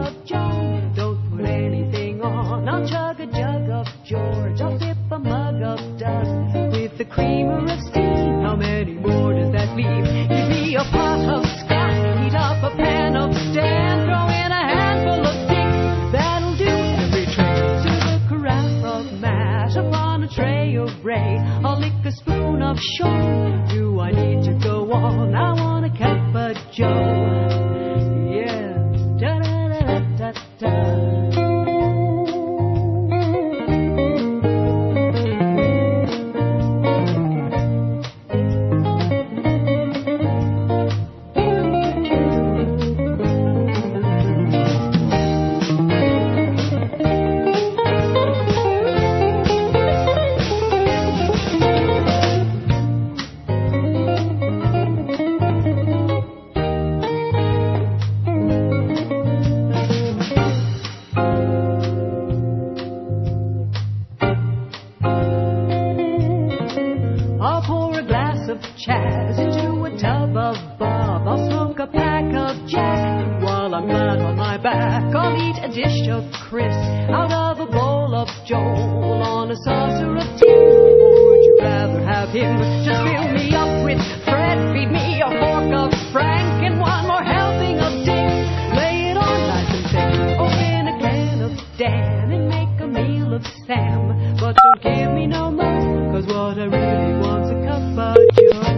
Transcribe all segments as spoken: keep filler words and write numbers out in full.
of Joan. Don't put anything on. I'll chug a jug of George. I'll sip a mug of dust with the creamer of steam. How many more does that leave? Give me a pot of scotch, heat up a pan of stand, throw in a handful of sticks. That'll do every trick. To the carafe of mash upon a tray of ray. I'll lick a spoon of Sean. Do I need to go on? I want a cup of Joe. Yeah. Da da da da da da. Chaz into a tub of Bob. I'll smoke a pack of Jack while I'm flat on my back. I'll eat a dish of crisps out of a bowl of Joel on a saucer of tea. Or would you rather have him just fill me up with Fred, feed me a fork of Frank and one more helping of Dick? Lay it on nice and thick, open a can of Dan and make a meal of Sam. But don't give me no more, cause what I really want's a cup of Joe.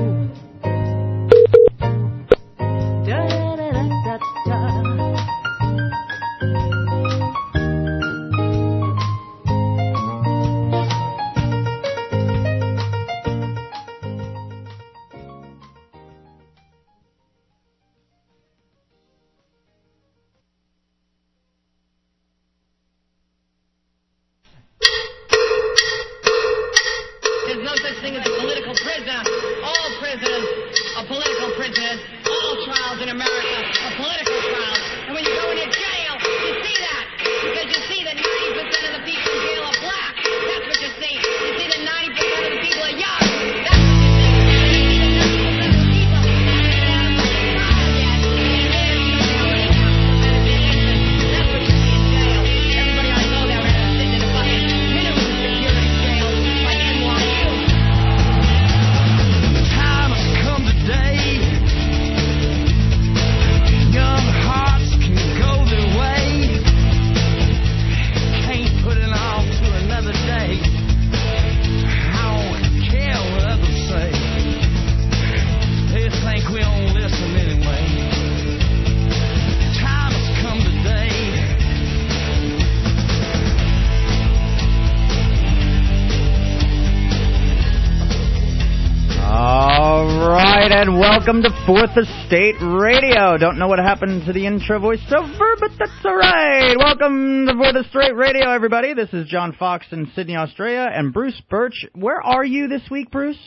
Welcome to Fourth Estate Radio. Don't know what happened to the intro voiceover, but that's all right. Welcome to Fourth Estate Radio, everybody. This is John Fox in Sydney, Australia, and Bruce Birch. Where are you this week, Bruce?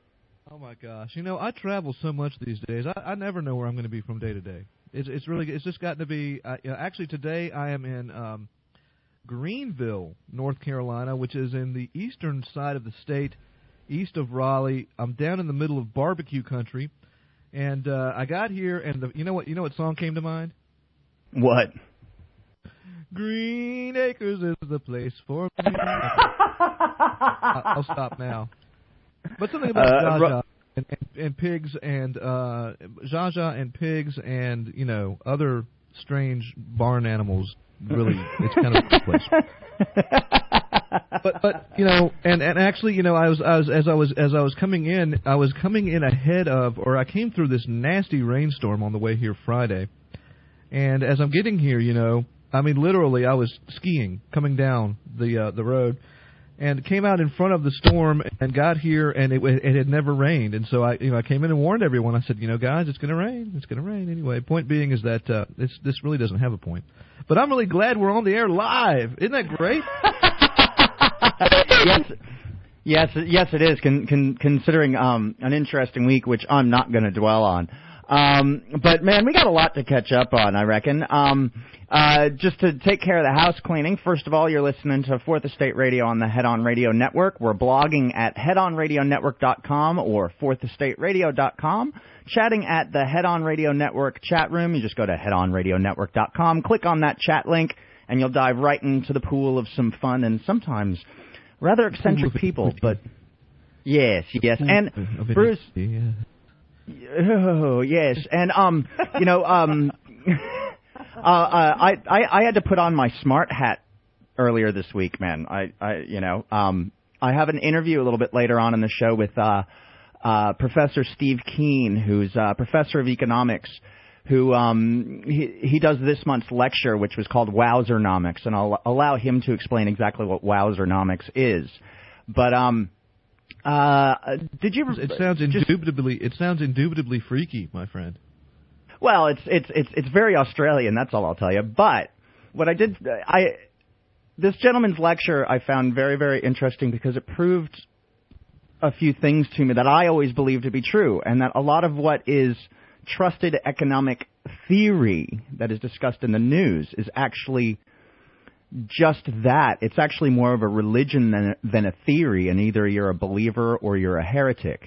Oh my gosh! You know, I travel so much these days. I, I never know where I'm going to be from day to day. It's, it's really, it's just gotten to be. Uh, you know, actually, today I am in um, Greenville, North Carolina, which is in the eastern side of the state, east of Raleigh. I'm down in the middle of barbecue country. And uh, I got here, and the, you know what? You know what song came to mind? What? Green Acres is the place for me. I'll stop now. But something about uh, Zsa Zsa and, and, and pigs and uh, Zsa Zsa and pigs and you know other strange barn animals. Really, it's kind of a place. But but you know, and, and actually, you know, I was I was as I was as I was coming in, I was coming in ahead of, or I came through this nasty rainstorm on the way here Friday, and as I'm getting here, you know, I mean, literally, I was skiing coming down the uh, the road, and came out in front of the storm and got here, and it it had never rained, and so I you know I came in and warned everyone. I said, you know, guys, it's going to rain, it's going to rain anyway. Point being is that uh, this this really doesn't have a point, but I'm really glad we're on the air live. Isn't that great? yes, yes, yes, it is. Con, con, considering um, an interesting week, which I'm not going to dwell on. Um, but, man, we got a lot to catch up on, I reckon. Um, uh, just to take care of the house cleaning, first of all, you're listening to Fourth Estate Radio on the Head On Radio Network. We're blogging at head on radio network dot com or fourth estate radio dot com. Chatting at the Head On Radio Network chat room. You just go to head on radio network dot com, click on that chat link, and you'll dive right into the pool of some fun and sometimes rather eccentric people. But yes, yes. And Bruce, oh, yes. And, um, you know, um, uh, uh, I, I, I had to put on my smart hat earlier this week, man. I, I, you know, um, I have an interview a little bit later on in the show with, uh, Uh, Professor Steve Keen, who's a professor of economics, who um, he, he does this month's lecture, which was called Wowzernomics, and I'll allow him to explain exactly what Wowzernomics is. But um, uh, did you? It sounds indubitably. It sounds indubitably freaky, my friend. Well, it's it's it's it's very Australian. That's all I'll tell you. But what I did, I this gentleman's lecture I found very very interesting because it proved a few things to me that I always believed to be true, and that a lot of what is trusted economic theory that is discussed in the news is actually just that. It's actually more of a religion than, than a theory, and either you're a believer or you're a heretic.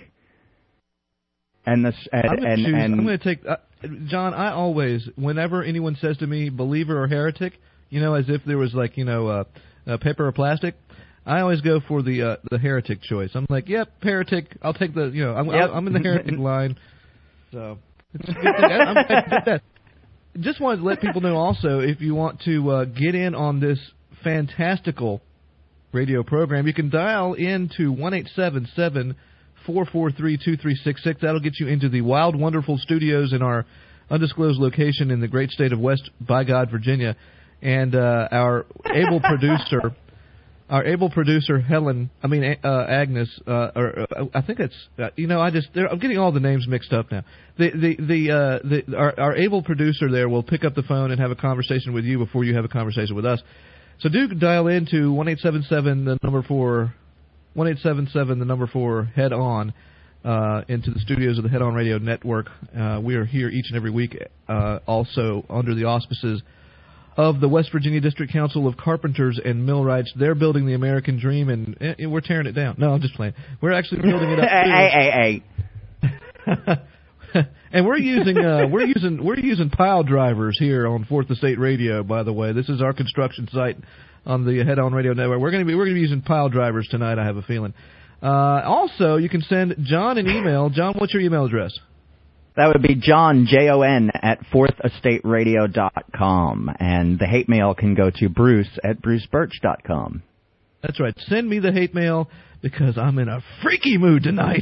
And this, and, I'm going and, to and, I'm going to take, uh, John, I always, whenever anyone says to me believer or heretic, you know, as if there was like, you know, uh, uh, paper or plastic, I always go for the uh, the heretic choice. I'm like, yep, heretic. I'll take the, you know, I'm, yep. I'm in the heretic line. So, it's a good thing. I'm glad you did that. Just wanted to let people know also, if you want to uh, get in on this fantastical radio program, you can dial in to one eight seven seven, four four three, two three six six. That'll get you into the wild, wonderful studios in our undisclosed location in the great state of West by God, Virginia. And uh, our able producer... Our able producer Helen, I mean uh, Agnes, uh, or uh, I think it's uh, you know I just I'm getting all the names mixed up now. The the the, uh, the our, our able producer there will pick up the phone and have a conversation with you before you have a conversation with us. So do dial in to one eight seven seven the number four one eight seven seven the number four head on uh, into the studios of the Head On Radio Network. Uh, we are here each and every week, uh, also under the auspices of the West Virginia District Council of Carpenters and Millwrights. They're building the American dream, and, and we're tearing it down. No, I'm just playing. We're actually building it up. Hey, hey, hey. And we're using uh, we're using we're using pile drivers here on Fourth Estate Radio. By the way, this is our construction site on the Head On Radio Network. We're going to be we're going to be using pile drivers tonight. I have a feeling. Uh, also, you can send John an email. John, what's your email address? That would be John, J O N, at fourth estate radio dot com. And the hate mail can go to Bruce at bruce birch dot com. That's right. Send me the hate mail because I'm in a freaky mood tonight.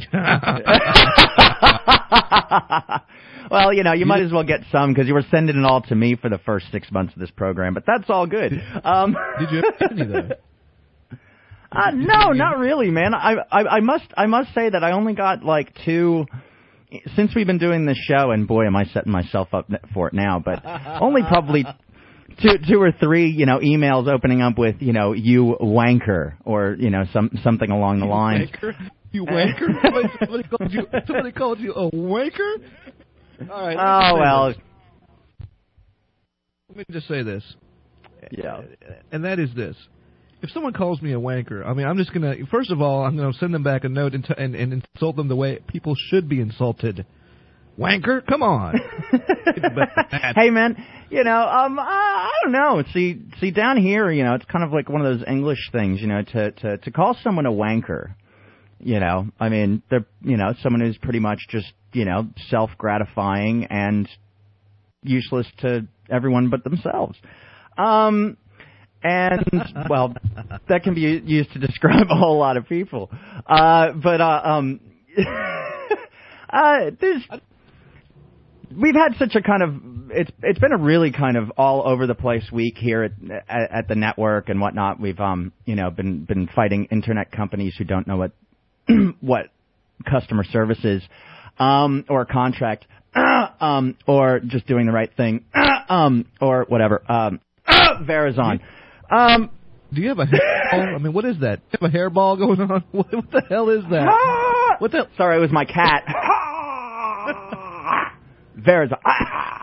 Well, you know, you might as well get some because you were sending it all to me for the first six months of this program. But that's all good. Um, Did you ever get any, though? Uh, no, not really, man. I, I I must I must say that I only got like two... Since we've been doing this show, and boy, am I setting myself up for it now, but only probably two, two or three, you know, emails opening up with, you know, you wanker, or, you know, some something along the you lines. Wanker? You wanker? somebody, somebody, called you, somebody called you a wanker? All right. Oh, well. This. Let me just say this. Yeah. And that is this. If someone calls me a wanker, I mean, I'm just going to, first of all, I'm going to send them back a note and, t- and, and insult them the way people should be insulted. Wanker? Come on. Hey, man, you know, um, I, I don't know. See, see, down here, you know, it's kind of like one of those English things, you know, to, to, to call someone a wanker, you know, I mean, they're, you know, someone who's pretty much just, you know, self-gratifying and useless to everyone but themselves. Um... And, well, that can be used to describe a whole lot of people. Uh, but, uh, um, uh, there's, we've had such a kind of, it's, it's been a really kind of all over the place week here at, at, at the network and whatnot. We've, um, you know, been, been fighting internet companies who don't know what, what customer service is, um, or contract, um, or just doing the right thing, um, or whatever, um, Verizon. Um, Do you have a hairball? I mean, what is that? Do you have a hairball going on? What, what the hell is that? What the? Sorry, it was my cat. Verrazano. Ah!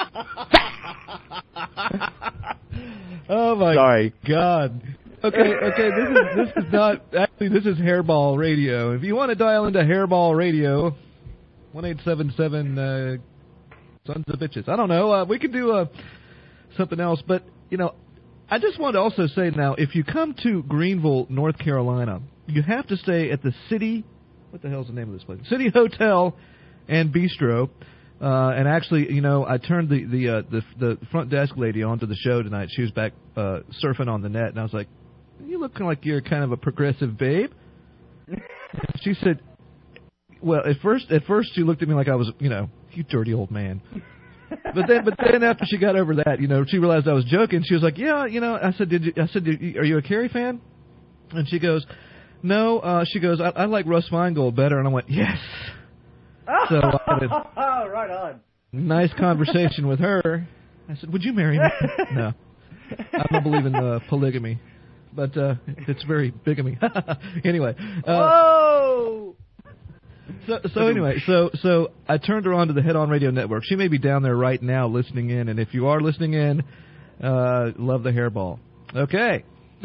Oh my Sorry. God. Okay, okay. This is this is not actually. This is Hairball Radio. If you want to dial into Hairball Radio, one eight seven seven uh, sons of bitches. I don't know. Uh, we could do uh, something else, but you know, I just want to also say now, if you come to Greenville, North Carolina, you have to stay at the City. What the hell's the name of this place? City Hotel and Bistro. Uh, and actually, you know, I turned the the, uh, the the front desk lady onto the show tonight. She was back uh, surfing on the net, and I was like, "You look like you're kind of a progressive babe." She said, "Well, at first, at first, she looked at me like I was, you know, you dirty old man." But then, but then after she got over that, you know, she realized I was joking. She was like, "Yeah, you know," I said, "Did you?" I said, Did you, "Are you a Carrie fan?" And she goes, "No." Uh, she goes, I, "I like Russ Feingold better." And I went, "Yes." So I had a right on. nice conversation with her. I said, "Would you marry me?" No, I don't believe in uh, polygamy, but uh, it's very bigamy. Anyway. Uh, Whoa. So, so anyway, so so I turned her on to the Head On Radio Network. She may be down there right now listening in, and if you are listening in, uh, love the hairball. Okay.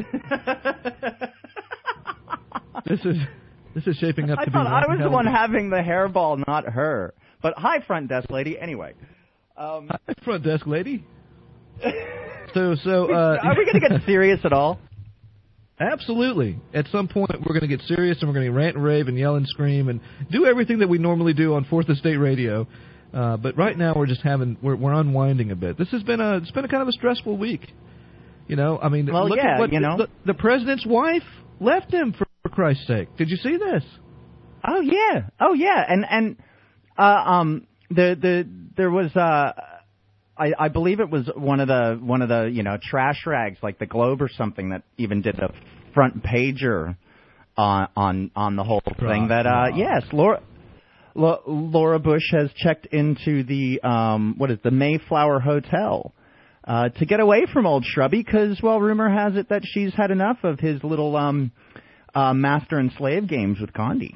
This is this is shaping up I to be. thought I was the one of... having the hairball, not her. But hi, front desk lady. Anyway. Um, hi, front desk lady. so so uh, are we going to get serious at all? Absolutely. At some point, we're going to get serious, and we're going to rant and rave and yell and scream and do everything that we normally do on Fourth Estate Radio. Uh, but right now, we're just having we're, we're unwinding a bit. This has been a it's been a kind of a stressful week. You know, I mean, well, look yeah, at what you know, the, the president's wife left him for, for Christ's sake. Did you see this? Oh yeah, oh yeah, and and uh, um, the the there was uh. I, I believe it was one of the one of the you know trash rags like the Globe or something that even did a front pager on on on the whole thing. That uh, yes, Laura Laura Bush has checked into the um, what is the Mayflower Hotel uh, to get away from old Shrubby because well, rumor has it that she's had enough of his little um, uh, master and slave games with Condi.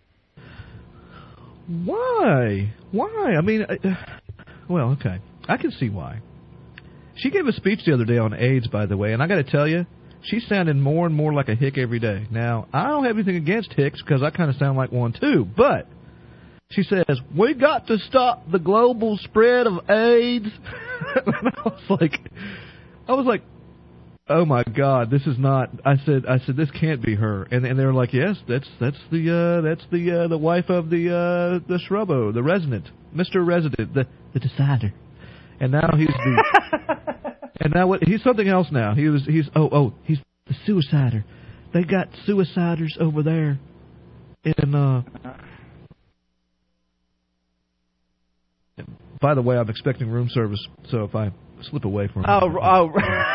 Why? Why? I mean, uh, well, okay. I can see why. She gave a speech the other day on AIDS, by the way, and I got to tell you, she's sounding more and more like a hick every day. Now, I don't have anything against hicks because I kind of sound like one too, but she says, we got to stop the global spread of AIDS. And I was like, I was like, oh my God, this is not. I said, I said this can't be her, and and they were like, yes, that's that's the uh, that's the uh, the wife of the uh, the Shrubbo, the resident, Mister Resident, the the decider. And now he's the, and now what? He's something else now. He was, he's, oh, oh, he's the suicider. They got suiciders over there in, uh, by the way, I'm expecting room service, so if I slip away from Oh, oh.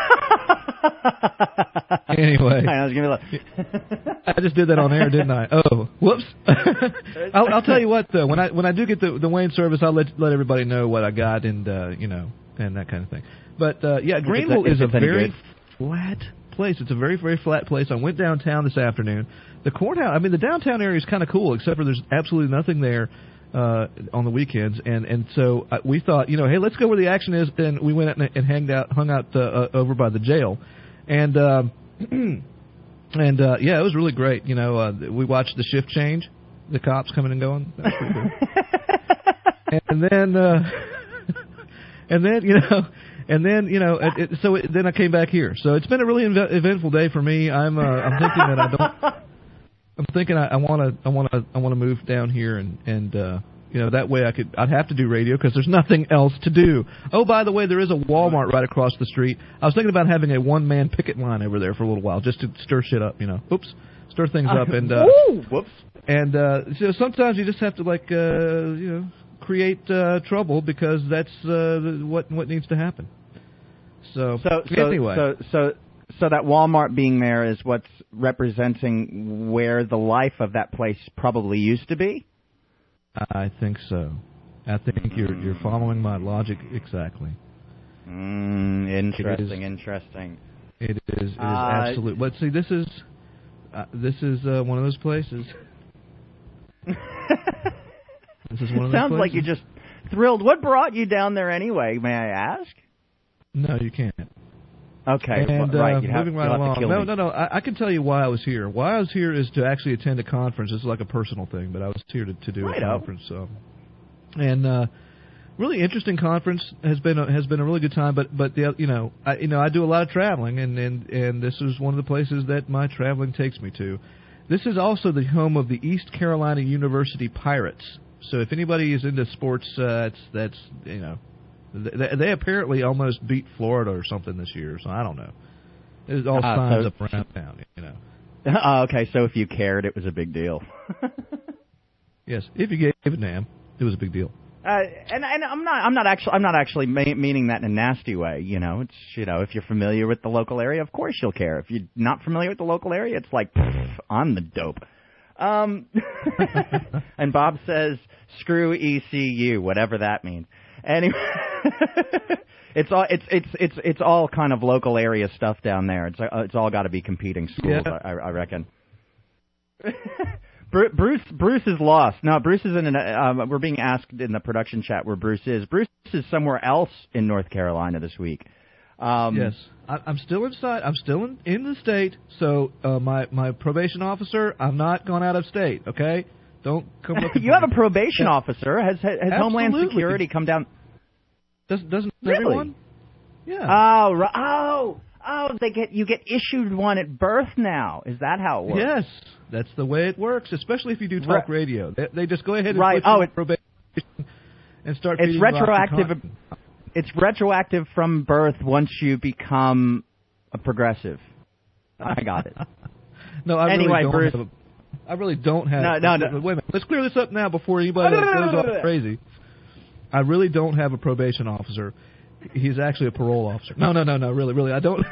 Anyway. I was gonna be like, I just did that on air, didn't I? Oh, whoops. I'll, I'll tell you what, though. When I when I do get the, the Wayne service, I'll let let everybody know what I got and, uh, you know, and that kind of thing. But, uh, yeah, Greenville is a very flat place. It's a very, very flat place. I went downtown this afternoon. The courthouse, I mean, the downtown area is kind of cool, except for there's absolutely nothing there uh, on the weekends. And, and so uh, we thought, you know, hey, let's go where the action is. And we went out and, and hanged out, hung out uh, uh, over by the jail. And, uh, and uh, yeah, it was really great. You know, uh, we watched the shift change, the cops coming and going. That was pretty cool. And then, uh, and then, you know, and then, you know, it, it, so it, then I came back here. So it's been a really inv- eventful day for me. I'm, uh, I'm thinking that I don't. I'm thinking I want to, I want to, I want to move down here and, and, uh, you know, that way I could, I'd have to do radio because there's nothing else to do. Oh, by the way, there is a Walmart right across the street. I was thinking about having a one-man picket line over there for a little while just to stir shit up, you know. Oops, stir things up and. Uh, whoops. And uh, so sometimes you just have to like, uh, you know, create uh, trouble because that's uh, what what needs to happen. So, so, so anyway, so so so that Walmart being there is what's representing where the life of that place probably used to be. I think so. I think mm. you're you're following my logic exactly. Mm, interesting, it is, interesting. It is, it is uh, absolute. But see, this is uh, this is uh, one of those places. This is one of those Sounds places. like you just thrilled. What brought you down there anyway, may I ask? No, you can't. Okay, and, right. Uh, You'd have, moving right you'll along. have to kill no, me. no, no. I, I can tell you why I was here. Why I was here is to actually attend a conference. This is like a personal thing, but I was here to, to do right a up. conference. So, and uh, really interesting conference. Has been a, has been a really good time. But but the you know I you know I do a lot of traveling, and, and and this is one of the places that my traveling takes me to. This is also the home of the East Carolina University Pirates. So if anybody is into sports, uh, it's, that's you know they, they apparently almost beat Florida or something this year. So I don't know. There's all uh, signs so, up around town, you know. Uh, okay, so if you cared, it was a big deal. Yes, if you gave a damn, it was a big deal. Uh, and and I'm not I'm not actually I'm not actually ma- meaning that in a nasty way. You know, it's you know if you're familiar with the local area, of course you'll care. If you're not familiar with the local area, it's like pff, I'm the dope. Um, and Bob says, "Screw E C U," whatever that means. Anyway. It's all it's it's it's it's all kind of local area stuff down there. It's uh, it's all got to be competing schools, yeah. I, I reckon. Bruce Bruce is lost. No, Bruce is in an. Um, we're being asked in the production chat where Bruce is. Bruce is somewhere else in North Carolina this week. Um, yes, I, I'm still inside. I'm still in, in the state. So uh, my my probation officer, I'm not gone out of state. Okay, don't come looking. You have a probation yeah. officer. Has has Homeland Security come down? Doesn't doesn't really? everyone? Yeah. Oh, right. oh, oh! They get you get issued one at birth now. Is that how it works? Yes, that's the way it works. Especially if you do talk Re- radio, they, they just go ahead and right. put oh, you it, on probation and start. It's retroactive. It's retroactive from birth once you become a progressive. I got it. no, I anyway, really don't Bruce. have a, I really don't have. No, no, no. Wait a minute. Let's clear this up now before anybody goes off crazy. I really don't have a probation officer. He's actually a parole officer. No, no, no, no, really, really, I don't.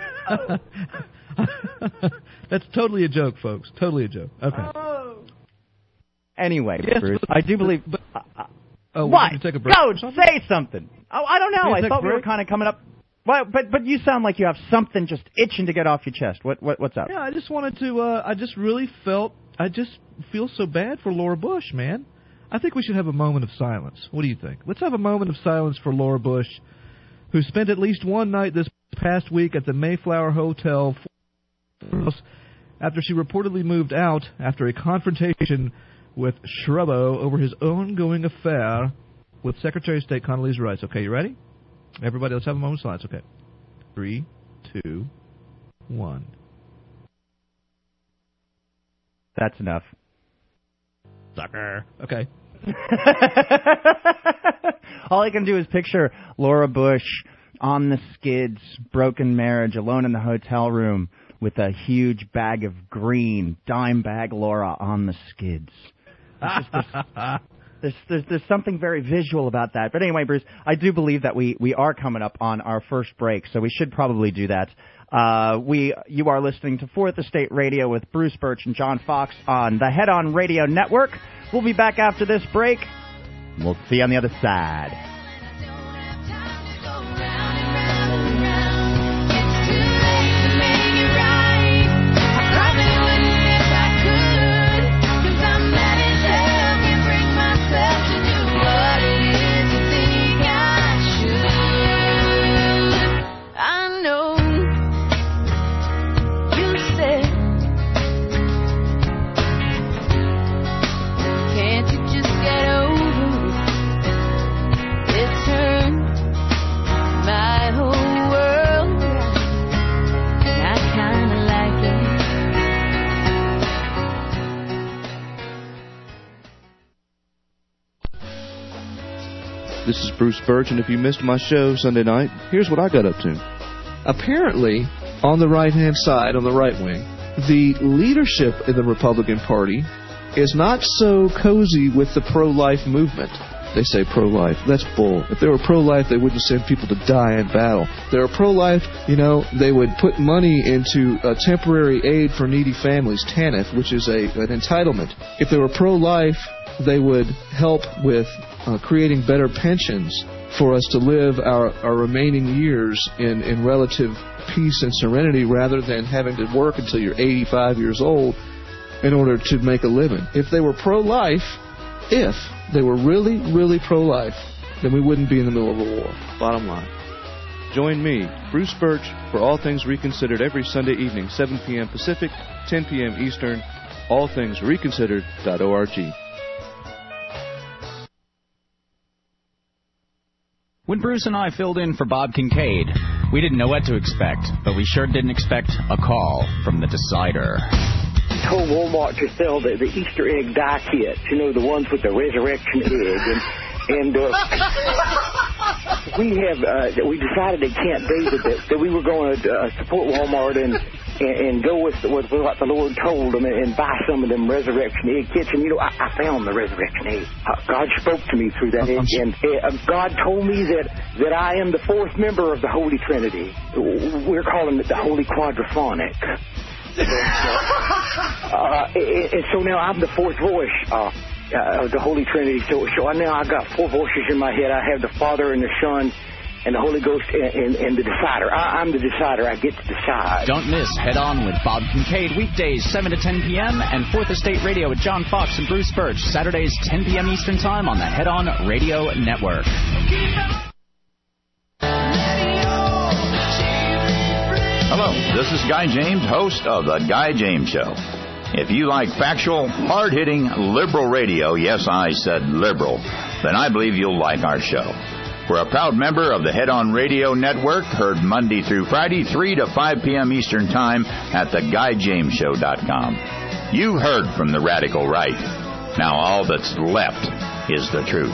That's totally a joke, folks. Totally a joke. Okay. Oh. Anyway, yes, Bruce, but, I do believe... But, uh, oh, what? Take a break Go, say something. Oh, I don't know. I thought we were kind of coming up... Well, but but you sound like you have something just itching to get off your chest. What what what's up? Yeah, I just wanted to... Uh, I just really felt... I just feel so bad for Laura Bush, man. I think we should have a moment of silence. What do you think? Let's have a moment of silence for Laura Bush, who spent at least one night this past week at the Mayflower Hotel after she reportedly moved out after a confrontation with Shrubbo over his ongoing affair with Secretary of State Condoleezza Rice. Okay, you ready? Everybody, let's have a moment of silence. Okay. Three, two, one. That's enough. Sucker. Okay. All I can do is picture Laura Bush on the skids, broken marriage, alone in the hotel room with a huge bag of green, dime bag Laura on the skids. There's, there's, there's, there's something very visual about that. But anyway, Bruce, I do believe that we, we are coming up on our first break, so we should probably do that. Uh, we, you are listening to Fourth Estate Radio with Bruce Birch and John Fox on the Head On Radio Network. We'll be back after this break. We'll see you on the other side. This is Bruce Birch, and if you missed my show Sunday night, here's what I got up to. Apparently, on the right-hand side, on the right wing, the leadership in the Republican Party is not so cozy with the pro-life movement. They say pro-life. That's bull. If they were pro-life, they wouldn't send people to die in battle. If they were pro-life, you know, they would put money into uh, temporary aid for needy families, TANF, which is a an entitlement. If they were pro-life, they would help with uh, creating better pensions for us to live our, our remaining years in, in relative peace and serenity rather than having to work until you're eighty-five years old in order to make a living. If they were pro-life, if they were really, really pro-life, then we wouldn't be in the middle of a war. Bottom line. Join me, Bruce Birch, for All Things Reconsidered every Sunday evening, seven p.m. Pacific, ten p.m. Eastern, all things reconsidered dot org. When Bruce and I filled in for Bob Kincaid, we didn't know what to expect, but we sure didn't expect a call from the Decider. Told Walmart to sell the, the Easter egg die kits, you know, the ones with the resurrection egg, and and uh, we have uh, we decided at Camp David that, that we were going to uh, support Walmart and, and and go with, with what the Lord told them and, and buy some of them resurrection egg kits. And you know, I, I found the resurrection egg. Uh, God spoke to me through that egg, and uh, God told me that that I am the fourth member of the Holy Trinity. We're calling it the Holy Quadraphonic. uh, and, and so now I'm the fourth voice uh, uh, of the Holy Trinity. So, so I, now I've got four voices in my head. I have the Father and the Son and the Holy Ghost and, and, and the Decider. I, I'm the Decider. I get to decide. Don't miss Head On with Bob Kincaid, weekdays seven to ten p.m. and Fourth Estate Radio with John Fox and Bruce Birch, Saturdays ten p.m. Eastern Time on the Head On Radio Network. Hello, this is Guy James, host of The Guy James Show. If you like factual, hard-hitting, liberal radio, yes, I said liberal, then I believe you'll like our show. We're a proud member of the Head On Radio Network, heard Monday through Friday, three to five p.m. Eastern Time at the guy james show dot com. You heard from the radical right. Now all that's left is the truth.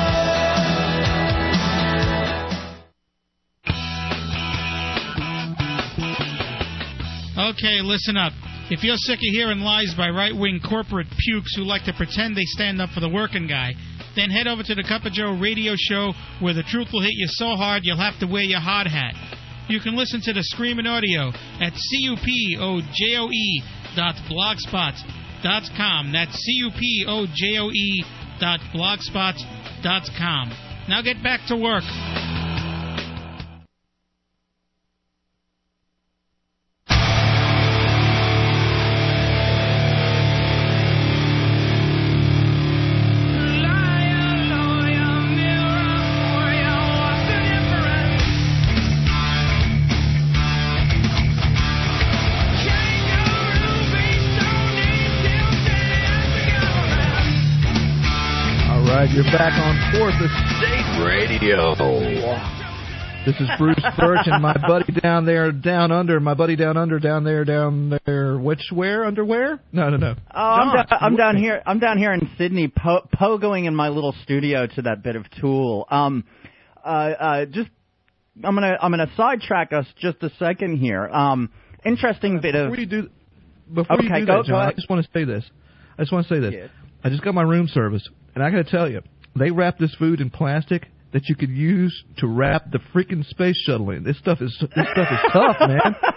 Okay, listen up. If you're sick of hearing lies by right-wing corporate pukes who like to pretend they stand up for the working guy, then head over to the Cup of Joe radio show where the truth will hit you so hard you'll have to wear your hard hat. You can listen to the Screaming Audio at cupojoe dot blogspot dot com. That's cupojoe dot blogspot dot com. Now get back to work. You're back on Fourth Estate Radio. This is Bruce Birch and my buddy down there, down under, my buddy down under, down there, down there. Which where? Underwear? No, no, no. Oh, I'm, da- I'm down here. I'm down here in Sydney, po- pogoing in my little studio to that bit of Tool. Um, uh, uh, just I'm gonna I'm gonna sidetrack us just a second here. Um, interesting bit of. Before you do, before okay, you do go, that, John, I just want to say this. I just want to say this. Yes. I just got my room service, and I got to tell you, they wrap this food in plastic that you could use to wrap the freaking space shuttle in. This stuff is this stuff is tough, man.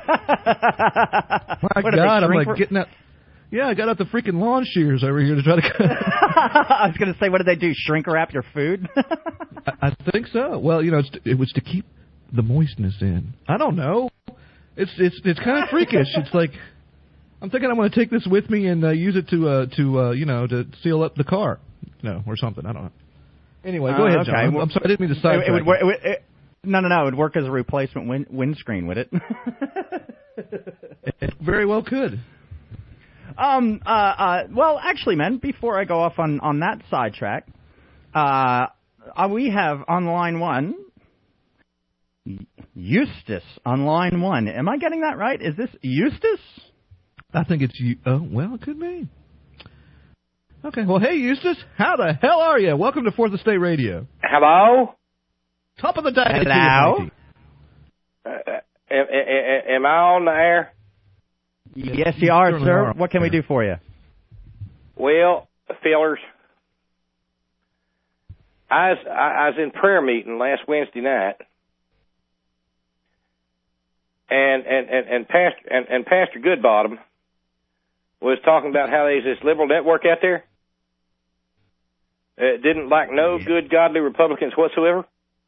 My what, God, I'm like for... getting out. Yeah, I got out the freaking lawn shears over here to try to. I was going to say, what did they do? Shrink wrap your food? I, I think so. Well, you know, it's, it was to keep the moistness in. I don't know. It's it's it's kind of freakish. It's like. I'm thinking I'm going to take this with me and uh, use it to, uh, to uh, you know, to seal up the car, you know, or something. I don't know. Anyway, go uh, ahead, okay. John. I'm, I'm sorry, I didn't mean to sidetrack. It, it would work, it would, it, no, no, no. It would work as a replacement wind, windscreen, would it? It very well could. Um. Uh. uh well, actually, man, before I go off on, on that sidetrack, uh, uh, we have on line one, Eustace on line one. Am I getting that right? Is this Eustace? I think it's you. Oh, well, it could be. Okay. Well, hey, Eustace, how the hell are you? Welcome to Fourth Estate Radio. Hello? Top of the day. Hello? Uh, am, am I on the air? Yes, you are, sir. What can we do for you? Well, fellers, I was, I was in prayer meeting last Wednesday night, and and and, and Pastor and, and Pastor Goodbottom was talking about how there's this liberal network out there. It didn't like no yeah. good, godly Republicans whatsoever.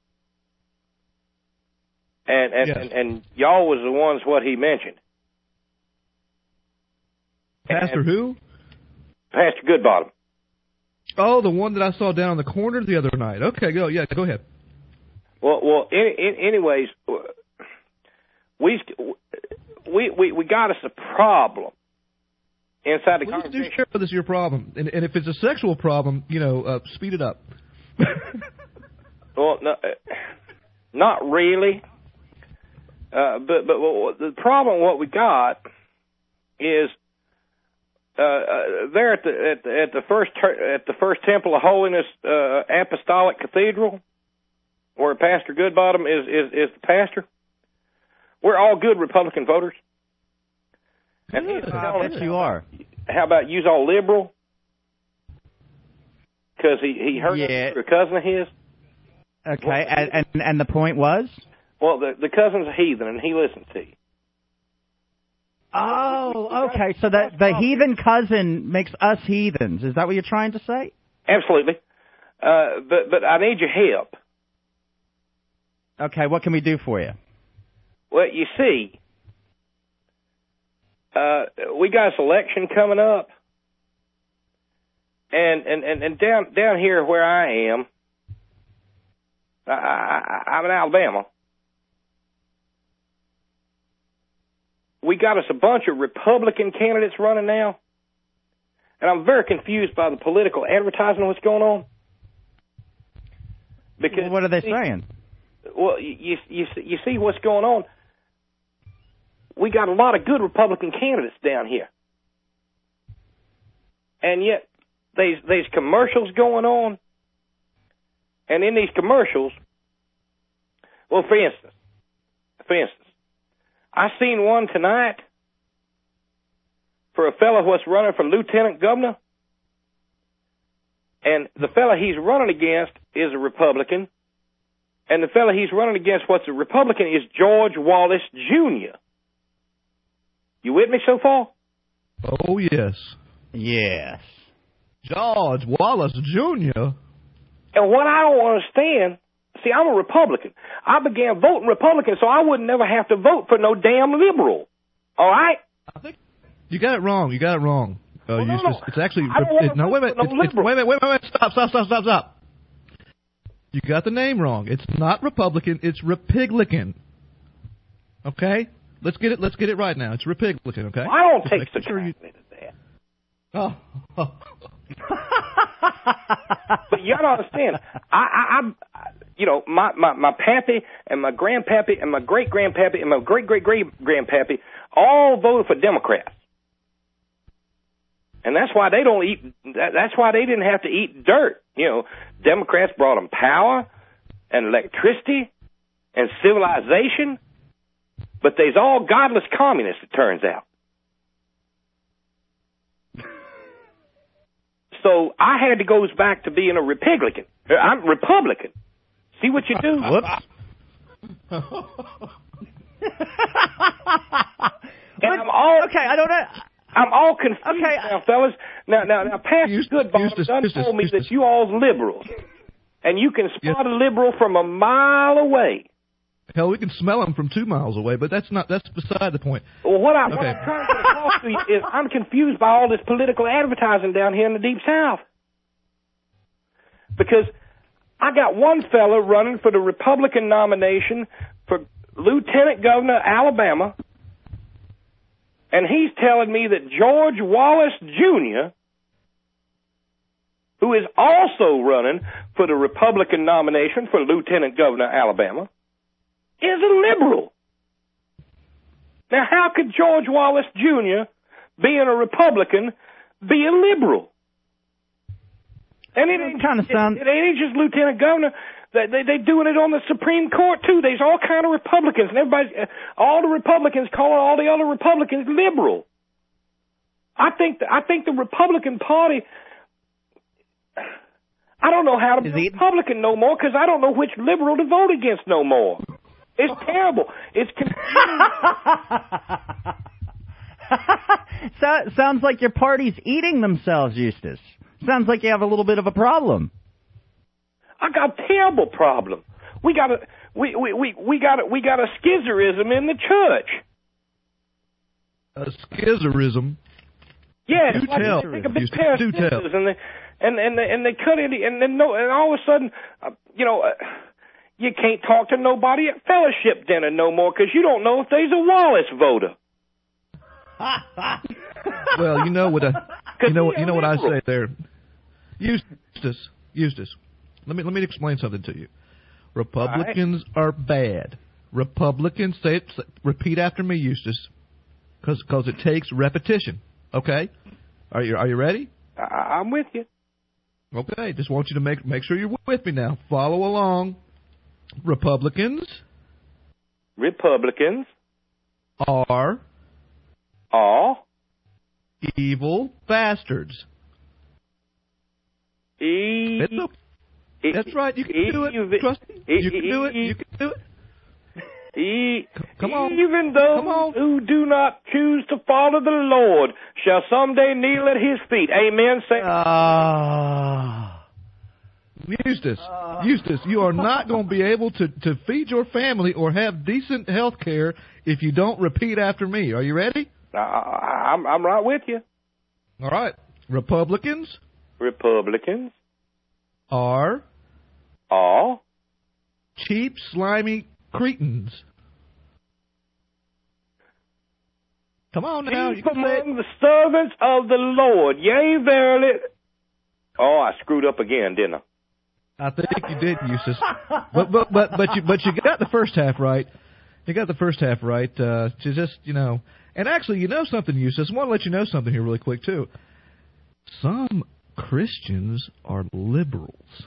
And and, yes. and and y'all was the ones what he mentioned. Pastor and who? Pastor Goodbottom. Oh, the one that I saw down on the corner the other night. Okay, go. Yeah, go ahead. Well, well. In, in, anyways, we we we we got us a problem inside the well, congregation. You do share with us your problem, and, and if it's a sexual problem, you know, uh, speed it up. Well, no, not really. Uh, but but well, the problem, what we got, is uh, uh, there at the at the, at the first at the first Temple of Holiness uh, Apostolic Cathedral, where Pastor Goodbottom is, is is the pastor. We're all good Republican voters. And Good. he's I bet you are. How about you's all liberal? Because he he heard yeah. a cousin of his. Okay, well, and, and and the point was. Well, the the cousin's a heathen, and he listens to you. Oh, okay. So that the heathen cousin makes us heathens. Is that what you're trying to say? Absolutely. Uh, but but I need your help. Okay, what can we do for you? Well, you see, uh, we got this election coming up, and and, and, and down down here where I am, I, I, I'm in Alabama. We got us a bunch of Republican candidates running now, and I'm very confused by the political advertising of what's going on. Because well, what are they see, saying? Well, you, you you see what's going on. We got a lot of good Republican candidates down here, and yet there's there's commercials going on, and in these commercials, well, for instance, for instance. I seen one tonight for a fellow who's running for lieutenant governor, and the fellow he's running against is a Republican, and the fellow he's running against what's a Republican is George Wallace Junior You with me so far? Oh, yes. Yes. George Wallace Junior And what I don't understand, see, I'm a Republican. I began voting Republican so I wouldn't never have to vote for no damn liberal. All right? I think you got it wrong. You got it wrong. Uh, well, no, Eustace. no. It's actually I don't it, no. Wait a minute. No It's, it's, wait a minute. Wait a minute. Stop. Stop. Stop. Stop. Stop. You got the name wrong. It's not Republican. It's Repiglican. Okay. Let's get it. Let's get it right now. It's Repiglican. Okay. Well, I don't Just take such sure you... that. Oh. oh. But you gotta understand, I, I, I, you know, my, my, my pappy and my grandpappy and my great grandpappy and my great great great grandpappy all voted for Democrats, and that's why they don't eat. That, that's why they didn't have to eat dirt. You know, Democrats brought them power and electricity and civilization, but they's all godless communists. It turns out. So I had to go back to being a Republican. I'm Republican. See what you do? Whoops. And I'm all okay. I don't know. I'm all confused okay. now, fellas. Now, now, now, Pastor Goodbottom done Eustace, told me Eustace. that you all's liberals, and you can spot a liberal from a mile away. Hell, we can smell them from two miles away, but that's not. That's beside the point. Well, what, I, what Okay. I'm trying to get across to you is I'm confused by all this political advertising down here in the Deep South. Because I got one fella running for the Republican nomination for Lieutenant Governor of Alabama, and he's telling me that George Wallace Junior, who is also running for the Republican nomination for Lieutenant Governor of Alabama, is a liberal. Now, how could George Wallace Junior, being a Republican, be a liberal? And it ain't, kind of sound... it, it ain't just Lieutenant Governor. They, they they doing it on the Supreme Court too. There's all kind of Republicans, and everybody, all the Republicans calling all the other Republicans liberal. I think the, I think the Republican Party. I don't know how to be a Republican no more because I don't know which liberal to vote against no more. It's terrible. It's confusing. So, sounds like your party's eating themselves, Eustace. Sounds like you have a little bit of a problem. I got a terrible problem. We got a we we we, we got a, we got a schizerism in the church. A schizerism. Yeah, do it's like tell. they take a big pair of do scissors tell. and they and and they, and they cut it, and then no, and all of a sudden, uh, you know, uh, you can't talk to nobody at fellowship dinner no more because you don't know if they's a Wallace voter. Well, you know what I, you know what you know what I say there, Eustace. Eustace, let me let me explain something to you. Republicans right. are bad. Republicans say it. Repeat after me, Eustace, because because it takes repetition. Okay, are you are you ready? I, I'm with you. Okay, just want you to make make sure you're with me now. Follow along. Republicans. Republicans are. Are. Evil bastards. E- It's a, that's right. You can e- do it. Trust me. E- you can do it. You can do it. E- Come on. Even those Come on. who do not choose to follow the Lord shall someday kneel at His feet. Amen. Say. Uh, Eustace, uh, Eustace, you are not going to be able to, to feed your family or have decent health care if you don't repeat after me. Are you ready? Uh, I'm, I'm right with you. All right. Republicans. Republicans are. Are. Cheap, slimy cretins. Come on now. Chief among the servants of the Lord. Yea, verily. Oh, I screwed up again, didn't I? I think you did, Eustace. but but but but you but you got the first half right. You got the first half right. Uh, to just you know, and actually, you know something, Eustace. I want to let you know something here really quick too. Some Christians are liberals.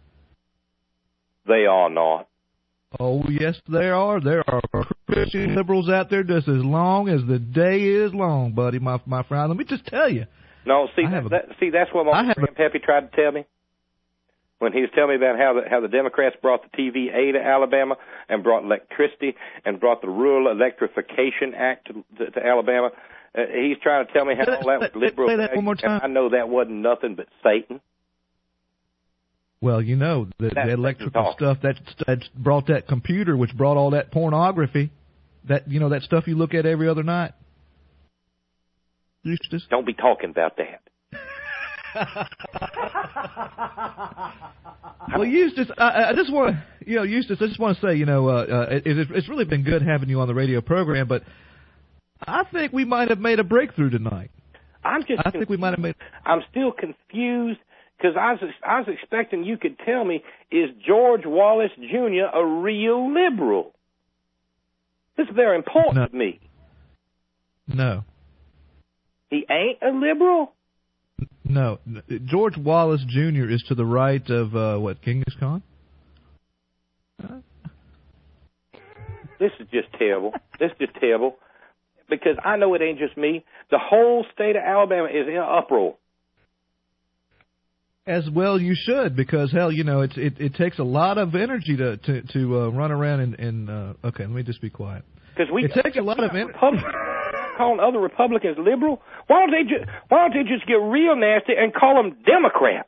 They are not. Oh yes, they are. There are Christian liberals out there just as long as the day is long, buddy, my my friend. Let me just tell you. No, see that, a, that see that's what my friend Peppy tried to tell me. When he was telling me about how the, how the Democrats brought the T V A to Alabama and brought electricity and brought the Rural Electrification Act to, to, to Alabama, uh, he's trying to tell me how all that was liberal. Say that one more time. I know that wasn't nothing but Satan. Well, you know, the, the electrical stuff that that brought that computer, which brought all that pornography, that you know that stuff you look at every other night. Eustace? Don't be talking about that. Well, Eustace, I, I just want to, you know, Eustace, I just want to say, you know, uh, uh, it, it's really been good having you on the radio program, but I think we might have made a breakthrough tonight. I'm just. I think we might have made. I'm still confused because I was I was expecting you could tell me, is George Wallace Junior a real liberal? This is very important no. to me. No. He ain't a liberal? No. George Wallace Junior is to the right of, uh, what, Genghis Khan? Uh. This is just terrible. This is just terrible. Because I know it ain't just me. The whole state of Alabama is in an uproar. As well you should, because, hell, you know, it's, it, it takes a lot of energy to to, to uh, run around and, and uh, okay, let me just be quiet. Because we it takes a lot of energy. Calling other Republicans liberal? Why don't they just Why don't they just get real nasty and call them Democrats?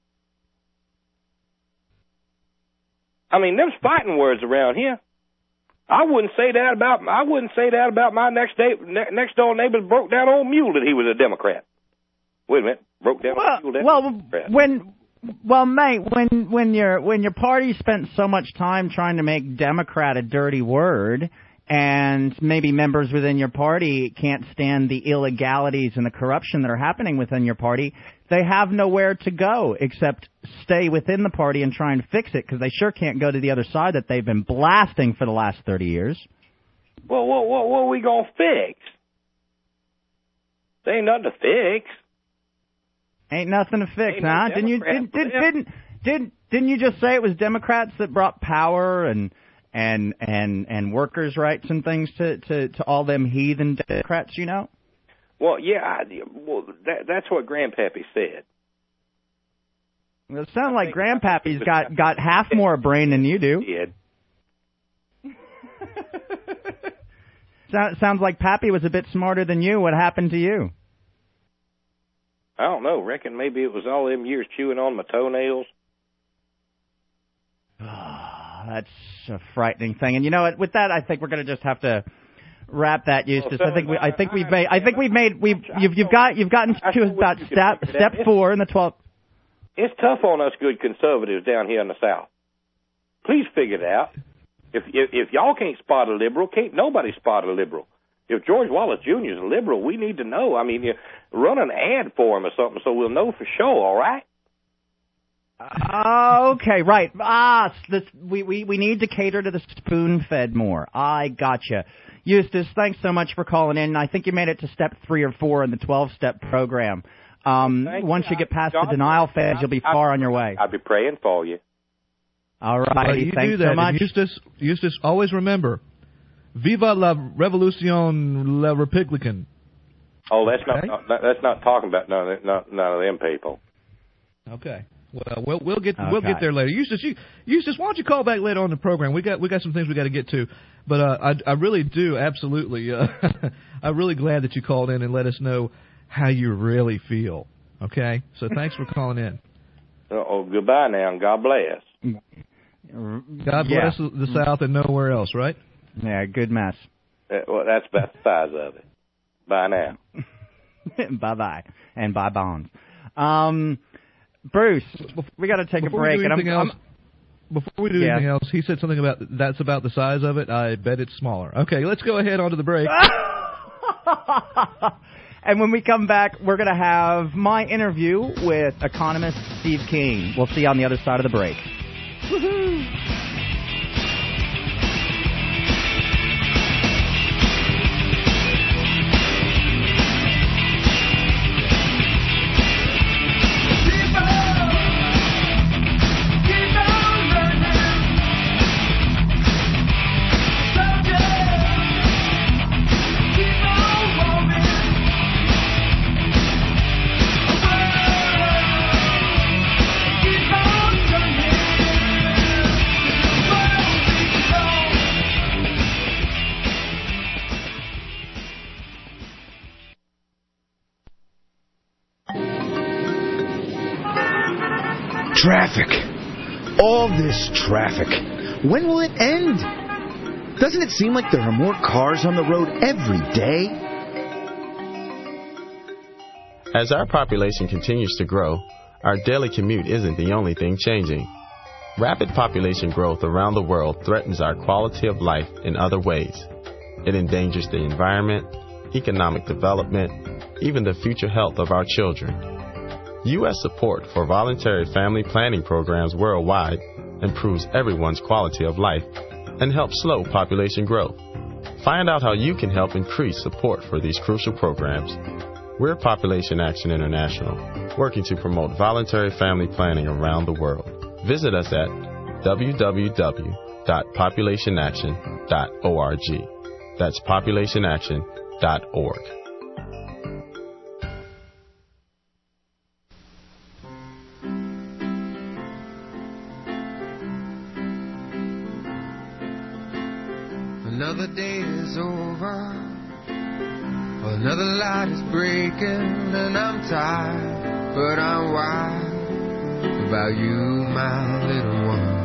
I mean, them's fighting words around here. I wouldn't say that about I wouldn't say that about my next day, ne- next door neighbor's broke down old mule that he was a Democrat. Wait a minute, broke down well, old mule. That well, Democrat. when well, mate, when when your when your party spent so much time trying to make Democrat a dirty word. And maybe members within your party can't stand the illegalities and the corruption that are happening within your party. They have nowhere to go except stay within the party and try and fix it because they sure can't go to the other side that they've been blasting for the last thirty years. Well, what, what, what are we going to fix? There ain't nothing to fix. Ain't nothing to fix, ain't huh? No didn't you didn't, didn't, didn't, didn't, didn't you just say it was Democrats that brought power and and and and workers' rights and things to, to, to all them heathen Democrats, you know? Well, yeah, I, well, that, that's what Grandpappy said. Well, it sounds like Grandpappy's got, got half more brain than you do. He Sounds sounds like Pappy was a bit smarter than you. What happened to you? I don't know. Reckon maybe it was all them years chewing on my toenails. That's a frightening thing. And you know what? With that, I think we're going to just have to wrap that, Eustace. I think we, I think we've made, I think we've made, we've, you've, you've got, you've gotten to about step, step four in the twelve. It's tough on us good conservatives down here in the South. Please figure it out. If, if if y'all can't spot a liberal, can't nobody spot a liberal. If George Wallace Junior is a liberal, we need to know. I mean, you run an ad for him or something so we'll know for sure, all right? Uh, okay, right. Ah, this, we, we, we need to cater to the spoon-fed more. I gotcha. Eustace, thanks so much for calling in. I think you made it to step three or four in the twelve-step program. Um, once you get past the denial phase, you'll be far on your way. I'll be praying for you. All right, well, you thanks do that. so much. And Eustace, Eustace, always remember, Viva la Revolution la Republican. Oh, that's okay? not, not that's not talking about none of, none, none of them people. Okay. Well, we'll we'll get okay. we'll get there later. Eustace, you, Eustace, why don't you call back later on the program? We got we got some things we got to get to, but uh, I I really do absolutely. Uh, I'm really glad that you called in and let us know how you really feel. Okay, so thanks for calling in. Oh, goodbye now, and God bless. God yeah. bless the South and nowhere else, right? Yeah, good mess. Uh, well, that's about the size of it. Bye now. Bye-bye. And bye bonds. Um, Bruce, we got to take before a break. We do and I'm, else, I'm, before we do yeah. anything else, he said something about that's about the size of it. I bet it's smaller. Okay, let's go ahead onto the break. And when we come back, we're going to have my interview with economist Steve King. We'll see you on the other side of the break. Woohoo! Traffic. All this traffic. When will it end? Doesn't it seem like there are more cars on the road every day? As our population continues to grow, our daily commute isn't the only thing changing. Rapid population growth around the world threatens our quality of life in other ways. It endangers the environment, economic development, even the future health of our children. U S support for voluntary family planning programs worldwide improves everyone's quality of life and helps slow population growth. Find out how you can help increase support for these crucial programs. We're Population Action International, working to promote voluntary family planning around the world. Visit us at w w w dot population action dot org. That's population action dot org. Another day is over, another light is breaking, and I'm tired, but I'm wild about you, my little one.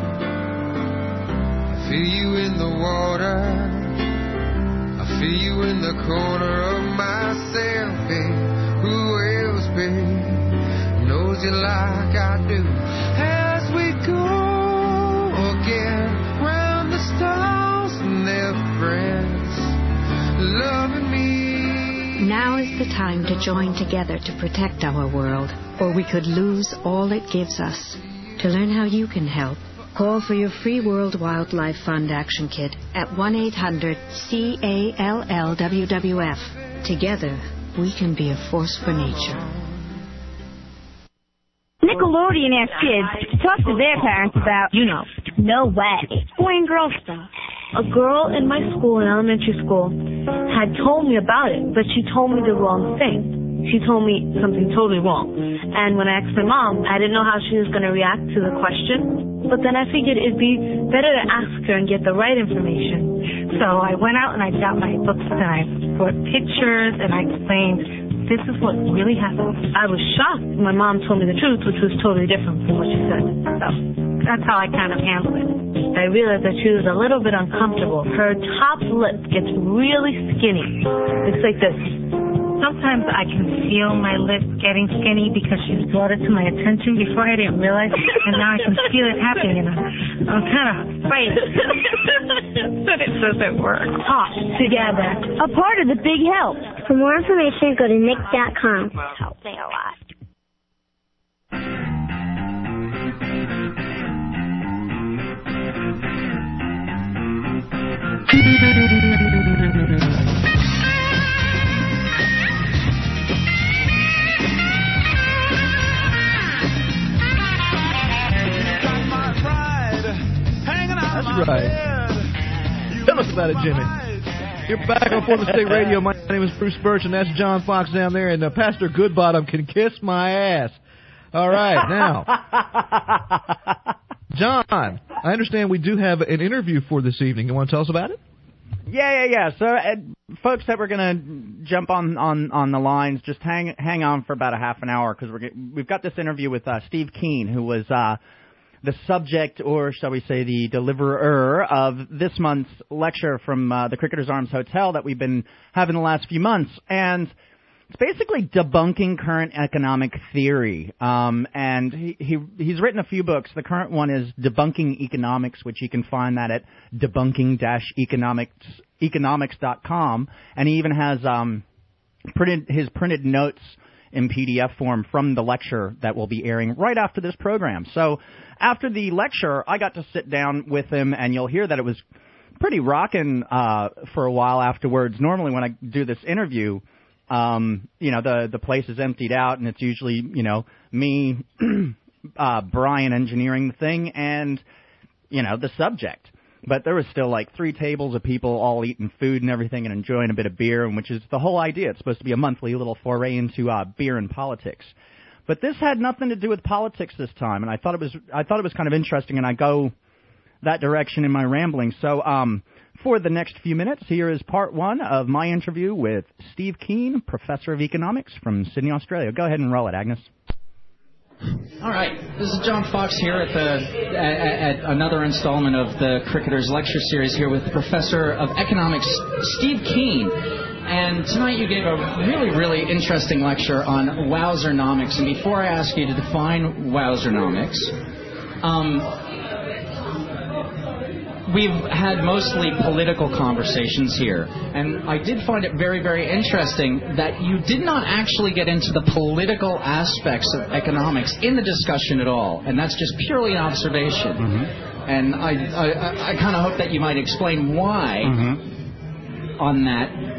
I feel you in the water, I feel you in the corner of myself, babe. Who else, babe, knows you like I do? As we go again round the stars and their friends loving me. Now is the time to join together to protect our world, or we could lose all it gives us. To learn how you can help, call for your free World Wildlife Fund Action Kit at one eight hundred C A L L W W F. Together, we can be a force for nature. Nickelodeon asked kids to talk to their parents about, you know, no way, boy and girl stuff. A girl in my school, in elementary school, had told me about it, but she told me the wrong thing. She told me something totally wrong. And when I asked my mom, I didn't know how she was going to react to the question. But then I figured it'd be better to ask her and get the right information. So I went out and I got my books and I brought pictures and I explained, this is what really happened. I was shocked. My mom told me the truth, which was totally different from what she said. So that's how I kind of handle it. I realized that she was a little bit uncomfortable. Her top lip gets really skinny. It's like this. Sometimes I can feel my lip getting skinny because she's brought it to my attention before I didn't realize it, and now I can feel it happening, and I'm, I'm kind of afraid. But it doesn't work. Talk together. A part of the Big Help. For more information, go to nick dot com. Helps me a lot. That's right. Tell us about it, Jimmy. You're back on Fourth Estate Radio. My name is Bruce Birch, and that's John Fox down there, and uh, Pastor Goodbottom can kiss my ass. All right, now, John, I understand we do have an interview for this evening. You want to tell us about it? Yeah, yeah, yeah. So, uh, folks that we're going to jump on, on, on the lines, just hang hang on for about a half an hour, because we're we've got this interview with uh, Steve Keen, who was uh, the subject, or shall we say the deliverer, of this month's lecture from uh, the Cricketers Arms Hotel that we've been having the last few months. And it's basically debunking current economic theory. Um, and he, he he's written a few books. The current one is Debunking Economics, which you can find that at debunking economics dot com. And he even has um, printed his printed notes in P D F form from the lecture that will be airing right after this program. So after the lecture, I got to sit down with him, and you'll hear that it was pretty rocking uh, for a while afterwards. Normally when I do this interview, um, you know, the, the place is emptied out, and it's usually, you know, me, uh, Brian engineering the thing, and, you know, the subject. But there was still like three tables of people all eating food and everything and enjoying a bit of beer, and which is the whole idea. It's supposed to be a monthly little foray into uh, beer and politics. But this had nothing to do with politics this time, and I thought it was I thought it was kind of interesting, and I go that direction in my rambling. So um, for the next few minutes, here is part one of my interview with Steve Keen, Professor of Economics from Sydney, Australia. Go ahead and roll it, Agnes. All right, this is John Fox here at the at, at another installment of the Cricketers Lecture Series here with Professor of Economics Steve Keen. And tonight you gave a really, really interesting lecture on Wowzernomics. And before I ask you to define Wowzernomics, um, we've had mostly political conversations here. And I did find it very, very interesting that you did not actually get into the political aspects of economics in the discussion at all. And that's just purely an observation. Mm-hmm. And I, I, I kind of hope that you might explain why mm-hmm. on that.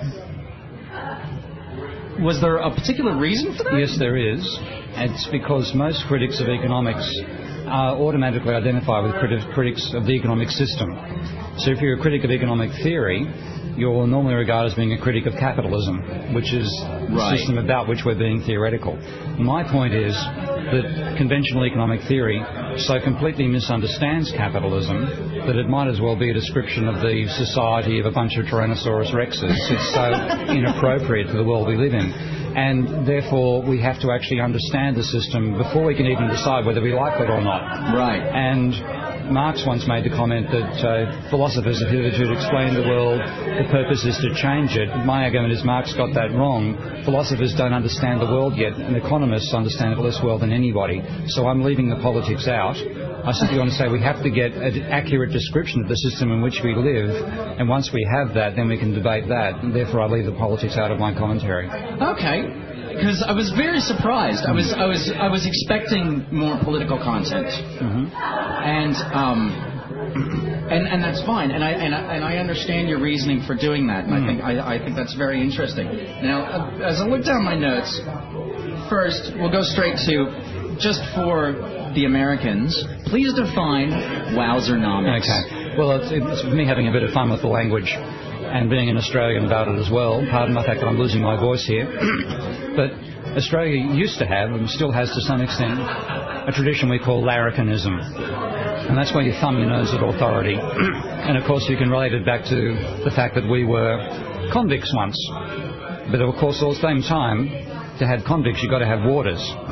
Was there a particular reason for that? Yes, there is. It's because most critics of economics uh, automatically identify with criti- critics of the economic system. So if you're a critic of economic theory, you're normally regarded as being a critic of capitalism, which is the right. system about which we're being theoretical. My point is that conventional economic theory so completely misunderstands capitalism that it might as well be a description of the society of a bunch of Tyrannosaurus rexes. It's so inappropriate for the world we live in. And therefore, we have to actually understand the system before we can even decide whether we like it or not. Right. And Marx once made the comment that uh, philosophers have hitherto explained the world, the purpose is to change it. My argument is Marx got that wrong. Philosophers don't understand the world yet, and economists understand it less well than anybody. So I'm leaving the politics out. I simply want to say we have to get an accurate description of the system in which we live, and once we have that, then we can debate that. And therefore, I leave the politics out of my commentary. Okay. Because I was very surprised. I was I was I was expecting more political content, mm-hmm. and um, and and that's fine. And I and I, and I understand your reasoning for doing that. And mm. I think I, I think that's very interesting. Now, uh, as I look down my notes, first we'll go straight to just for the Americans. Please define Wowzernomics. Okay. Well, it's, it's me having a bit of fun with the language. And being an Australian about it as well. Pardon the fact that I'm losing my voice here. But Australia used to have, and still has to some extent, a tradition we call larrikinism. And that's where you thumb your nose at authority. And of course you can relate it back to the fact that we were convicts once. But of course at the same time, to have convicts you've got to have warders.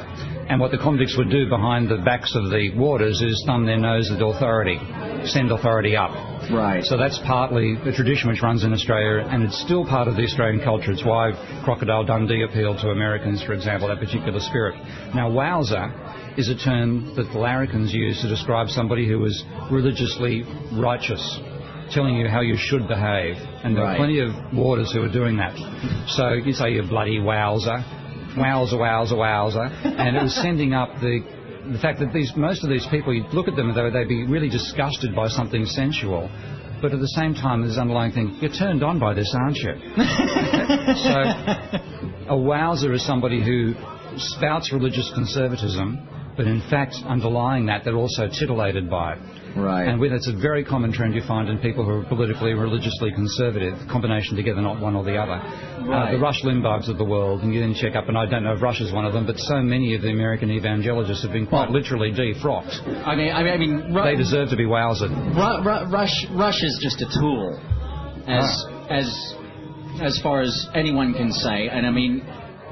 And what the convicts would do behind the backs of the warders is thumb their nose at authority, send authority up. Right. So that's partly the tradition which runs in Australia, and it's still part of the Australian culture. It's why Crocodile Dundee appealed to Americans, for example, that particular spirit. Now, wowser is a term that the larrikins use to describe somebody who is religiously righteous, telling you how you should behave. And there Right. are plenty of warders who are doing that. So you say, you bloody wowser, wowser, wowser, wowser, and it was sending up the the fact that these most of these people, you look at them, they, they'd be really disgusted by something sensual, but at the same time, there's underlying thing, you're turned on by this, aren't you? So a wowser is somebody who spouts religious conservatism, but in fact, underlying that, they're also titillated by it. Right. And with, it's a very common trend you find in people who are politically, religiously conservative, combination together, not one or the other. Right. Uh, the Rush Limbaughs of the world, and you then check up, and I don't know if Rush is one of them, but so many of the American evangelists have been quite well, literally defrocked. I mean, I mean, I mean Ru- they deserve to be wowsed. Ru- Ru- Rush, Rush is just a tool, as ah. as as far as anyone can say, and I mean.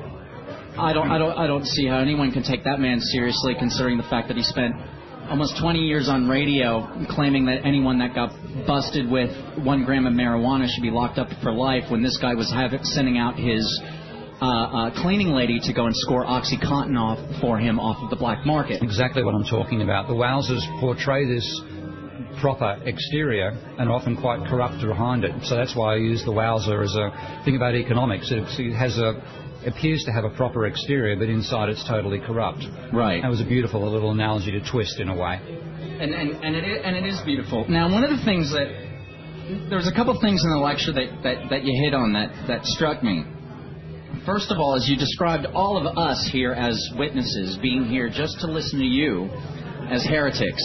I don't, I don't, I don't see how anyone can take that man seriously, considering the fact that he spent almost twenty years on radio claiming that anyone that got busted with one gram of marijuana should be locked up for life. When this guy was having, sending out his uh, uh, cleaning lady to go and score OxyContin off for him off of the black market. Exactly what I'm talking about. The wowsers portray this proper exterior and often quite corrupt behind it. So that's why I use the wowser as a thing about economics. It, it has a appears to have a proper exterior, but inside it's totally corrupt. Right. That was a beautiful little analogy to twist in a way. And and and it is, and it is beautiful. Now, one of the things that there's a couple of things in the lecture that, that, that you hit on that, that struck me. First of all, is you described all of us here as witnesses, being here just to listen to you as heretics.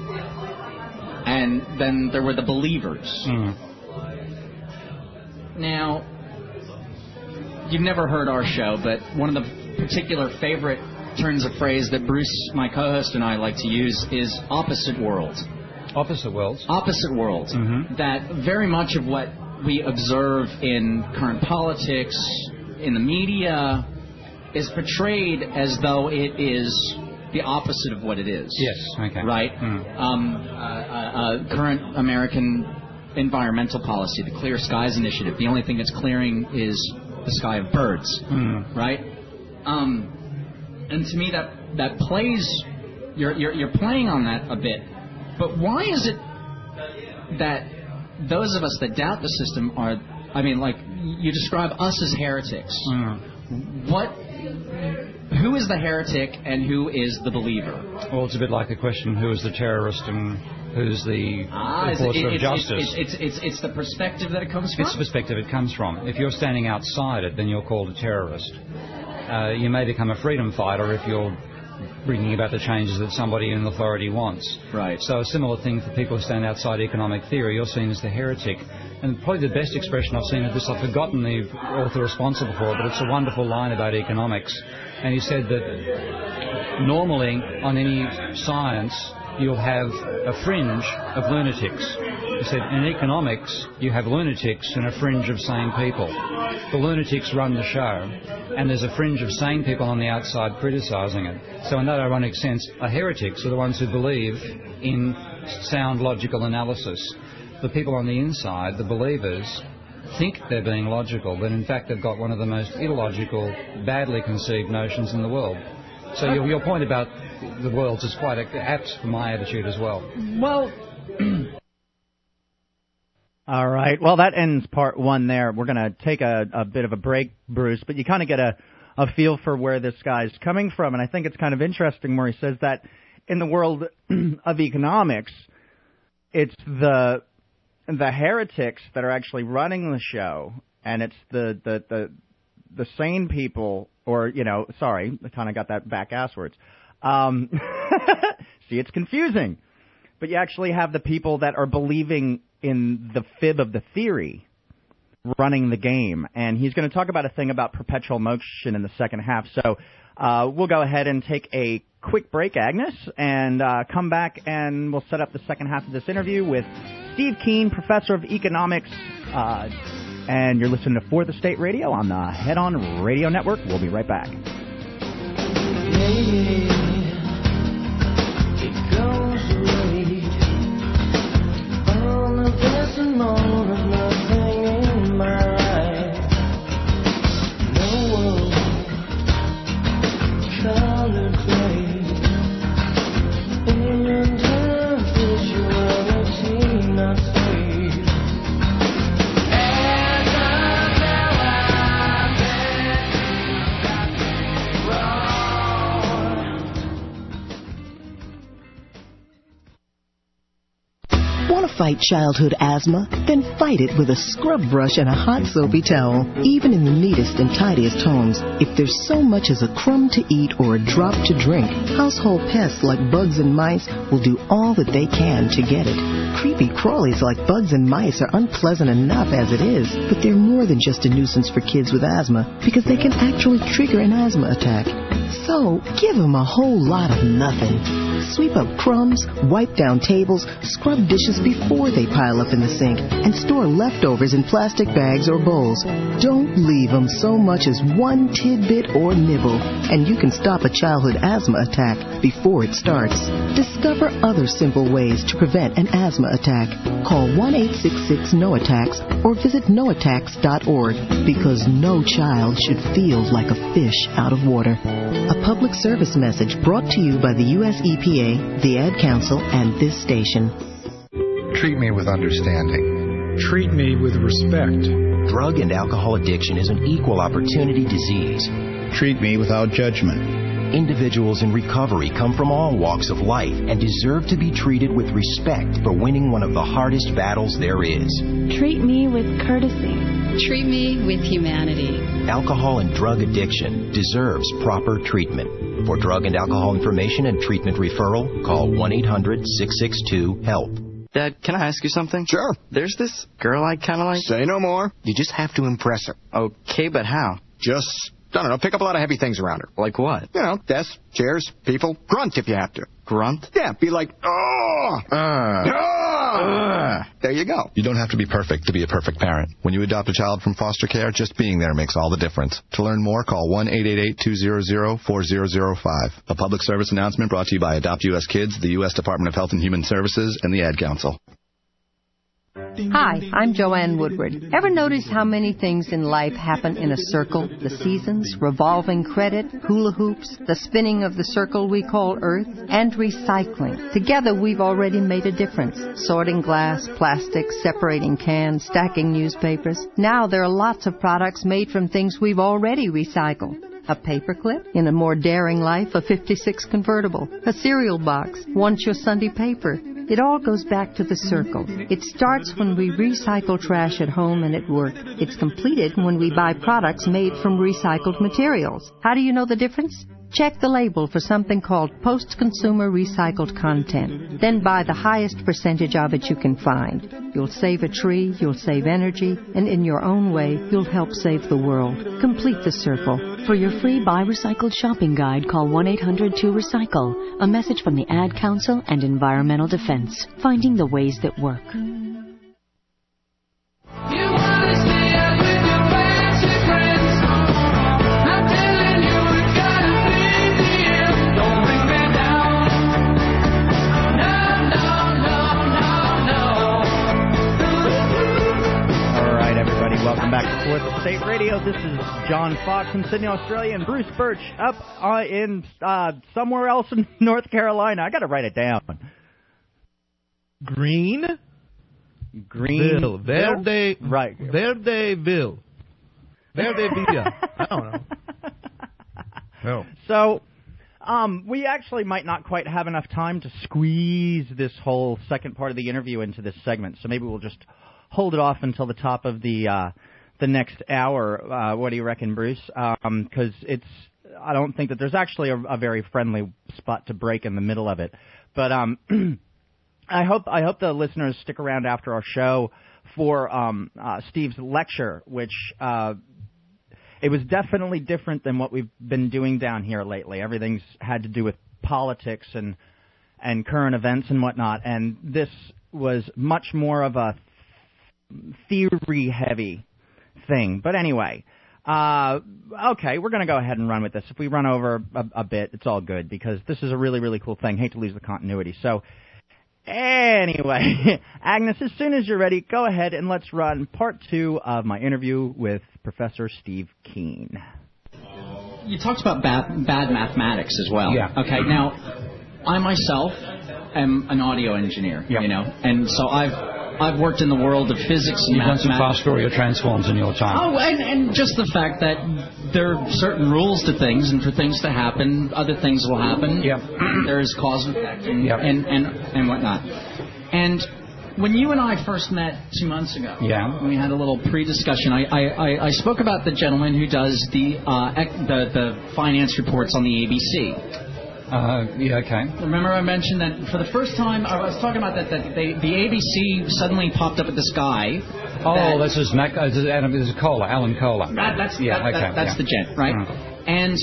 And then there were the believers. Mm. Now, you've never heard our show, but one of the particular favorite turns of phrase that Bruce, my co-host, and I like to use is opposite worlds. Opposite worlds? Opposite worlds. Mm-hmm. That very much of what we observe in current politics, in the media, is portrayed as though it is the opposite of what it is. Yes, okay. Right? Mm. Um, uh, uh, uh, current American environmental policy, the Clear Skies Initiative, the only thing that's clearing is the sky of birds, mm. right? Um, and to me, that that plays. You're, you're you're playing on that a bit, but why is it that those of us that doubt the system are? I mean, like you describe us as heretics. Mm. What? Who is the heretic and who is the believer? Well, it's a bit like the question: who is the terrorist and who's the ah, enforcer it, it, of justice? It's, it's, it's, it's the perspective that it comes from? It's the perspective it comes from. If you're standing outside it, then you're called a terrorist. Uh, you may become a freedom fighter if you're bringing about the changes that somebody in authority wants. Right. So a similar thing for people who stand outside economic theory, you're seen as the heretic. And probably the best expression I've seen of this, I've forgotten the author responsible for it, but it's a wonderful line about economics. And he said that normally on any science, you'll have a fringe of lunatics. He said, in economics, you have lunatics and a fringe of sane people. The lunatics run the show, and there's a fringe of sane people on the outside criticising it. So in that ironic sense, our heretics are the ones who believe in sound logical analysis. The people on the inside, the believers, think they're being logical, but in fact they've got one of the most illogical, badly conceived notions in the world. So your, your point about the worlds is quite apt for my attitude as well. Well, all right. Well, that ends part one there. We're going to take a, a bit of a break, Bruce, but you kind of get a, a feel for where this guy's coming from, and I think it's kind of interesting where he says that in the world of economics, it's the the heretics that are actually running the show, and it's the the the, the sane people, or, you know, sorry, I kind of got that back ass words. Um, see, it's confusing. But you actually have the people that are believing in the fib of the theory running the game. And he's going to talk about a thing about perpetual motion in the second half. So uh, we'll go ahead and take a quick break, Agnes, and uh, come back and we'll set up the second half of this interview with Steve Keen, professor of economics. Uh, and you're listening to Fourth Estate Radio on the Head On Radio Network. We'll be right back. Maybe it goes away. All of this and more of nothing in my life. No world, colored gray. Individuality not safe. As I know I've been wrong. Want to fight childhood asthma? Then fight it with a scrub brush and a hot soapy towel, even in the neatest and tidiest homes. If there's so much as a crumb to eat or a drop to drink, household pests like bugs and mice will do all that they can to get it. Creepy crawlies like bugs and mice are unpleasant enough as it is, but they're more than just a nuisance for kids with asthma because they can actually trigger an asthma attack. So, give them a whole lot of nothing. Sweep up crumbs, wipe down tables, scrub dishes before they pile up in the sink, and store leftovers in plastic bags or bowls. Don't leave them so much as one tidbit or nibble, and you can stop a childhood asthma attack before it starts. Discover other simple ways to prevent an asthma attack. Call one eight six six N O attacks or visit no attacks dot org, because no child should feel like a fish out of water. A public service message brought to you by the U S E P A, the Ad Council, and this station. Treat me with understanding. Treat me with respect. Drug and alcohol addiction is an equal opportunity disease. Treat me without judgment. Individuals in recovery come from all walks of life and deserve to be treated with respect for winning one of the hardest battles there is. Treat me with courtesy. Treat me with humanity. Alcohol and drug addiction deserves proper treatment. For drug and alcohol information and treatment referral, call one eight hundred six six two HELP. Dad, can I ask you something? Sure. There's this girl I kind of like. Say no more. You just have to impress her. Okay, but how? Just, I don't know, pick up a lot of heavy things around her. Like what? You know, desks, chairs, people. Grunt if you have to. Grunt? Yeah, be like, oh! Uh, uh, there you go. You don't have to be perfect to be a perfect parent. When you adopt a child from foster care, just being there makes all the difference. To learn more, call one eight eight eight, two hundred, four thousand five. A public service announcement brought to you by Adopt U S Kids, the U S Department of Health and Human Services, and the Ad Council. Hi, I'm Joanne Woodward. Ever notice how many things in life happen in a circle? The seasons, revolving credit, hula hoops, the spinning of the circle we call Earth, and recycling. Together we've already made a difference. Sorting glass, plastic, separating cans, stacking newspapers. Now there are lots of products made from things we've already recycled. A paperclip, in a more daring life, a fifty-six convertible, a cereal box, once your Sunday paper. It all goes back to the circle. It starts when we recycle trash at home and at work. It's completed when we buy products made from recycled materials. How do you know the difference? Check the label for something called post-consumer recycled content. Then buy the highest percentage of it you can find. You'll save a tree, you'll save energy, and in your own way, you'll help save the world. Complete the circle. For your free Buy Recycled shopping guide, call one eight hundred two recycle. A message from the Ad Council and Environmental Defense. Finding the ways that work. Welcome back to Fourth Estate Radio. This is John Fox in Sydney, Australia, and Bruce Birch up uh, in uh, somewhere else in North Carolina. I got to write it down. Green? Green. Verde. Right. Verdeville. Verdevilla. I don't know. No. So, um, we actually might not quite have enough time to squeeze this whole second part of the interview into this segment, so maybe we'll just hold it off until the top of the uh, the next hour. Uh, what do you reckon, Bruce? Because um, it's, I don't think that there's actually a, a very friendly spot to break in the middle of it. But um, I hope I hope the listeners stick around after our show for um, uh, Steve's lecture, which uh, it was definitely different than what we've been doing down here lately. Everything's had to do with politics and and current events and whatnot, and this was much more of a theory-heavy thing. But anyway, Uh, okay, we're going to go ahead and run with this. If we run over a, a bit, it's all good because this is a really, really cool thing. Hate to lose the continuity. So, anyway, Agnes, as soon as you're ready, go ahead and let's run part two of my interview with Professor Steve Keen. You talked about bad, bad mathematics as well. Yeah. Okay, now, I myself am an audio engineer, yep. you know, and so I've I've worked in the world of physics and You've mathematics. done some fast Fourier transforms in your time. Oh, and, and just the fact that there are certain rules to things, and for things to happen, other things will happen. Yep. There is cause and effect and, yep. and, and, and whatnot. And when you and I first met two months ago, yeah. we had a little pre-discussion. I, I, I, I spoke about the gentleman who does the, uh, ec- the the finance reports on the A B C. Uh, yeah, okay. Remember I mentioned that for the first time, I was talking about that, that they, the A B C suddenly popped up at the sky. Oh, that, this is Mac, uh, this is Adam, this is Kohler, Alan Kohler. That, that's yeah, that, okay, that, that's yeah. the gent, right? Mm. And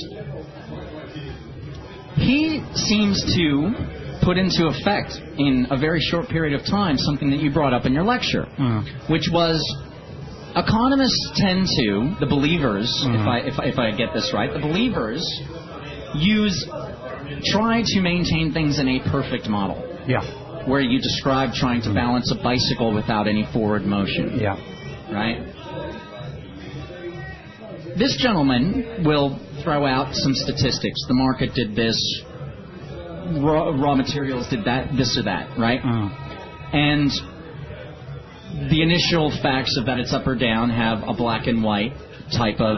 he seems to put into effect in a very short period of time something that you brought up in your lecture, mm. which was economists tend to, the believers, mm. if I if I, if I get this right, the believers use try to maintain things in a perfect model. Yeah. Where you describe trying to balance a bicycle without any forward motion. Yeah. Right? This gentleman will throw out some statistics. The market did this. Raw, raw materials did that, this or that, right? Mm. And the initial facts of that it's up or down have a black and white type of,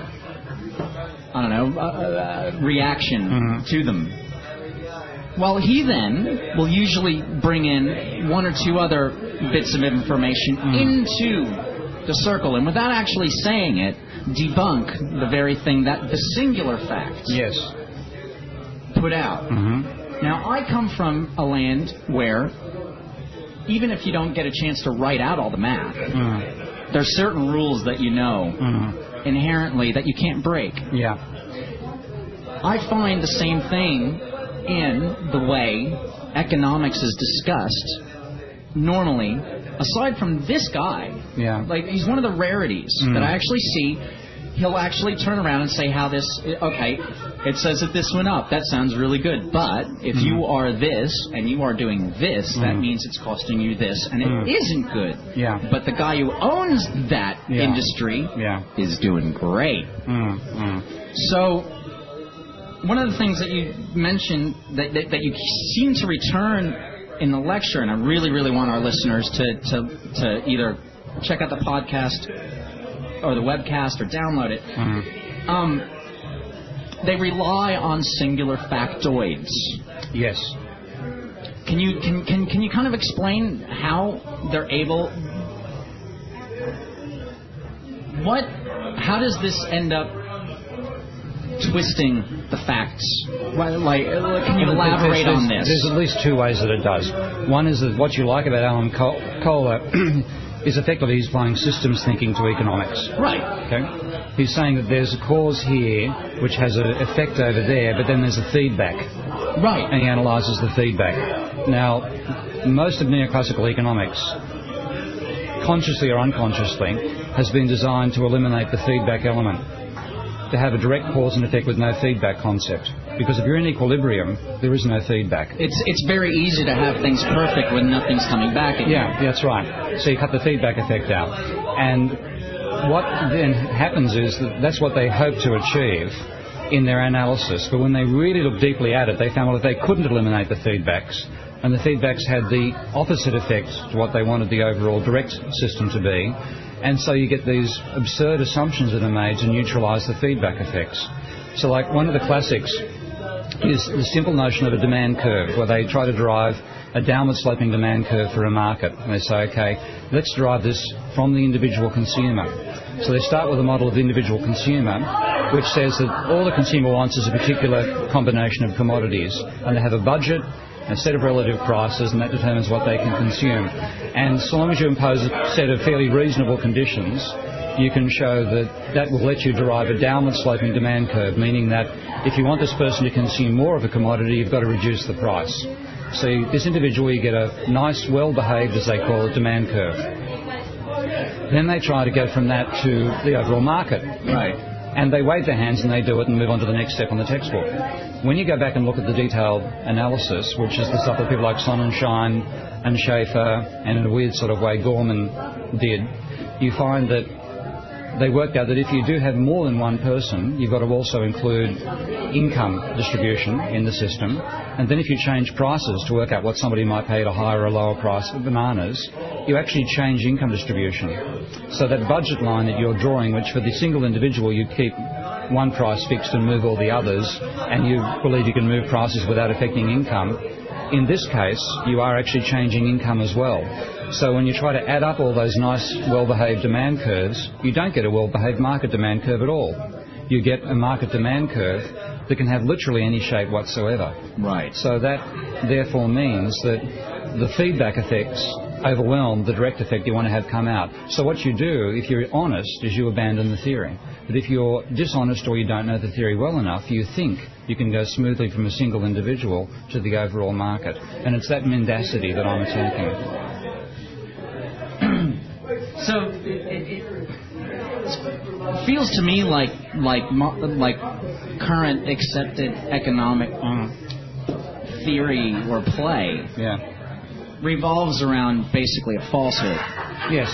I don't know, uh, uh, reaction mm-hmm. to them. Well, he then will usually bring in one or two other bits of information mm. into the circle, and without actually saying it, debunk the very thing that the singular fact yes. put out. Mm-hmm. Now, I come from a land where, even if you don't get a chance to write out all the math, mm. there's certain rules that you know mm. inherently that you can't break. Yeah. I find the same thing in the way economics is discussed normally, aside from this guy. Yeah. Like, he's one of the rarities mm. that I actually see. He'll actually turn around and say how this, okay, it says that this went up. That sounds really good. But if mm. you are this and you are doing this, mm. that means it's costing you this. And it mm. isn't good. Yeah. But the guy who owns that yeah. industry yeah. is doing great. Mm. Mm. So one of the things that you mentioned that, that, that you seem to return in the lecture, and I really, really want our listeners to, to, to either check out the podcast or the webcast or download it, mm-hmm. um, they rely on singular factoids. Yes. Can you can, can can you kind of explain how they're able? What? How does this end up twisting the facts? Like, can you elaborate there's, on this? There's at least two ways that it does. One is that what you like about Alan Kohler is effectively he's applying systems thinking to economics. Right. Okay. He's saying that there's a cause here which has an effect over there, but then there's a feedback. Right. And he analyses the feedback. Now, most of neoclassical economics, consciously or unconsciously, has been designed to eliminate the feedback element, to have a direct cause and effect with no feedback concept. Because if you're in equilibrium, there is no feedback. It's it's very easy to have things perfect when nothing's coming back at you. Yeah, that's right. So you cut the feedback effect out. And what then happens is that that's what they hope to achieve in their analysis. But when they really look deeply at it, they found, well, if they couldn't eliminate the feedbacks, and the feedbacks had the opposite effect to what they wanted the overall direct system to be, and so you get these absurd assumptions that are made to neutralise the feedback effects. So like one of the classics is the simple notion of a demand curve, where they try to derive a downward sloping demand curve for a market. And they say, okay, let's derive this from the individual consumer. So they start with a model of the individual consumer, which says that all the consumer wants is a particular combination of commodities, and they have a budget, a set of relative prices, and that determines what they can consume. And so long as you impose a set of fairly reasonable conditions, you can show that that will let you derive a downward sloping demand curve, meaning that if you want this person to consume more of a commodity, you've got to reduce the price. So this individual, you get a nice, well-behaved, as they call it, demand curve. Then they try to go from that to the overall market. Right. And they wave their hands and they do it and move on to the next step on the textbook. When you go back and look at the detailed analysis, which is the stuff that people like Sonnenschein and Schaefer and in a weird sort of way Gorman did, you find that they worked out that if you do have more than one person, you've got to also include income distribution in the system. And then if you change prices to work out what somebody might pay at a higher or lower price of bananas, you actually change income distribution. So that budget line that you're drawing, which for the single individual you keep one price fixed and move all the others, and you believe you can move prices without affecting income, in this case, you are actually changing income as well. So when you try to add up all those nice, well-behaved demand curves, you don't get a well-behaved market demand curve at all. You get a market demand curve that can have literally any shape whatsoever. Right. So that therefore means that the feedback effects overwhelm the direct effect you want to have come out. So what you do, if you're honest, is you abandon the theory. But if you're dishonest or you don't know the theory well enough, you think you can go smoothly from a single individual to the overall market. And it's that mendacity that I'm attacking. So it, it, it feels to me like like like current accepted economic uh, theory or play yeah. revolves around basically a falsehood. Yes.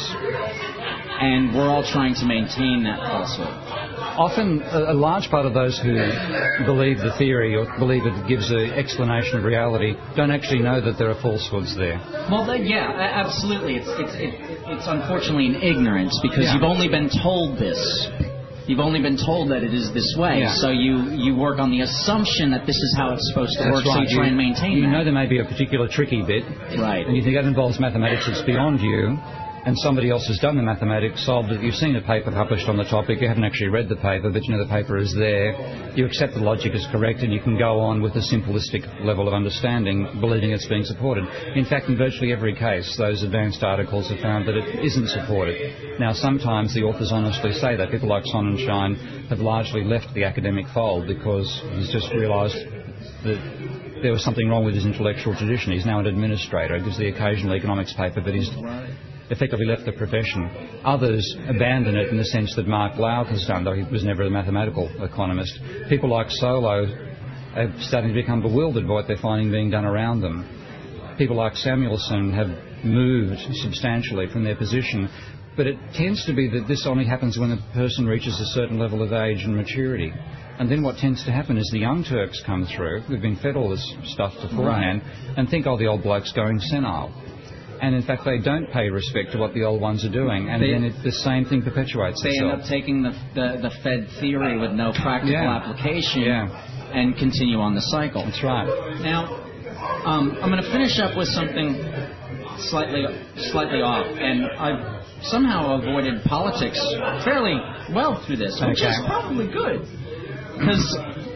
And we're all trying to maintain that falsehood. Often, a, a large part of those who believe the theory or believe it gives an explanation of reality don't actually know that there are falsehoods there. Well, they, yeah, absolutely. It's it's it, it's unfortunately an ignorance because yeah. you've only been told this. You've only been told that it is this way, yeah. so you, you work on the assumption that this is how it's supposed to That's work, right. so you try you, and maintain You that. know there may be a particular tricky bit, right? And you think that involves mathematics that's beyond you, and somebody else has done the mathematics, solved it. You've seen a paper published on the topic. You haven't actually read the paper, but you know the paper is there. You accept the logic is correct, and you can go on with a simplistic level of understanding, believing it's being supported. In fact, in virtually every case, those advanced articles have found that it isn't supported. Now, sometimes the authors honestly say that. People like Sonnenschein have largely left the academic fold because he's just realised that there was something wrong with his intellectual tradition. He's now an administrator. He gives the occasional economics paper, but he's effectively left the profession. Others abandon it in the sense that Mark Blount has done, though he was never a mathematical economist. People like Solow are starting to become bewildered by what they're finding being done around them. People like Samuelson have moved substantially from their position, but it tends to be that this only happens when a person reaches a certain level of age and maturity. And then what tends to happen is the young Turks come through, who've been fed all this stuff beforehand, right. and think, oh, the old bloke's going senile. And in fact, they don't pay respect to what the old ones are doing, and they, then it, the same thing perpetuates they itself. They end up taking the, the, the Fed theory with no practical yeah. application yeah. and continue on the cycle. That's right. Now, um, I'm going to finish up with something slightly slightly off, and I've somehow avoided politics fairly well through this, which okay. is probably good, because,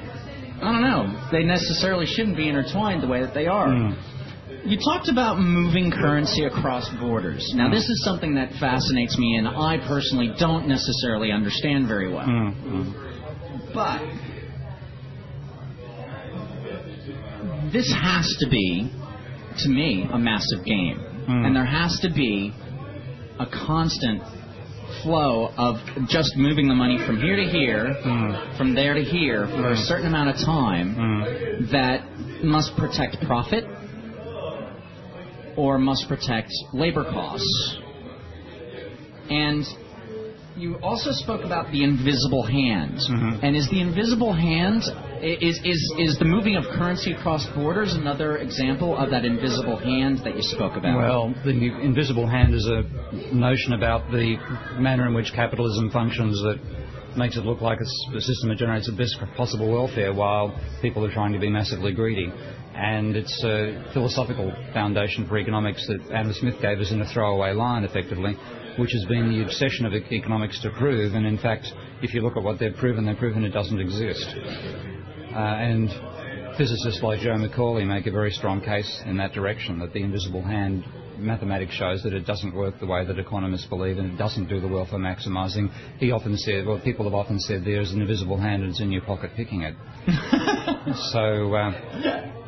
I don't know, they necessarily shouldn't be intertwined the way that they are. Mm. You talked about moving currency across borders. Now, this is something that fascinates me, and I personally don't necessarily understand very well. Mm-hmm. But this has to be, to me, a massive game. Mm. And there has to be a constant flow of just moving the money from here to here, mm. from there to here, for mm. a certain amount of time mm. that must protect profit or must protect labor costs. And you also spoke about the invisible hand. Mm-hmm. And is the invisible hand, is, is, is the moving of currency across borders another example of that invisible hand that you spoke about? Well, the invisible hand is a notion about the manner in which capitalism functions that makes it look like it's a system that generates the best possible welfare while people are trying to be massively greedy. And it's a philosophical foundation for economics that Adam Smith gave us in a throwaway line, effectively, which has been the obsession of economics to prove. And in fact, if you look at what they've proven, they've proven it doesn't exist. Uh, and physicists like Joe Macaulay make a very strong case in that direction, that the invisible hand, mathematics shows that it doesn't work the way that economists believe, and it doesn't do the welfare maximising. He often said, well, people have often said, there's an invisible hand and it's in your pocket picking it. so... Uh,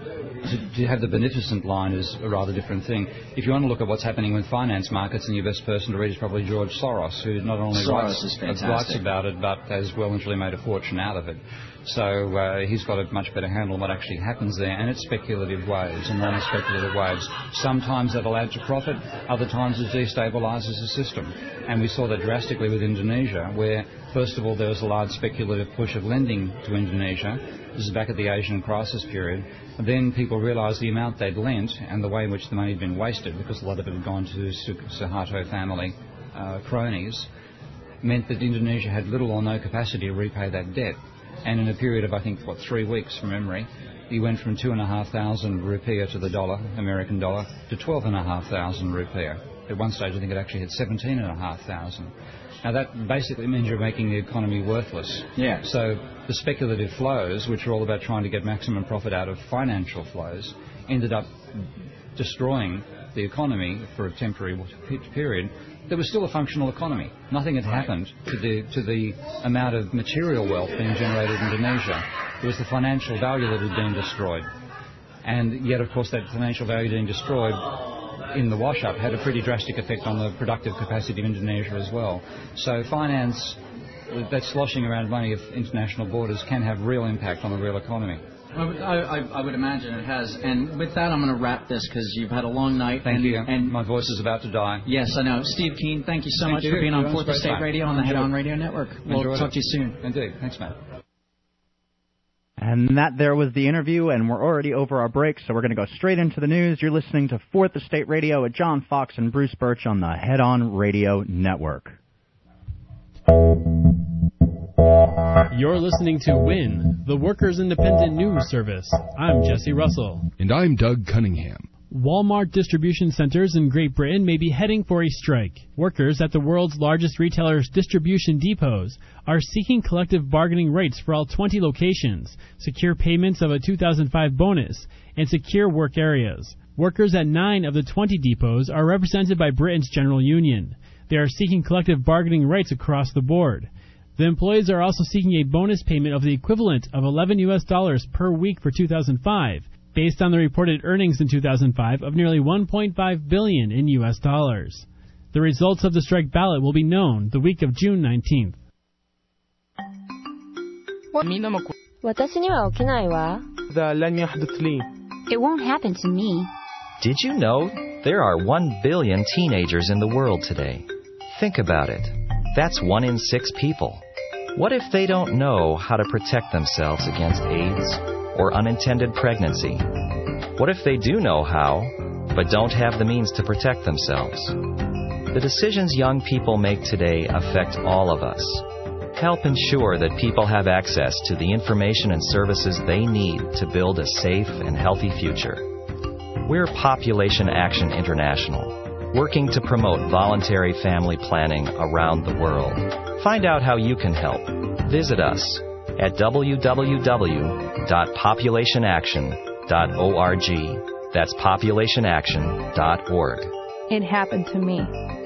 to, to have the beneficent line is a rather different thing. If you want to look at what's happening with finance markets, then your best person to read is probably George Soros, who not only writes, writes about it, but has well and truly made a fortune out of it. So uh, he's got a much better handle on what actually happens there, and it's speculative waves and non-speculative waves. Sometimes that'll add to profit, other times it destabilises the system. And we saw that drastically with Indonesia, where, first of all, there was a large speculative push of lending to Indonesia. This is back at the Asian crisis period. And then people realised the amount they'd lent and the way in which the money had been wasted, because a lot of it had gone to Suharto family uh, cronies, meant that Indonesia had little or no capacity to repay that debt. And in a period of, I think, what, three weeks from memory, he went from two and a half thousand rupiah to the dollar, American dollar, to twelve and a half thousand rupiah. At one stage, I think it actually had seventeen and a half thousand. Now that basically means you're making the economy worthless. Yeah. So the speculative flows, which are all about trying to get maximum profit out of financial flows, ended up destroying the economy for a temporary period. There was still a functional economy. Nothing had happened to the to the amount of material wealth being generated in Indonesia. It was the financial value that had been destroyed. And yet, of course, that financial value being destroyed in the wash-up had a pretty drastic effect on the productive capacity of Indonesia as well. So finance, that sloshing around money of international borders, can have real impact on the real economy. I, I, I would imagine it has. And with that, I'm going to wrap this because you've had a long night. Thank and, you. And my voice is about to die. Yes, I know. Steve Keen, thank you so thank much you. for being You're on Fourth Estate time. Radio on the Head On Radio Network. We'll Enjoyed talk it. to you soon. Indeed. Thanks, Matt. And that there was the interview, and we're already over our break, so we're going to go straight into the news. You're listening to Fourth Estate Radio with John Fox and Bruce Birch on the Head On Radio Network. You're listening to W I N, the Workers' Independent News Service. I'm Jesse Russell. And I'm Doug Cunningham. Walmart distribution centers in Great Britain may be heading for a strike. Workers at the world's largest retailers' distribution depots are seeking collective bargaining rights for all twenty locations, secure payments of a two thousand five bonus, and secure work areas. Workers at nine of the twenty depots are represented by Britain's General Union. They are seeking collective bargaining rights across the board. The employees are also seeking a bonus payment of the equivalent of eleven U S dollars per week for two thousand five, based on the reported earnings in two thousand five of nearly one point five billion dollars in U S dollars. The results of the strike ballot will be known the week of June nineteenth. It won't happen to me. Did you know there are one billion teenagers in the world today? Think about it. That's one in six people. What if they don't know how to protect themselves against AIDS or unintended pregnancy? What if they do know how, but don't have the means to protect themselves? The decisions young people make today affect all of us. Help ensure that people have access to the information and services they need to build a safe and healthy future. We're Population Action International, working to promote voluntary family planning around the world. Find out how you can help. Visit us at w w w dot population action dot org. That's population action dot org. It happened to me.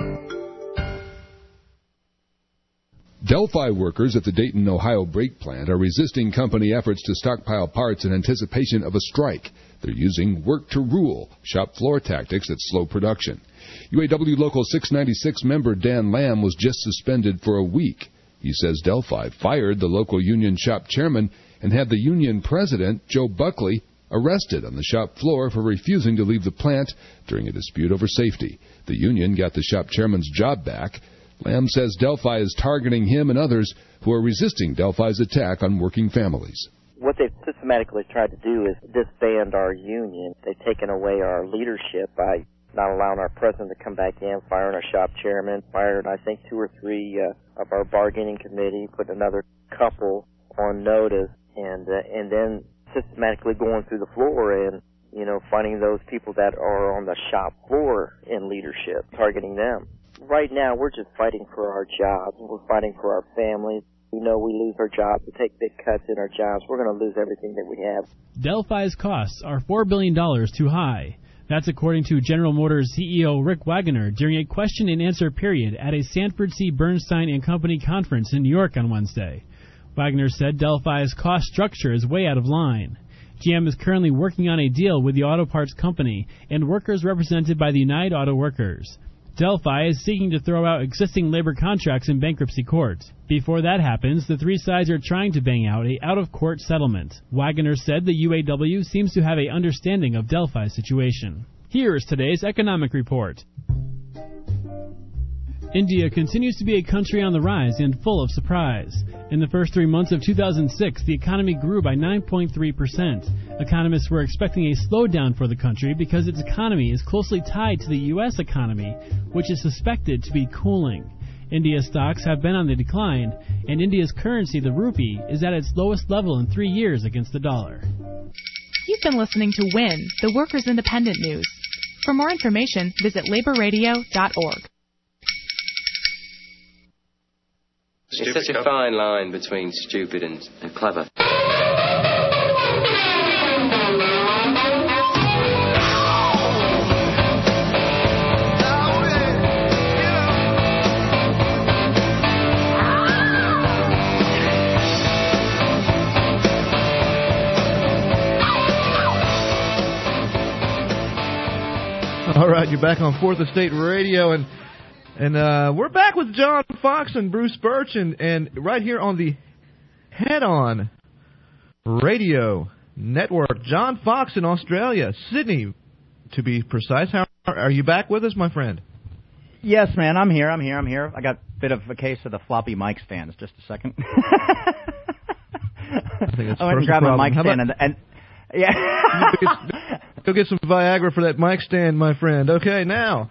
Delphi workers at the Dayton, Ohio brake plant are resisting company efforts to stockpile parts in anticipation of a strike. They're using work-to-rule, shop floor tactics that slow production. U A W Local six ninety-six member Dan Lamb was just suspended for a week. He says Delphi fired the local union shop chairman and had the union president, Joe Buckley, arrested on the shop floor for refusing to leave the plant during a dispute over safety. The union got the shop chairman's job back. Lamb says Delphi is targeting him and others who are resisting Delphi's attack on working families. What they've systematically tried to do is disband our union. They've taken away our leadership by not allowing our president to come back in, firing our shop chairman, fired, I think, two or three uh, of our bargaining committee, put another couple on notice, and uh, and then systematically going through the floor and, you know, finding those people that are on the shop floor in leadership, targeting them. Right now, we're just fighting for our jobs. We're fighting for our families. We know we lose our jobs, we take big cuts in our jobs. We're going to lose everything that we have. Delphi's costs are four billion dollars too high. That's according to General Motors C E O Rick Wagoner during a question-and-answer period at a Sanford C. Bernstein and Company conference in New York on Wednesday. Wagoner said Delphi's cost structure is way out of line. G M is currently working on a deal with the auto parts company and workers represented by the United Auto Workers. Delphi is seeking to throw out existing labor contracts in bankruptcy court. Before that happens, the three sides are trying to bang out a out-of-court settlement. Wagoner said the U A W seems to have an understanding of Delphi's situation. Here is today's economic report. India continues to be a country on the rise and full of surprise. In the first three months of two thousand six, the economy grew by nine point three percent. Economists were expecting a slowdown for the country because its economy is closely tied to the U S economy, which is suspected to be cooling. India's stocks have been on the decline, and India's currency, the rupee, is at its lowest level in three years against the dollar. You've been listening to W I N, the Workers' Independent News. For more information, visit labor radio dot org. It's such a fine line between stupid and, and clever. All right, you're back on Fourth Estate Radio, and And uh, we're back with John Fox and Bruce Birch, and, and right here on the Head On Radio Network. John Fox in Australia, Sydney, to be precise. How are you back with us, my friend? Yes, man, I'm here, I'm here, I'm here. I got a bit of a case of the floppy mic stands. Just a second. I think it's I went and grabbed my mic stand, and, and yeah. go, get, go get some Viagra for that mic stand, my friend. Okay, now.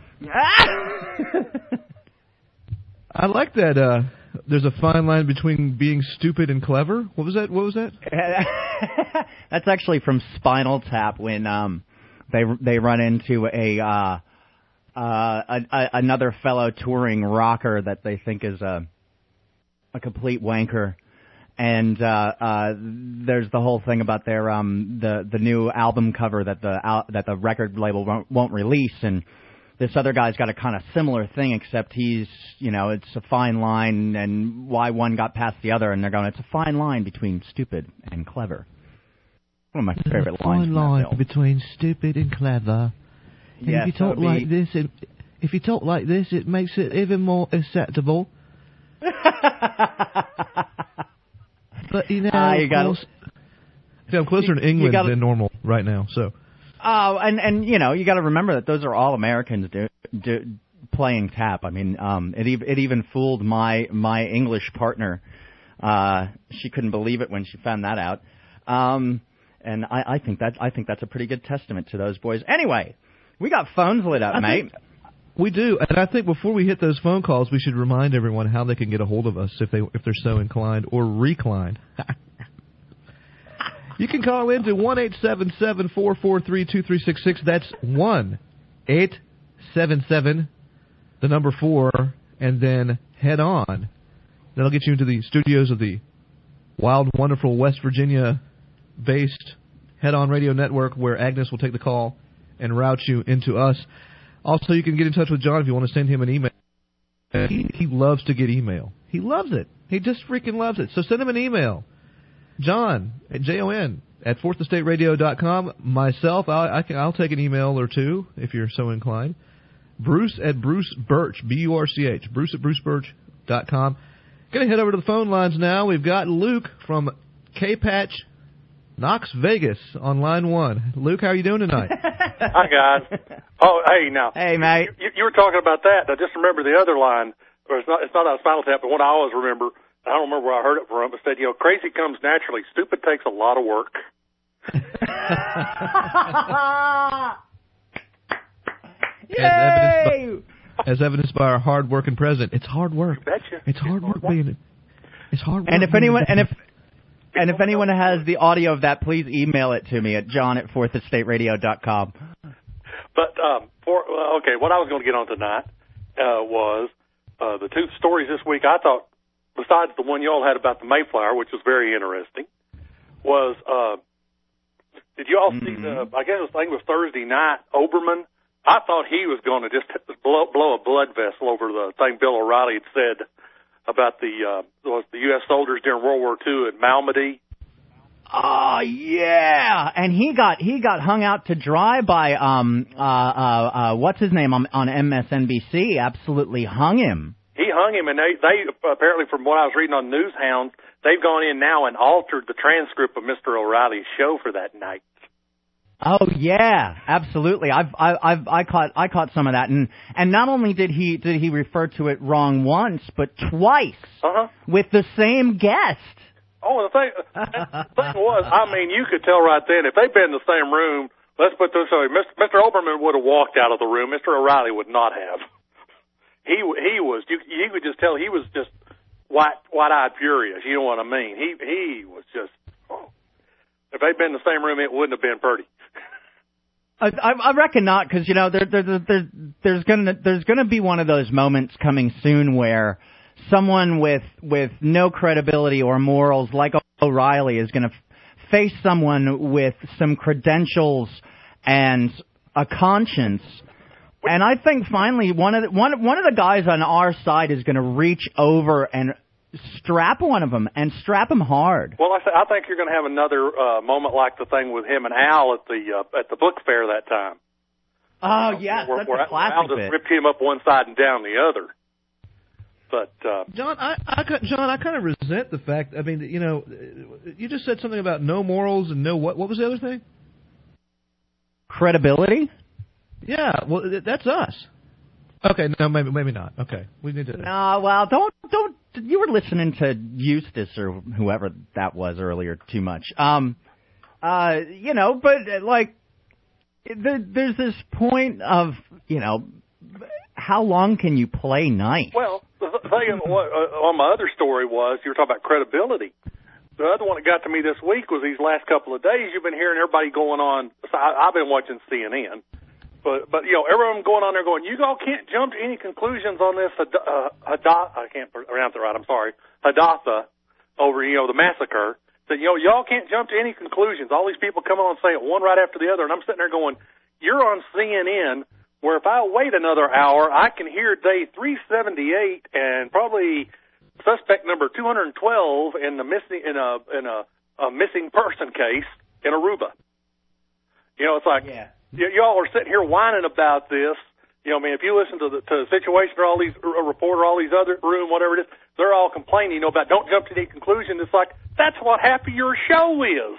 I like that. Uh, there's a fine line between being stupid and clever. What was that? What was that? That's actually from Spinal Tap when um, they they run into a, uh, uh, a, a another fellow touring rocker that they think is a a complete wanker, and uh, uh, there's the whole thing about their um the the new album cover that the uh, that the record label won't, won't release, and this other guy's got a kind of similar thing, except he's, you know, it's a fine line, and why one got past the other, and they're going, it's a fine line between stupid and clever. One of my There's favorite a lines. fine from line that film. between stupid and clever. And Yes, if you talk that'd like be- this, it, if you talk like this, it makes it even more acceptable. But you know, Ah, you of gotta- course, yeah, I'm closer you- to England you gotta- than normal right now. So Oh, and and you know, you got to remember that those are all Americans do, do, playing tap. I mean, um, it ev- it even fooled my my English partner. Uh, she couldn't believe it when she found that out. Um, and I, I think that I think that's a pretty good testament to those boys. Anyway, we got phones lit up, I mate. think we do, and I think before we hit those phone calls, we should remind everyone how they can get a hold of us if they if they're so inclined or reclined. You can call in to one eight seven seven, four four three, two three six six. That's one eight seven seven, the number four, and then head on. That'll get you into the studios of the wild, wonderful West Virginia-based Head On Radio Network, where Agnes will take the call and route you into us. Also, you can get in touch with John if you want to send him an email. He, he loves to get email. He loves it. He just freaking loves it. So send him an email. John, at J O N, at fourth estate radio dot com. Myself, I, I can, I'll take an email or two if you're so inclined. Bruce at Bruce Birch, B U R C H, Bruce at bruce birch dot com. Going to head over to the phone lines now. We've got Luke from K-Patch, Knox Vegas on line one. Luke, how are you doing tonight? Hi, guys. Oh, hey, now. Hey, mate. You, you were talking about that. I just remember the other line, or it's not, it's not on Spinal Tap, but what I always remember, I don't remember where I heard it from, it said, you know, crazy comes naturally. Stupid takes a lot of work. As evidenced, by, as evidenced by our hard working president. It's hard work. You betcha. It's hard work being It's hard work. And if being anyone a- and if and if anyone has the audio of that, please email it to me at john at fourth estate radio dot com. But, um, for, uh, okay, what I was going to get on tonight uh, was uh, the two stories this week I thought, besides the one y'all had about the Mayflower, which was very interesting, was, uh, did you all mm-hmm. see the, I guess the thing was Thursday night, Oberman? I thought he was going to just blow, blow a blood vessel over the thing Bill O'Reilly had said about the uh, was the U S soldiers during World War Two at Malmedy. Oh yeah, and he got he got hung out to dry by um uh uh, uh what's his name on on M S N B C. Absolutely hung him. He hung him, and they they apparently, from what I was reading on Newshound, they've gone in now and altered the transcript of Mister O'Reilly's show for that night. Oh yeah, absolutely. I've I, I've I caught I caught some of that, and and not only did he did he refer to it wrong once, but twice uh-huh. with the same guest. Oh, the thing, the thing was, I mean, you could tell right then if they'd been in the same room. Let's put this way: Mister Oberman would have walked out of the room. Mister O'Reilly would not have. He he was you you could just tell he was just white white eyed furious. You know what I mean? He he was just. Oh. If they'd been in the same room, it wouldn't have been pretty. I, I reckon not, because you know there, there, there, there's gonna there's gonna be one of those moments coming soon where someone with with no credibility or morals like O'Reilly is gonna f- face someone with some credentials and a conscience, and I think finally one of the, one one of the guys on our side is gonna reach over and strap one of them and strap him hard. Well, I, th- I think you're going to have another uh, moment like the thing with him and Al at the uh, at the book fair that time. Oh, yes, where, that's where a classic Al just bit. ripped him up one side and down the other. But uh, John, I, I John, I kind of resent the fact. I mean, you know, you just said something about no morals and no what? What was the other thing? Credibility. Yeah, well, that's us. Okay, no, maybe maybe not. Okay, we need to. No, well, don't don't. You were listening to Eustace or whoever that was earlier too much. Um, uh, you know, but like, there, there's this point of you know, how long can you play nice? Well, the thing what, uh, on my other story was you were talking about credibility. The other one that got to me this week was these last couple of days. You've been hearing everybody going on. So I, I've been watching C N N. But, but you know, everyone going on there going, you all can't jump to any conclusions on this uh, Hadassah, I can't pronounce it right, I'm sorry, Hadassah, over, you know, the massacre. That, you know, y'all can't jump to any conclusions. All these people come on and say it one right after the other, and I'm sitting there going, you're on C N N, where if I wait another hour, I can hear day three seventy-eight and probably suspect number two hundred twelve in the missing, in a, in a, a missing person case in Aruba. You know, it's like, yeah. Y- y'all are sitting here whining about this. You know, I mean, if you listen to the to the situation or all these a reporter, all these other room, whatever it is, they're all complaining, you know, about don't jump to any conclusion. It's like that's what half of your show is.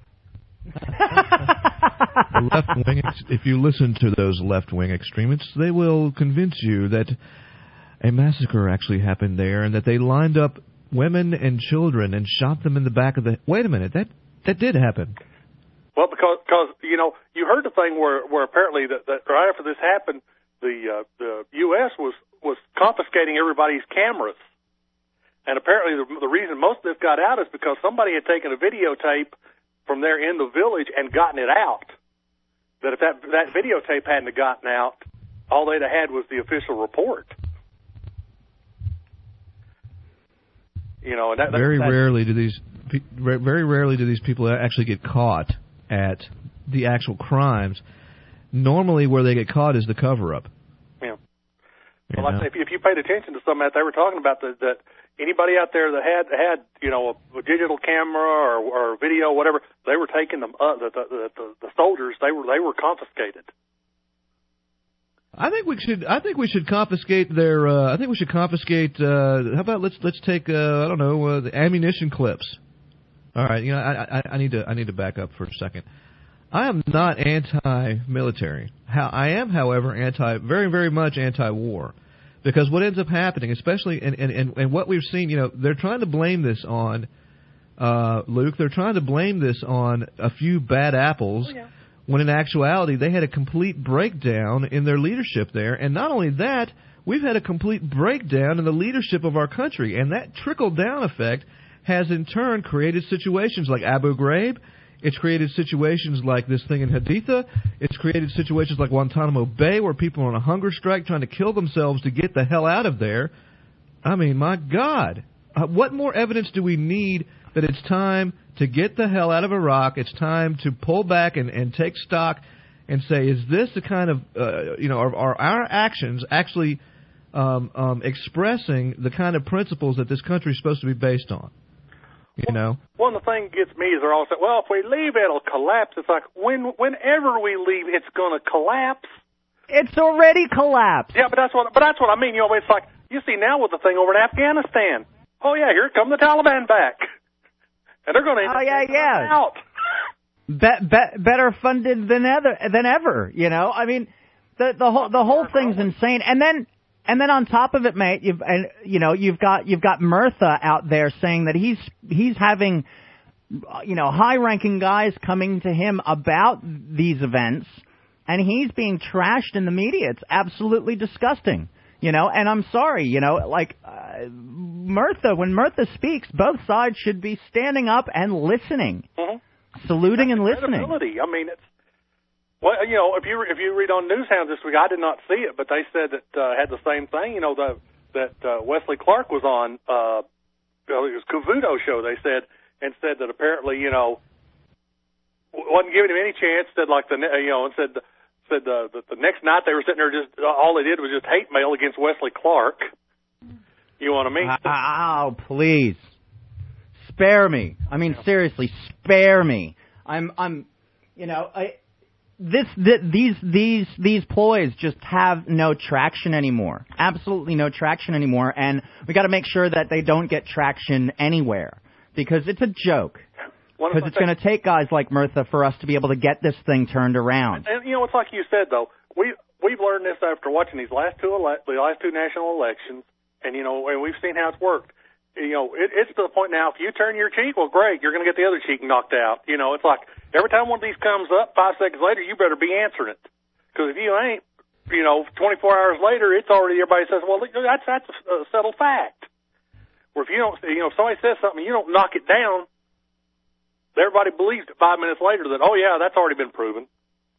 The left wing, if you listen to those left wing extremists, they will convince you that a massacre actually happened there and that they lined up women and children and shot them in the back of the. Wait a minute, that that did happen. Well, because, because you know, you heard the thing where, where apparently that, that right after this happened, the uh, the U S was was confiscating everybody's cameras, and apparently the, the reason most of this got out is because somebody had taken a videotape from there in the village and gotten it out. That if that that videotape hadn't have gotten out, all they'd have had was the official report. You know, and that, very that, rarely do these very rarely do these people actually get caught at the actual crimes. Normally, where they get caught is the cover-up. Yeah. Well, like I say, if you, if you paid attention to some of that, they were talking about the, that anybody out there that had had you know a, a digital camera or, or video, whatever, they were taking them. Uh, the, the, the the soldiers, they were they were confiscated. I think we should. I think we should confiscate their. Uh, I think we should confiscate. Uh, how about let's let's take. Uh, I don't know uh, the ammunition clips. All right, you know, I, I, I need to I need to back up for a second. I am not anti-military. How I am, however, anti, very very much anti-war, because what ends up happening, especially and and, and, and what we've seen, you know, they're trying to blame this on uh, Luke. They're trying to blame this on a few bad apples, Oh, yeah. when in actuality they had a complete breakdown in their leadership there, and not only that, we've had a complete breakdown in the leadership of our country, and that trickle-down effect has in turn created situations like Abu Ghraib. It's created situations like this thing in Haditha. It's created situations like Guantanamo Bay where people are on a hunger strike trying to kill themselves to get the hell out of there. I mean, my God. Uh, what more evidence do we need that it's time to get the hell out of Iraq? It's time to pull back and, and take stock and say, is this the kind of, uh, you know, are, are our actions actually um, um, expressing the kind of principles that this country is supposed to be based on? You know. One of the things that gets me is they're all saying, well, if we leave, it'll collapse. It's like, when, whenever we leave, it's going to collapse. It's already collapsed. Yeah, but that's what, but that's what I mean. You know, it's like, you see now with the thing over in Afghanistan. Oh, yeah, here come the Taliban back. And they're going to oh, yeah, yeah. out. Be, be, better funded than ever, than ever, you know? I mean, the, the whole, the whole thing's insane. And then, And then on top of it, mate, you've and you know you've got you've got Murtha out there saying that he's he's having you know high-ranking guys coming to him about these events, and he's being trashed in the media. It's absolutely disgusting, you know. And I'm sorry, you know, like uh, Murtha, when Murtha speaks, both sides should be standing up and listening, mm-hmm. saluting That's and listening. Credibility. I mean, it's. Well, you know, if you if you read on Newshound this week, I did not see it, but they said that uh, had the same thing. You know, the, that uh, Wesley Clark was on. Uh, it was Cavuto show. They said and said that apparently, you know, wasn't giving him any chance. Said like the you know, and said said the the, the next night they were sitting there just all they did was just hate mail against Wesley Clark. You know what I mean? Oh, please spare me. I mean, seriously, spare me. I'm I'm, you know, I. This, th- these, these, these ploys just have no traction anymore. Absolutely no traction anymore, and we got to make sure that they don't get traction anywhere because it's a joke. Because it's going to take guys like Murtha for us to be able to get this thing turned around. And, and you know, it's like you said though. We we've learned this after watching these last two ele- the last two national elections, and you know, and we've seen how it's worked. You know, it, it's to the point now, if you turn your cheek, well, great, you're going to get the other cheek knocked out. You know, it's like every time one of these comes up, five seconds later, you better be answering it. Because if you ain't, you know, twenty-four hours later, it's already, everybody says, well, that's that's a settled fact. Where if you don't, you know, if somebody says something, you don't knock it down, everybody believes it five minutes later that, oh, yeah, that's already been proven.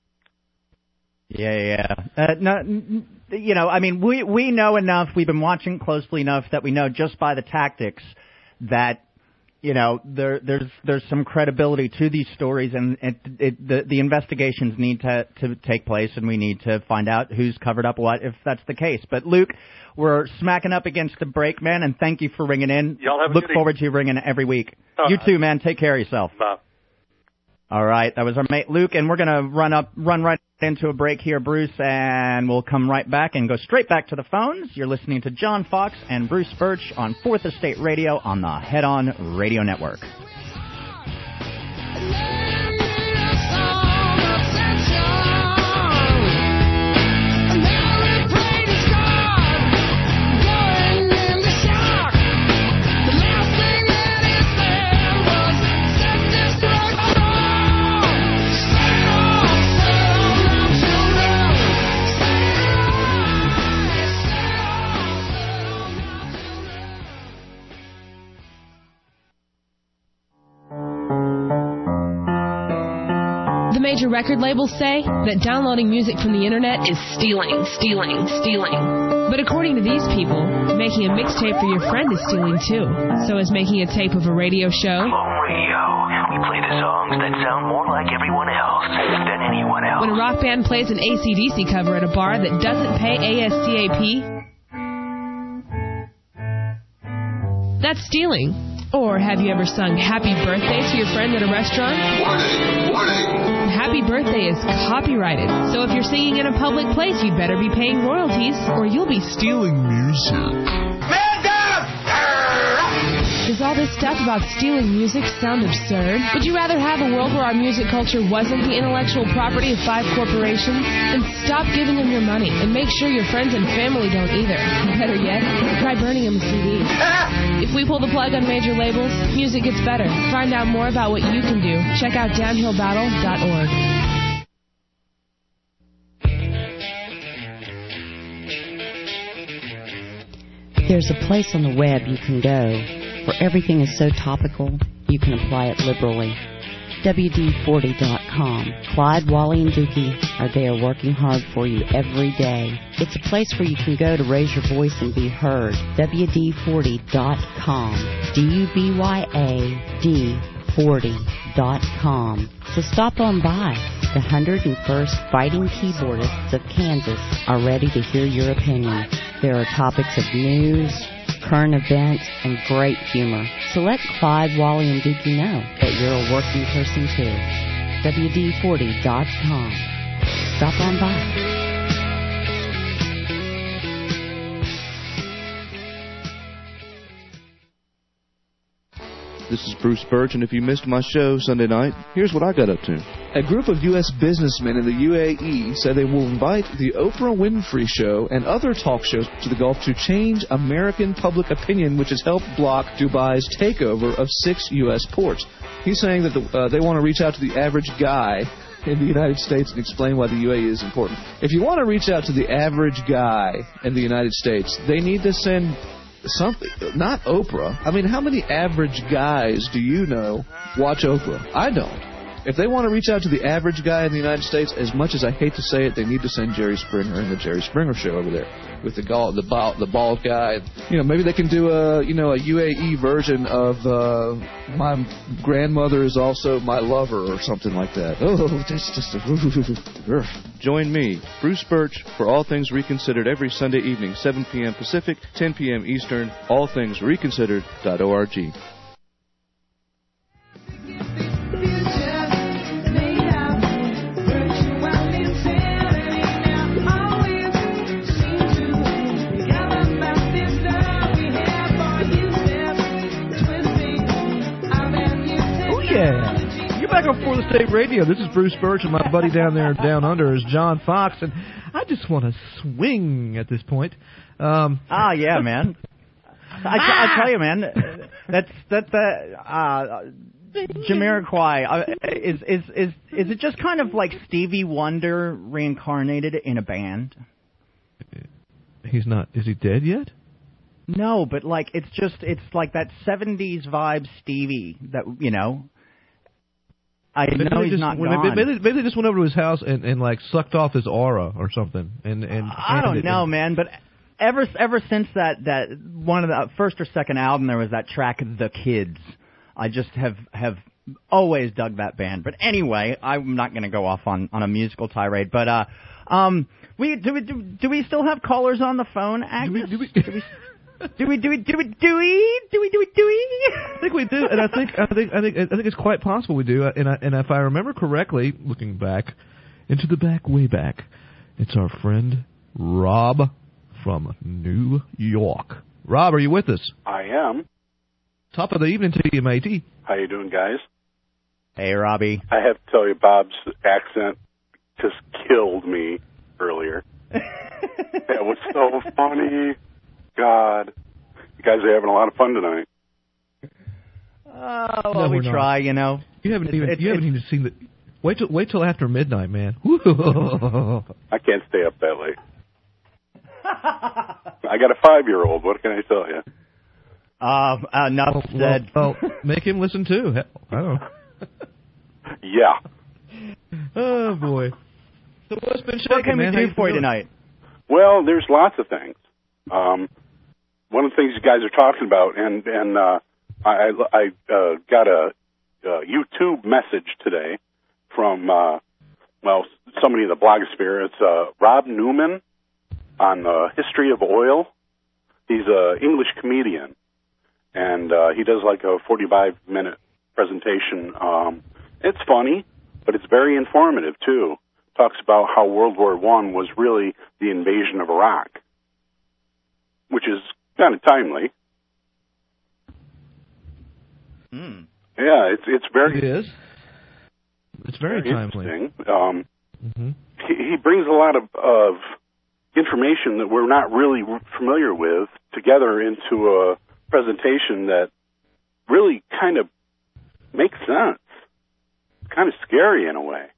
Yeah, yeah. Uh, no, you know, I mean, we we know enough. We've been watching closely enough that we know just by the tactics that, you know, there there's there's some credibility to these stories, and it, it, the the investigations need to to take place, and we need to find out who's covered up what if that's the case. But Luke, we're smacking up against the break, man, and thank you for ringing in. Y'all have a Look good forward to you ringing every week. All you right. too, man. Take care of yourself. Bye. All right, that was our mate Luke, and we're going to run up, run right into a break here, Bruce, and we'll come right back and go straight back to the phones. You're listening to John Fox and Bruce Birch on Fourth Estate Radio on the Head On Radio Network. Major record labels say that downloading music from the internet is stealing, stealing, stealing. But according to these people, making a mixtape for your friend is stealing too. So is making a tape of a radio show. On radio, we play the songs that sound more like everyone else than anyone else. When a rock band plays an A C D C cover at a bar that doesn't pay A S C A P, that's stealing. Or have you ever sung Happy Birthday to your friend at a restaurant? Warning! Warning! Happy Birthday is copyrighted, so if you're singing in a public place, you'd better be paying royalties, or you'll be stealing music. Man down! Does all this stuff about stealing music sound absurd? Would you rather have a world where our music culture wasn't the intellectual property of five corporations? Then stop giving them your money, and make sure your friends and family don't either. Better yet, try burning them a C D. If we pull the plug on major labels, music gets better. Find out more about what you can do. Check out downhill battle dot org. There's a place on the web you can go where everything is so topical you can apply it liberally. W D forty dot com. Clyde, Wally, and Dookie are there working hard for you every day. It's a place where you can go to raise your voice and be heard. W D forty dot com. D U B Y A D forty dot com. So stop on by. The one hundred first Fighting Keyboardists of Kansas are ready to hear your opinion. There are topics of news, current events, and great humor. So let Clyde, Wally, and Dookie know that you're a working person too. W D forty dot com. Stop on by. This is Bruce Birch, and if you missed my show Sunday night, here's what I got up to. A group of U S businessmen in the U A E said they will invite the Oprah Winfrey Show and other talk shows to the Gulf to change American public opinion, which has helped block Dubai's takeover of six U S ports. He's saying that the, uh, they want to reach out to the average guy in the United States and explain why the U A E is important. If you want to reach out to the average guy in the United States, they need to send something, not Oprah. I mean, how many average guys do you know watch Oprah? I don't. If they want to reach out to the average guy in the United States, as much as I hate to say it, they need to send Jerry Springer and the Jerry Springer Show over there with the gall, the bald, the bald guy. You know, maybe they can do a you know a U A E version of uh, My Grandmother Is Also My Lover or something like that. Oh, that's just a... Join me, Bruce Birch, for All Things Reconsidered every Sunday evening, seven p.m. Pacific, ten p.m. Eastern, all things reconsidered dot org. Yeah. You're back on For the State Radio. This is Bruce Birch, and my buddy down there down under is John Fox, and I just want to swing at this point. Um, ah, yeah, man. I, I tell you, man, that's that the uh, Jamiroquai uh, is is is is it just kind of like Stevie Wonder reincarnated in a band? He's not. Is he dead yet? No, but like it's just it's like that seventies vibe Stevie that you know. I maybe know he's just, not maybe, gone. Maybe, maybe they just went over to his house and, and like sucked off his aura or something. And and I don't know, and, man. But ever ever since that, that one of the first or second album, there was that track "The Kids." I just have have always dug that band. But anyway, I'm not going to go off on, on a musical tirade. But uh, um, we do we do, do we still have callers on the phone? Agnes? Do we? Do we, do we Do we do we do we do we do we do we do we? I think we do, and I think I think I think I think it's quite possible we do. And I, and if I remember correctly, looking back into the back, way back, it's our friend Rob from New York. Rob, are you with us? I am. Top of the evening to you, matey. How you doing, guys? Hey, Robbie. I have to tell you, Bob's accent just killed me earlier. That was so funny. God, you guys are having a lot of fun tonight. Oh, well, no, we try, you know. You haven't it's, even it's, you haven't even seen the. Wait till wait till after midnight, man. I can't stay up that late. I got a five-year-old. What can I tell you? Uh, enough well, said. Well, well, make him listen too. Hell, I don't know. Yeah. Oh boy. So what's been shaking, What can man? we do for you tonight? Well, there's lots of things. Um, one of the things you guys are talking about, and and uh, I, I uh, got a, a YouTube message today from uh, well somebody in the blogosphere. It's uh, Rob Newman on the history of oil. He's an English comedian, and uh, he does like a forty-five minute presentation. Um, it's funny, but it's very informative too. Talks about how World War One was really the invasion of Iraq, which is kind of timely. Mm. Yeah, it's it's very. It is. It's very, very timely. Interesting. Um, mm-hmm. he, he brings a lot of, of information that we're not really familiar with together into a presentation that really kind of makes sense. It's kind of scary in a way.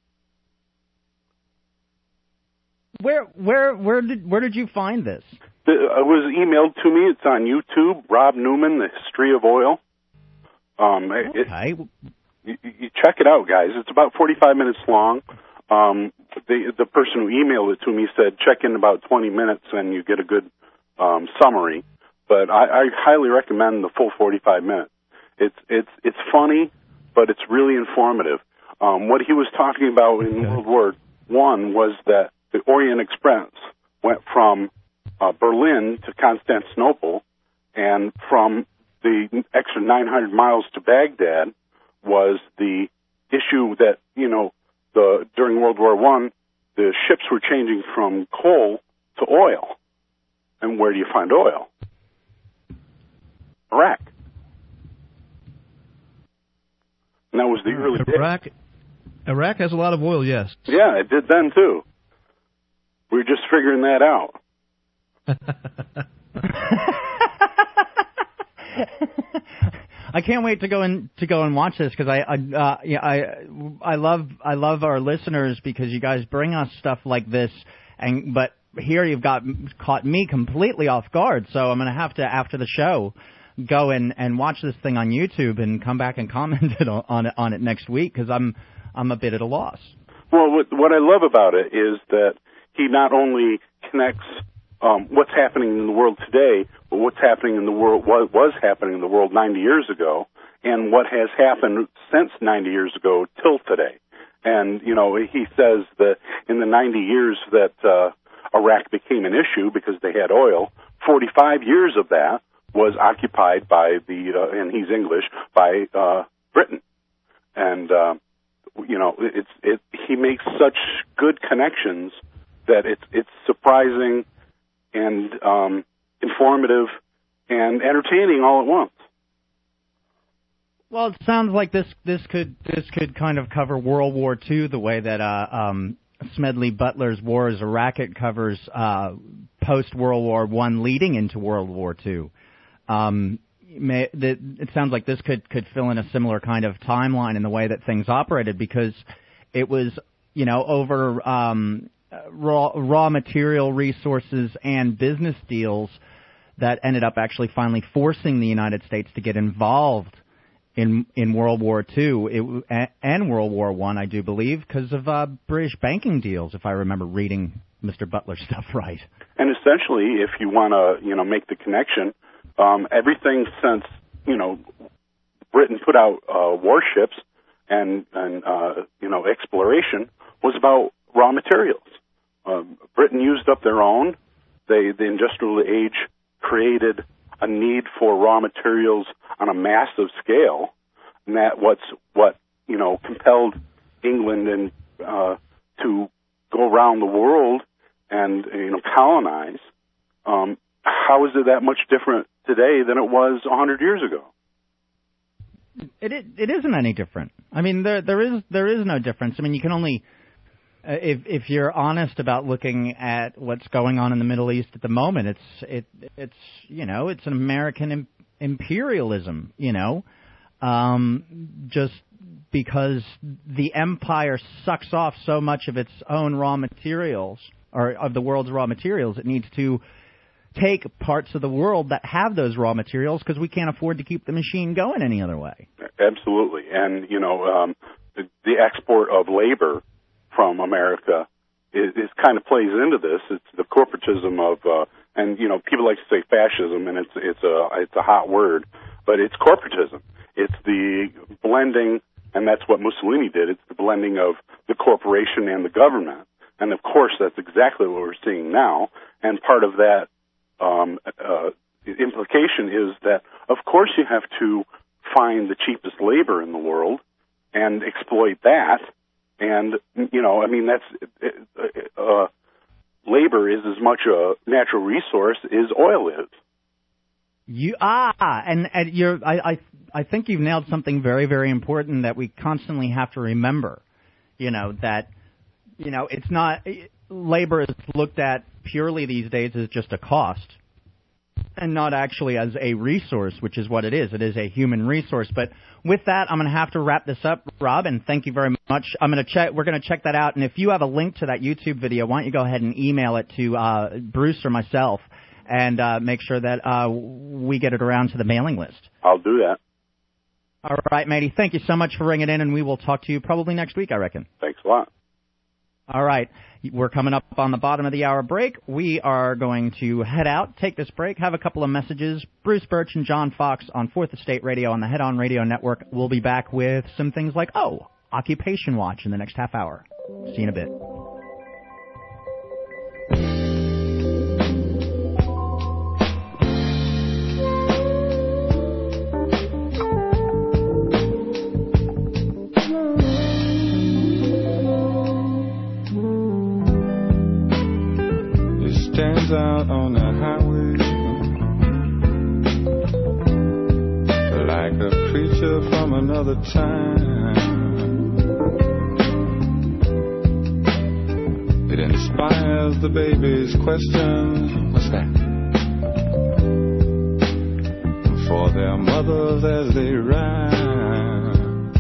Where where where did where did you find this? It was emailed to me. It's on YouTube. Rob Newman, The History of Oil. Um, okay. It, you, you check it out, guys. It's about forty-five minutes long. Um, the the person who emailed it to me said check in about twenty minutes and you get a good um, summary. But I, I highly recommend the full forty-five minutes. It's it's it's funny, but it's really informative. Um, what he was talking about in World War One was that the Orient Express went from uh, Berlin to Constantinople, And from the extra nine hundred miles to Baghdad was the issue that, you know, the during World War One, the ships were changing from coal to oil. And where do you find oil? Iraq. And that was the early days. Iraq, Iraq has a lot of oil, yes. Yeah, it did then, too. We were just figuring that out. I can't wait to go and to go and watch this because I I, uh, yeah, I I love I love our listeners because you guys bring us stuff like this, and but here you've got caught me completely off guard. So I'm going to have to, after the show, go and, and watch this thing on YouTube and come back and comment it on, on it on it next week because I'm I'm a bit at a loss. Well, what, what I love about it is that he not only connects um, what's happening in the world today, but what's happening in the world, what was happening in the world ninety years ago, and what has happened since ninety years ago till today. And you know, he says that in the ninety years that uh, Iraq became an issue because they had oil, forty-five years of that was occupied by the, uh, and he's English, by uh, Britain. And uh, you know, it's it. He makes such good connections that it's it's surprising and um, informative and entertaining all at once. Well, it sounds like this this could this could kind of cover World War Two the way that uh, um, Smedley Butler's War is a Racket covers uh, post World War One leading into World War Two. Um, may, the, it sounds like this could could fill in a similar kind of timeline in the way that things operated because it was, you know, over um, raw raw material resources and business deals that ended up actually finally forcing the United States to get involved in in World War Two it, and World War One, I, I do believe, because of uh, British banking deals, if I remember reading Mister Butler's stuff right. And essentially, if you want to, you know, make the connection, um, everything since, you know, Britain put out uh, warships and, and uh, you know, exploration was about raw materials. Uh, Britain used up their own. They, the industrial age created a need for raw materials on a massive scale, and that what's what you know compelled England and uh, to go around the world and you know colonize. Um, how is it that much different today than it was a hundred years ago? It, it it isn't any different. I mean, there there is there is no difference. I mean, you can only Uh, if if you're honest about looking at what's going on in the Middle East at the moment, it's it it's you know it's an American im- imperialism, you know, um, just because the empire sucks off so much of its own raw materials or of the world's raw materials, it needs to take parts of the world that have those raw materials because we can't afford to keep the machine going any other way. Absolutely, and you know um, the, the export of labor from America is, is kind of plays into this. It's the corporatism of, uh, and you know, people like to say fascism, and it's it's a it's a hot word, but it's corporatism. It's the blending, and that's what Mussolini did. It's the blending of the corporation and the government, and of course, that's exactly what we're seeing now. And part of that um, uh, implication is that, of course, you have to find the cheapest labor in the world and exploit that. And, you know, I mean, that's, uh, labor is as much a natural resource as oil is. You, ah, and, and you're, I, I, I think you've nailed something very, very important that we constantly have to remember. You know, that, you know, it's not, labor is looked at purely these days as just a cost and not actually as a resource, which is what it is. It is a human resource. But with that, I'm going to have to wrap this up, Rob, and thank you very much. I'm going to check. We're going to check that out. And if you have a link to that YouTube video, why don't you go ahead and email it to uh, Bruce or myself and uh, make sure that uh, we get it around to the mailing list. I'll do that. All right, matey. Thank you so much for ringing in, and we will talk to you probably next week, I reckon. Thanks a lot. All right. We're coming up on the bottom of the hour break. We are going to head out, take this break, have a couple of messages. Bruce Birch and John Fox on Fourth Estate Radio on the Head On Radio Network. We'll be back with some things like, oh, Occupation Watch in the next half hour. See you in a bit. another time. It inspires the baby's question. What's that? For their mothers as they ride.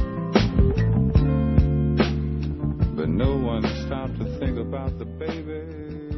But no one stopped to think about the baby.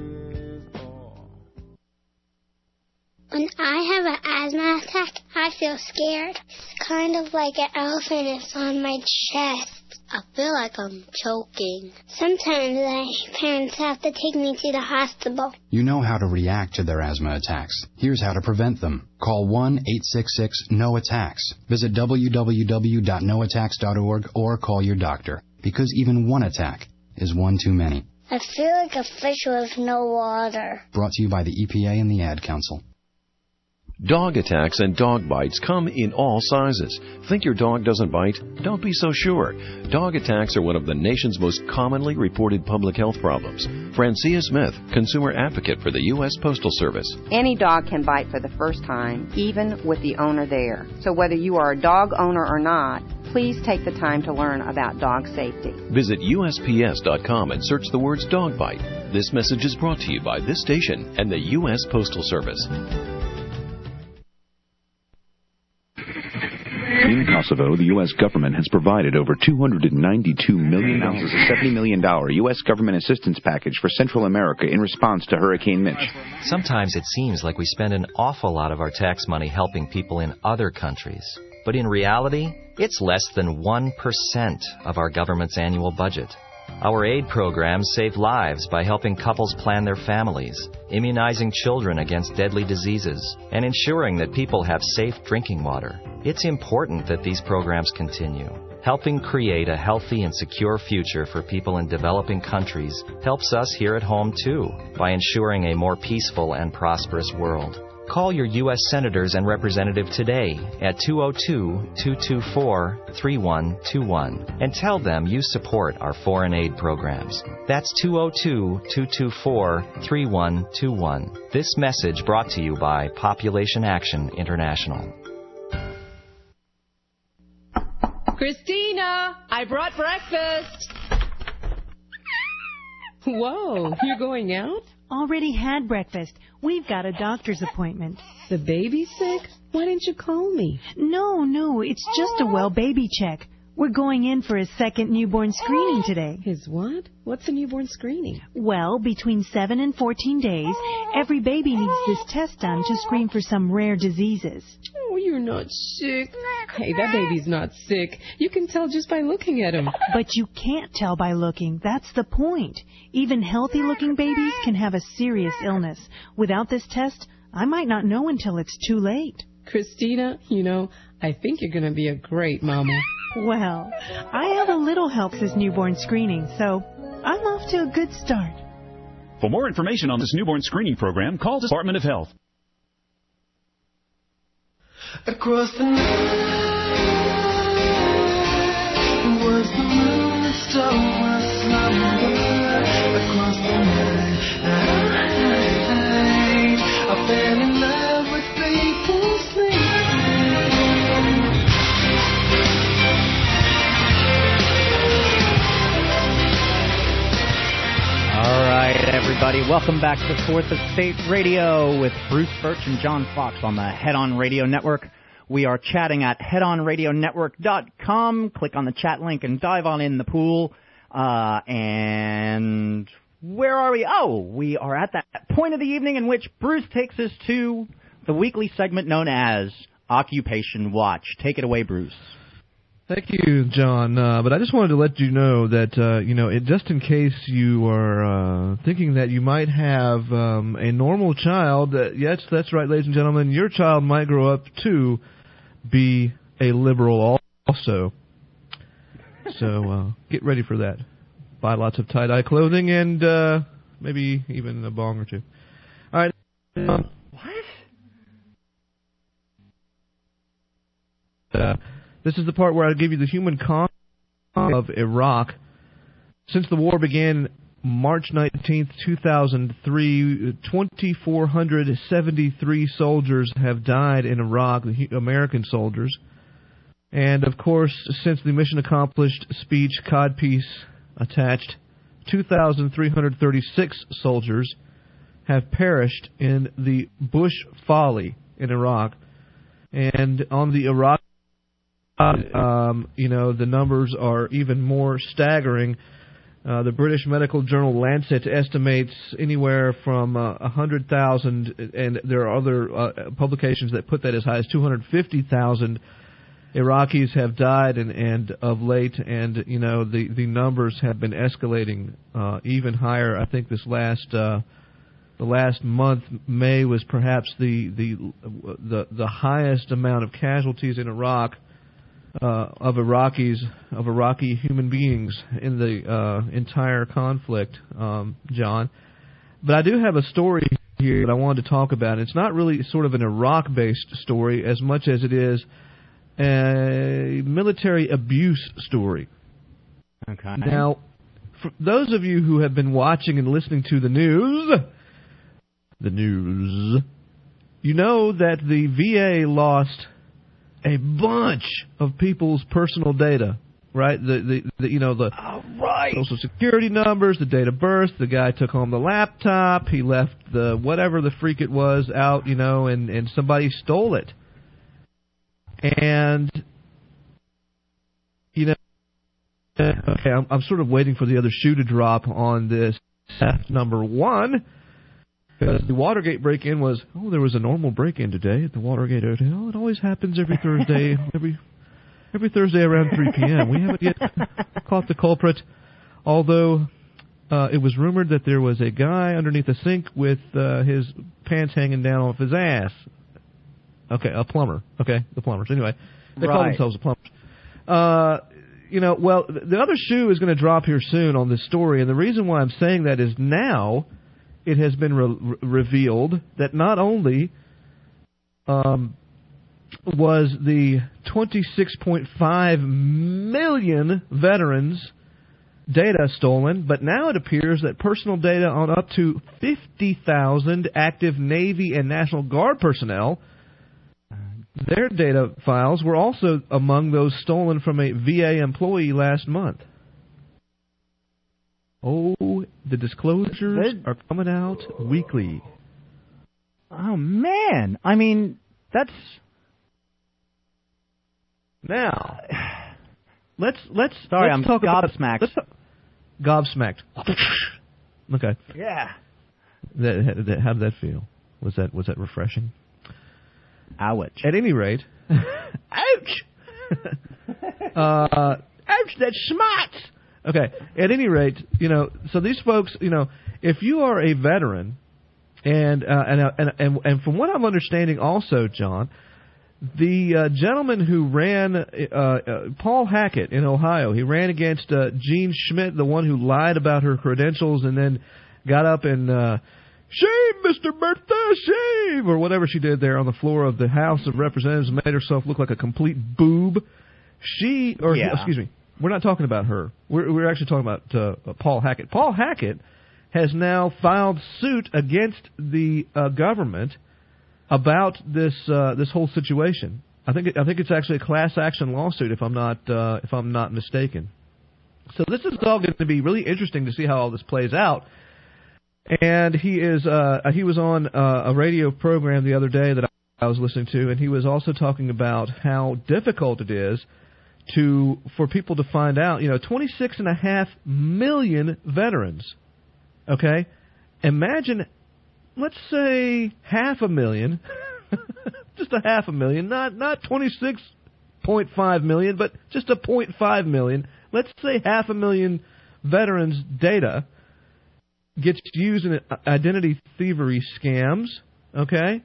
When I have an asthma attack, I feel scared. It's kind of like an elephant is on my chest. I feel like I'm choking. Sometimes my parents have to take me to the hospital. You know how to react to their asthma attacks. Here's how to prevent them. Call one eight six six N O attacks. Visit w w w dot no attacks dot org or call your doctor, because even one attack is one too many. I feel like a fish with no water. Brought to you by the E P A and the Ad Council. Dog attacks and dog bites come in all sizes. Think your dog doesn't bite? Don't be so sure. Dog attacks are one of the nation's most commonly reported public health problems. Francia Smith, consumer advocate for the U S Postal Service. Any dog can bite for the first time, even with the owner there. So whether you are a dog owner or not, please take the time to learn about dog safety. Visit U S P S dot com and search the words dog bite. This message is brought to you by this station and the U S Postal Service. In Kosovo, the U S government has provided over two hundred ninety-two million dollars, a seventy million dollars U S government assistance package for Central America in response to Hurricane Mitch. Sometimes it seems like we spend an awful lot of our tax money helping people in other countries. But in reality, it's less than one percent of our government's annual budget. Our aid programs save lives by helping couples plan their families, immunizing children against deadly diseases, and ensuring that people have safe drinking water. It's important that these programs continue. Helping create a healthy and secure future for people in developing countries helps us here at home, too, by ensuring a more peaceful and prosperous world. Call your U S senators and representative today at two oh two, two two four, three one two one and tell them you support our foreign aid programs. That's two oh two, two two four, three one two one. This message brought to you by Population Action International. Christina, I brought breakfast. Whoa, you're going out? Already had breakfast. We've got a doctor's appointment. The baby's sick? Why didn't you call me? No, no, it's just a well baby check. We're going in for his second newborn screening today. His what? What's a newborn screening? Well, between seven and fourteen days, every baby needs this test done to screen for some rare diseases. Oh, you're not sick. Hey, that baby's not sick. You can tell just by looking at him. But you can't tell by looking. That's the point. Even healthy-looking babies can have a serious illness. Without this test, I might not know until it's too late. Christina, you know, I think you're going to be a great mama. Well, I have a little help this newborn screening, so I'm off to a good start. For more information on this newborn screening program, call the Department of Health. Across the night was the moon that stole my slumber. Across the night, I fell in love with people sleeping. All right, everybody, welcome back to Fourth Estate Radio with Bruce Birch and John Fox on the Head On Radio Network. We are chatting at head on radio network dot com. Click on the chat link and dive on in the pool. Uh, and where are we? Oh, we are at that point of the evening in which Bruce takes us to the weekly segment known as Occupation Watch. Take it away, Bruce. Thank you, John. Uh, but I just wanted to let you know that, uh, you know, it, just in case you are uh, thinking that you might have um, a normal child, uh, yes, that's right, ladies and gentlemen, your child might grow up to be a liberal also. So uh, get ready for that. Buy lots of tie-dye clothing and uh, maybe even a bong or two. All right. Um, what? Uh, This is the part where I give you the human cost of Iraq. Since the war began March nineteenth, two thousand three, two thousand four hundred seventy-three soldiers have died in Iraq, the American soldiers. And, of course, since the mission accomplished speech, codpiece attached, two thousand three hundred thirty-six soldiers have perished in the Bush folly in Iraq. And on the Iraq, um, you know, the numbers are even more staggering. Uh, the British medical journal Lancet estimates anywhere from uh, one hundred thousand, and there are other uh, publications that put that as high as two hundred fifty thousand Iraqis have died, and, and of late, and you know the, the numbers have been escalating uh, even higher. I think this last uh, the last month, May, was perhaps the the the, the highest amount of casualties in Iraq uh, of Iraqis of Iraqi human beings in the uh, entire conflict, um, John. But I do have a story here that I wanted to talk about. It's not really sort of an Iraq-based story as much as it is a military abuse story. Okay. Now, for those of you who have been watching and listening to the news, the news, you know that the V A lost a bunch of people's personal data, right? The, the, the you know, the oh, right. social security numbers, the date of birth. The guy took home the laptop. He left the whatever the freak it was out, you know, and, and somebody stole it. And, you know, okay, I'm, I'm sort of waiting for the other shoe to drop on this. Number one, because the Watergate break-in was, oh, there was a normal break-in today at the Watergate Hotel. It always happens every Thursday, every every Thursday around three p.m. We haven't yet caught the culprit, although uh, it was rumored that there was a guy underneath the sink with uh, his pants hanging down off his ass. Okay, a plumber. Okay, the plumbers. Anyway, they right. call themselves a plumbers. Uh, you know, well, the other shoe is going to drop here soon on this story, and the reason why I'm saying that is now it has been re- revealed that not only um, was the twenty-six point five million veterans' data stolen, but now it appears that personal data on up to fifty thousand active Navy and National Guard personnel, their data files were also among those stolen from a V A employee last month. Oh, the disclosures are coming out weekly. Oh, man. I mean, that's... Now, let's let's Sorry, let's I'm talk gobsmacked. About, let's, gobsmacked. Okay. Yeah. That, that, how did that feel? Was that was that refreshing? Ouch. At any rate, ouch. uh, ouch. That's smart. Okay. At any rate, you know, so these folks, you know, if you are a veteran, and uh, and, and and and from what I'm understanding, also, John, the uh, gentleman who ran, uh, uh, Paul Hackett in Ohio, he ran against uh, Jean Schmidt, the one who lied about her credentials and then got up and uh, shame, Mister Bertha, shame, or whatever she did there on the floor of the House of Representatives, made herself look like a complete boob. She, or yeah. excuse me, we're not talking about her. We're, we're actually talking about uh, Paul Hackett. Paul Hackett has now filed suit against the uh, government about this uh, this whole situation. I think it, I think it's actually a class action lawsuit, if I'm not uh, if I'm not mistaken. So this is all going to be really interesting to see how all this plays out. And he is uh, he was on uh, a radio program the other day that I was listening to, and he was also talking about how difficult it is to for people to find out. You know, twenty-six and a half million veterans. Okay, imagine. Let's say half a million, just a half a million, not not twenty-six point five million, but just a point five million. Let's say half a million veterans' data gets used in identity thievery scams. Okay,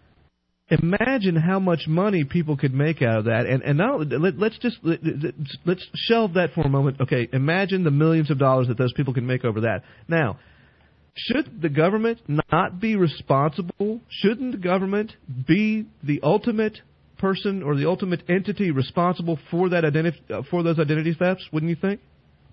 imagine how much money people could make out of that. And and now let, let's just let, let's shelve that for a moment. Okay, imagine the millions of dollars that those people can make over that. Now, should the government not be responsible? Shouldn't the government be the ultimate person or the ultimate entity responsible for that identity uh, for those identity thefts? Wouldn't you think?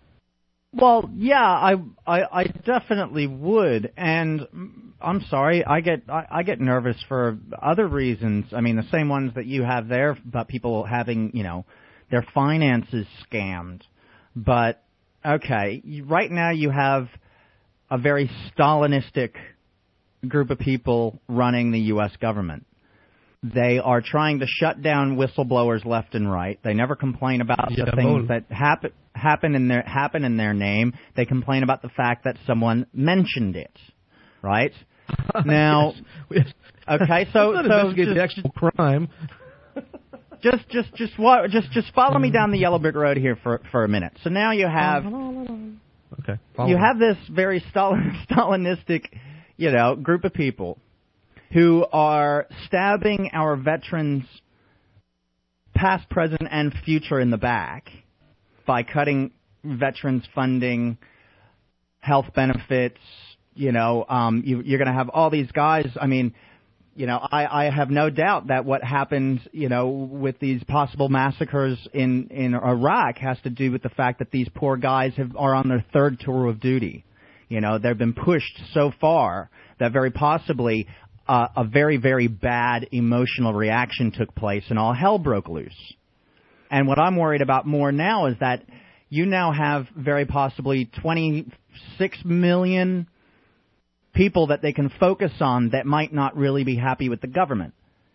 Well, yeah, I, I, I definitely would, and I'm sorry, I get I, I get nervous for other reasons. I mean, the same ones that you have there about people having, you know, their finances scammed. But, okay, right now you have a very Stalinistic group of people running the U S government. They are trying to shut down whistleblowers left and right. They never complain about yeah, the things that happen happen in their happen in their name. They complain about the fact that someone mentioned it, right? Now, yes. okay, so Let's not so investigate just, the actual crime. just just just wa- just just follow me down the yellow brick road here for for a minute. So now you have okay, you have this very Stalin, Stalinistic, you know, group of people who are stabbing our veterans, past, present, and future in the back by cutting veterans funding, health benefits. You know, um, you, you're going to have all these guys. I mean, you know, I, I have no doubt that what happened, you know, with these possible massacres in, in Iraq has to do with the fact that these poor guys have, are on their third tour of duty. You know, they've been pushed so far that very possibly Uh, a very, very bad emotional reaction took place and all hell broke loose. And what I'm worried about more now is that you now have very possibly twenty-six million people that they can focus on that might not really be happy with the government.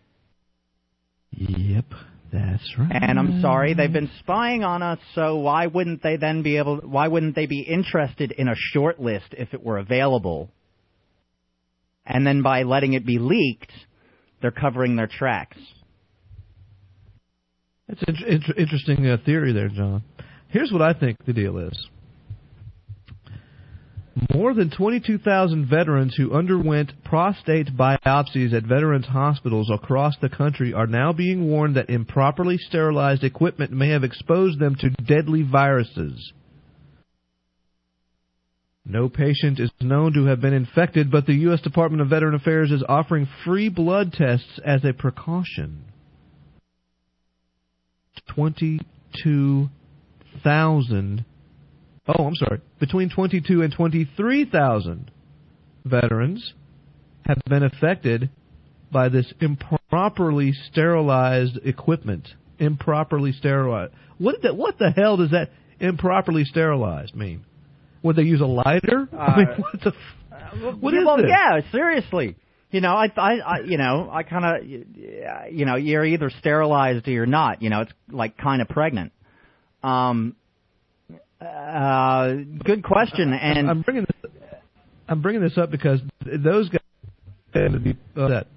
Yep, that's right. And I'm sorry, they've been spying on us, so why wouldn't they then be able, why wouldn't they be interested in a short list if it were available? And then by letting it be leaked, they're covering their tracks. That's an inter- interesting uh, theory there, John. Here's what I think the deal is. More than twenty-two thousand veterans who underwent prostate biopsies at veterans' hospitals across the country are now being warned that improperly sterilized equipment may have exposed them to deadly viruses. No patient is known to have been infected, but the U S Department of Veteran Affairs is offering free blood tests as a precaution. twenty-two thousand. Oh, I'm sorry. Between twenty-two and twenty-three thousand veterans have been affected by this improperly sterilized equipment. Improperly sterilized. What the, what the hell does that improperly sterilized mean? Would they use a lighter? Uh, I mean, what the? F- what is well, this? yeah, seriously. You know, I, I, I you know, I kind of, you know, you're either sterilized or you're not. You know, it's like kind of pregnant. Um, uh, good question. And I'm bringing this, I'm bringing this up because those guys tend to be upset,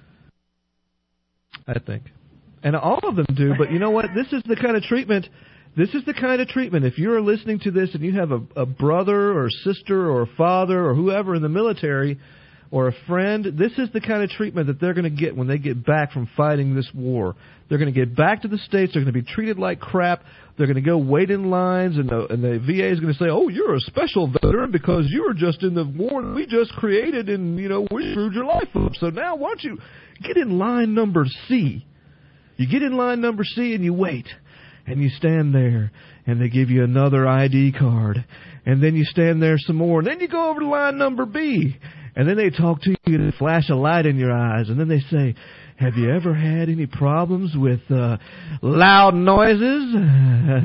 I think, and all of them do. But you know what? This is the kind of treatment. This is the kind of treatment, if you're listening to this and you have a, a brother or sister or father or whoever in the military or a friend, this is the kind of treatment that they're going to get when they get back from fighting this war. They're going to get back to the States. They're going to be treated like crap. They're going to go wait in lines, and the, and the V A is going to say, oh, you're a special veteran because you were just in the war that we just created, and, you know, we screwed your life up. So now why don't you get in line number C? You get in line number C and you wait. And you stand there, and they give you another I D card. And then you stand there some more. And then you go over to line number B. And then they talk to you and flash a light in your eyes. And then they say, have you ever had any problems with uh, loud noises? and,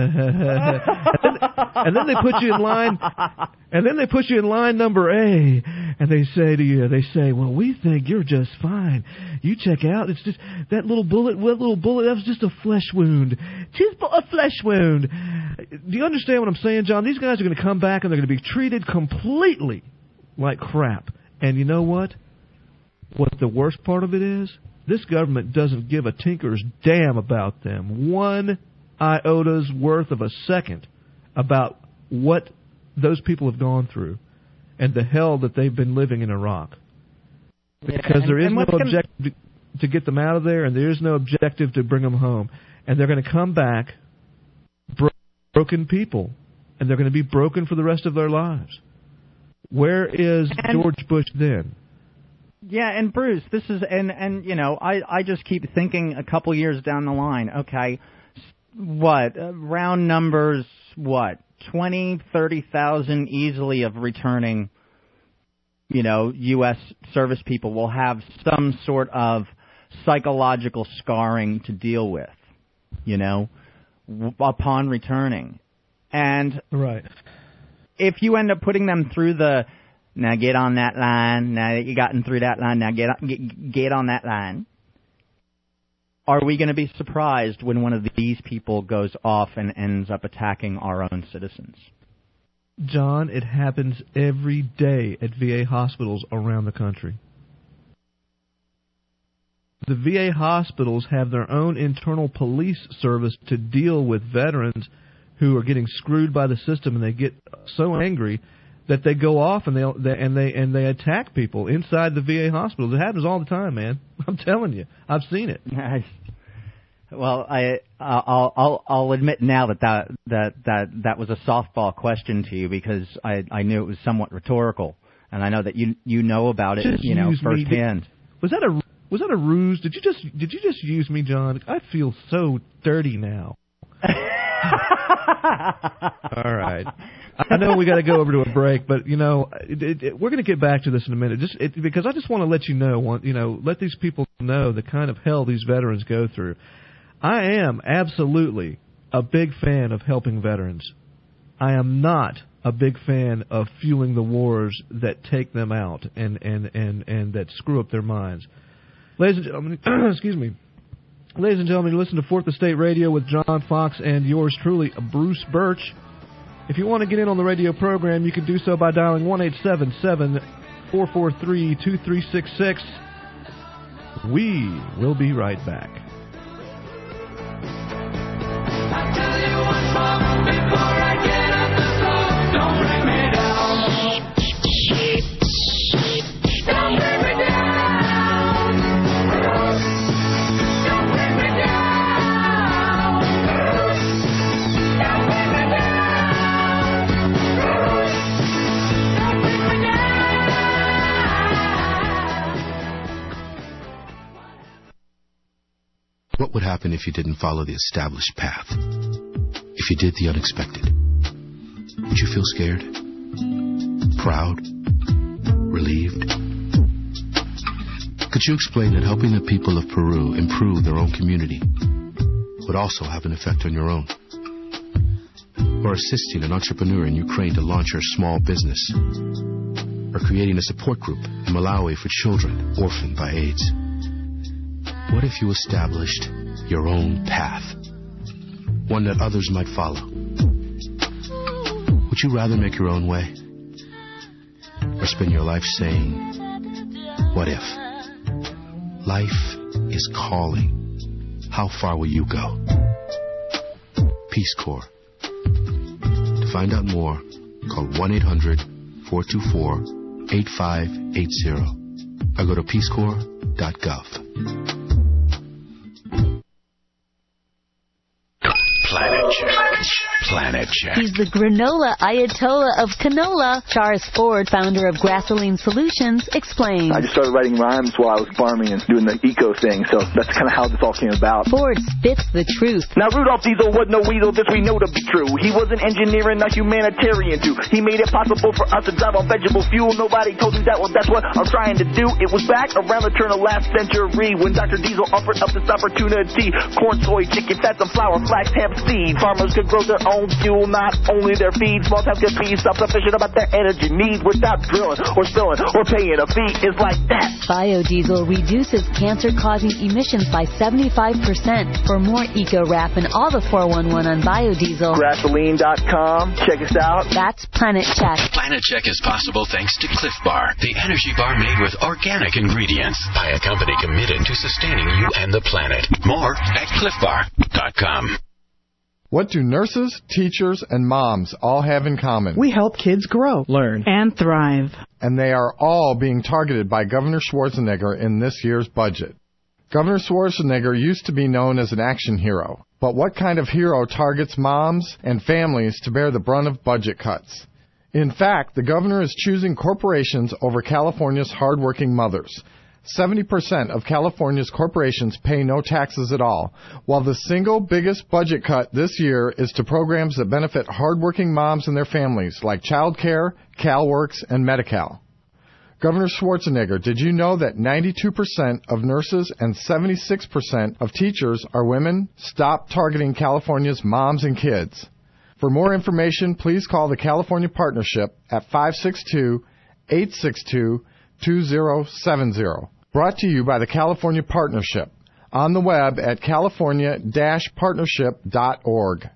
then, and then they put you in line. And then they put you in line number A. And they say to you, they say, well, we think you're just fine. You check out. It's just that little bullet, that little bullet, that was just a flesh wound. Just a flesh wound. Do you understand what I'm saying, John? These guys are going to come back and they're going to be treated completely like crap. And you know what? What the worst part of it is? This government doesn't give a tinker's damn about them. One iota's worth of a second about what those people have gone through and the hell that they've been living in Iraq. Because yeah, and, there is no objective gonna... to, to get them out of there, and there is no objective to bring them home. And they're going to come back bro- broken people, and they're going to be broken for the rest of their lives. Where is and, George Bush then? Yeah, and Bruce, this is, and, and you know, I, I just keep thinking a couple years down the line, okay, what, uh, round numbers, what, twenty, thirty thousand easily of returning, you know, U S service people will have some sort of psychological scarring to deal with, you know. w- upon returning. And right. if you end up putting them through the, now get on that line, now that you gotten through that line, now get on, get, get on that line, are we going to be surprised when one of these people goes off and ends up attacking our own citizens? John, it happens every day at V A hospitals around the country. The V A hospitals have their own internal police service to deal with veterans who are getting screwed by the system, and they get so angry that they go off and they and they and they attack people inside the V A hospitals. It happens all the time, man. I'm telling you, I've seen it. Nice. Well, I I'll I'll I'll admit now that that that that, that was a softball question to you because I I knew it was somewhat rhetorical, and I know that you you know about it, Just you know, use me. firsthand. Was that a was that a ruse? Did you just did you just use me, John? I feel so dirty now. All right. I know we got to go over to a break, but you know it, it, it, we're going to get back to this in a minute. Just it, because I just want to let you know, want, you know, let these people know the kind of hell these veterans go through. I am absolutely a big fan of helping veterans. I am not a big fan of fueling the wars that take them out and and and and that screw up their minds. Ladies and gentlemen, excuse me. Ladies and gentlemen, you listen to Fourth Estate Radio with John Fox and yours truly, Bruce Birch. If you want to get in on the radio program, you can do so by dialing one eight seven seven, four four three, two three six six. We will be right back. I tell you once more before I get up the floor, don't bring me down. Don't bring me down. Don't bring me down. Don't bring me down. Don't bring me down. What would happen if you didn't follow the established path? If you did the unexpected? Would you feel scared? Proud? Relieved? Could you explain that helping the people of Peru improve their own community would also have an effect on your own? Or assisting an entrepreneur in Ukraine to launch her small business? Or creating a support group in Malawi for children orphaned by AIDS? What if you established your own path? One that others might follow? Would you rather make your own way? Or spend your life saying, what if? Life is calling. How far will you go? Peace Corps. To find out more, call one eight hundred, four two four, eight five eight zero or go to peace corps dot gov. Planet Check. Planet Check. He's the granola Ayatollah of canola. Charles Ford, founder of Grassoline Solutions, explains. I just started writing rhymes while I was farming and doing the eco thing, so that's kind of how this all came about. Ford spits the truth. Now, Rudolph Diesel wasn't no weasel, this we know to be true. He was an engineer and a humanitarian, too. He made it possible for us to drive on vegetable fuel. Nobody told you that, well, that's what I'm trying to do. It was back around the turn of last century when Doctor Diesel offered up this opportunity. Corn, soy, chicken, fat, sunflower, flax, hemp, seed. Farmers could grow their own fuel, not only their feed. Small towns could be self-sufficient about their energy needs without drilling or spilling or paying a fee. It's like that. Biodiesel reduces cancer-causing emissions by seventy-five percent. For more eco-rap and all the four one one on biodiesel, Grassoline dot com. Check us out. That's Planet Check. Planet Check is possible thanks to Cliff Bar, the energy bar made with organic ingredients by a company committed to sustaining you and the planet. More at cliff bar dot com. What do nurses, teachers, and moms all have in common? We help kids grow, learn, and thrive. And they are all being targeted by Governor Schwarzenegger in this year's budget. Governor Schwarzenegger used to be known as an action hero. But what kind of hero targets moms and families to bear the brunt of budget cuts? In fact, the governor is choosing corporations over California's hardworking mothers. seventy percent of California's corporations pay no taxes at all, while the single biggest budget cut this year is to programs that benefit hardworking moms and their families, like Child Care, CalWorks, and Medi-Cal. Governor Schwarzenegger, did you know that ninety-two percent of nurses and seventy-six percent of teachers are women? Stop targeting California's moms and kids. For more information, please call the California Partnership at five six two, eight six two, two zero seven zero. Brought to you by the California Partnership. On the web at california dash partnership dot org.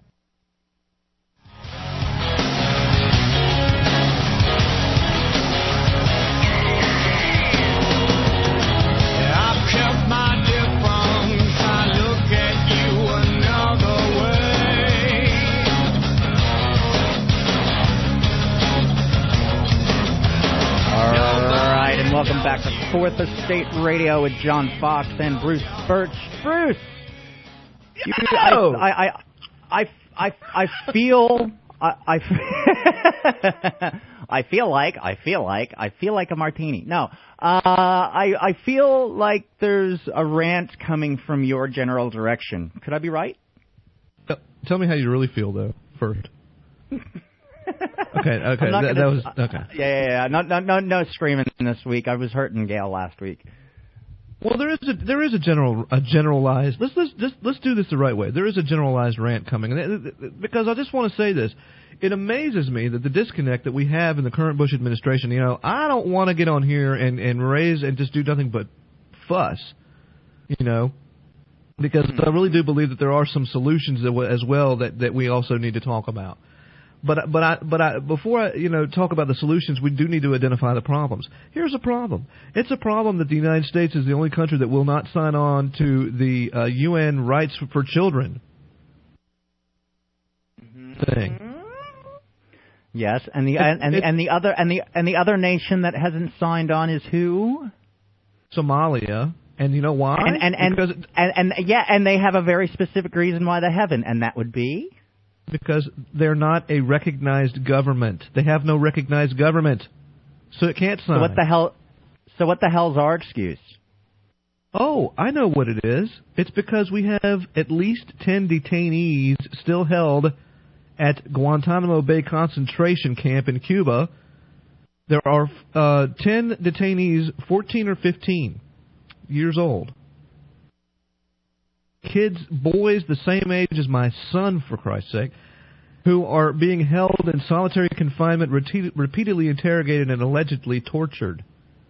Welcome back to Fourth Estate Radio with John Fox and Bruce Birch. Bruce, you, I, I, I, I, I, I feel, I, I, I feel like, I feel like, I feel like a martini. No, uh, I, I feel like there's a rant coming from your general direction. Could I be right? Tell me how you really feel, though, first. Okay, okay, that, that was okay. Yeah, yeah, yeah. No, no, no, no screaming this week. I was hurting Gail last week. Well, there is a there is a general a generalized. Let's let's just let's do this the right way. There is a generalized rant coming, and because I just want to say this, it amazes me that the disconnect that we have in the current Bush administration. You know, I don't want to get on here and and raise and just do nothing but fuss. You know, because mm-hmm. I really do believe that there are some solutions as well that that we also need to talk about. But but I but I before I you know talk about the solutions, we do need to identify the problems. Here's a problem. It's a problem that the United States is the only country that will not sign on to the uh, U N Rights for Children mm-hmm. thing. Yes, and the and, and, it, and the other and the and the other nation that hasn't signed on is who? Somalia. And you know why? And and and, because and, and, and yeah, and they have a very specific reason why they haven't, and that would be. Because they're not a recognized government. They have no recognized government, so it can't sign. So what the hell? So what the hell's our excuse? Oh, I know what it is. It's because we have at least ten detainees still held at Guantanamo Bay concentration camp in Cuba. There are uh, ten detainees, fourteen or fifteen years old. Kids, boys the same age as my son, for Christ's sake, who are being held in solitary confinement, repeat, repeatedly interrogated, and allegedly tortured.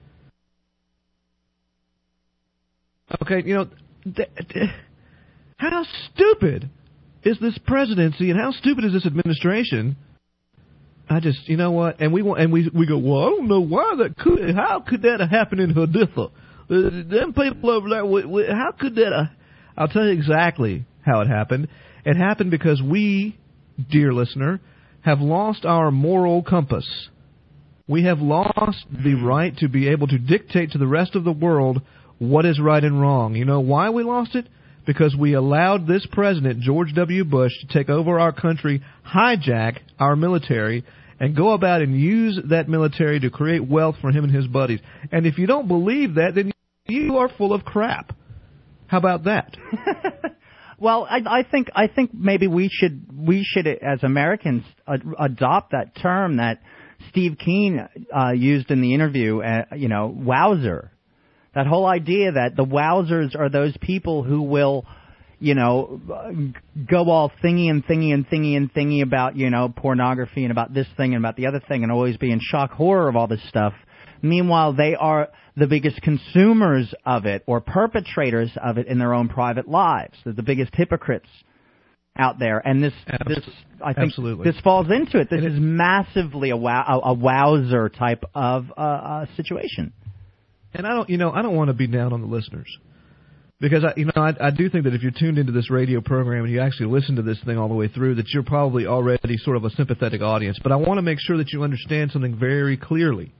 Okay, you know, th- th- how stupid is this presidency and how stupid is this administration? I just, you know what, and we want, and we we go, well, I don't know why that could, how could that have happened in Haditha? Uh, them people over there, we, we, how could that have... I'll tell you exactly how it happened. It happened because we, dear listener, have lost our moral compass. We have lost the right to be able to dictate to the rest of the world what is right and wrong. You know why we lost it? Because we allowed this president, George W. Bush, to take over our country, hijack our military, and go about and use that military to create wealth for him and his buddies. And if you don't believe that, then you are full of crap. How about that? Well, I, I think I think maybe we should we should as Americans ad- adopt that term that Steve Keen uh, used in the interview. Uh, you know, wowzer. That whole idea that the wowzers are those people who will, you know, go all thingy and thingy and thingy and thingy about, you know, pornography and about this thing and about the other thing and always be in shock horror of all this stuff. Meanwhile, they are the biggest consumers of it or perpetrators of it in their own private lives. They're the biggest hypocrites out there. And this, this I think Absolutely. this falls into it. This is massively a, wow, a, a wowzer type of uh, uh, situation. And I don't, you know, I don't want to be down on the listeners. Because, I, you know, I, I do think that if you're tuned into this radio program and you actually listen to this thing all the way through, that you're probably already sort of a sympathetic audience. But I want to make sure that you understand something very clearly.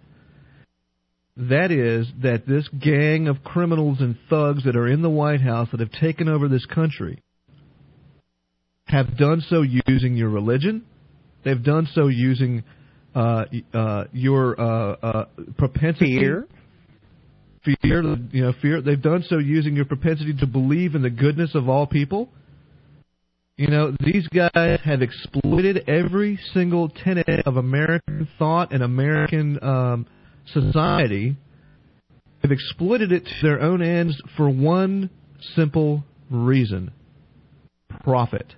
That is that this gang of criminals and thugs that are in the White House that have taken over this country have done so using your religion. They've done so using uh, uh, your uh, uh, propensity. Fear. Fear, you know, fear. They've done so using your propensity to believe in the goodness of all people. You know, these guys have exploited every single tenet of American thought and American um, society have exploited it to their own ends for one simple reason: profit.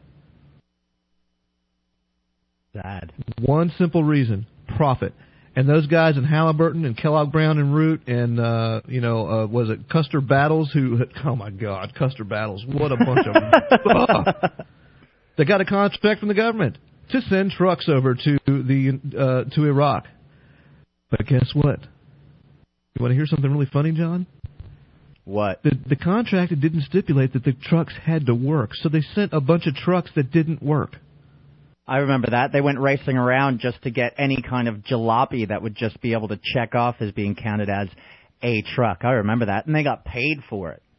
Sad. One simple reason: profit. And those guys in Halliburton and Kellogg Brown and Root and, uh, you know, uh, was it Custer Battles who, oh my God, Custer Battles, what a bunch of oh. They got a contract from the government to send trucks over to the uh, to Iraq. But guess what? You want to hear something really funny, John? What? The, the contract didn't stipulate that the trucks had to work, so they sent a bunch of trucks that didn't work. I remember that. They went racing around just to get any kind of jalopy that would just be able to check off as being counted as a truck. I remember that. And they got paid for it.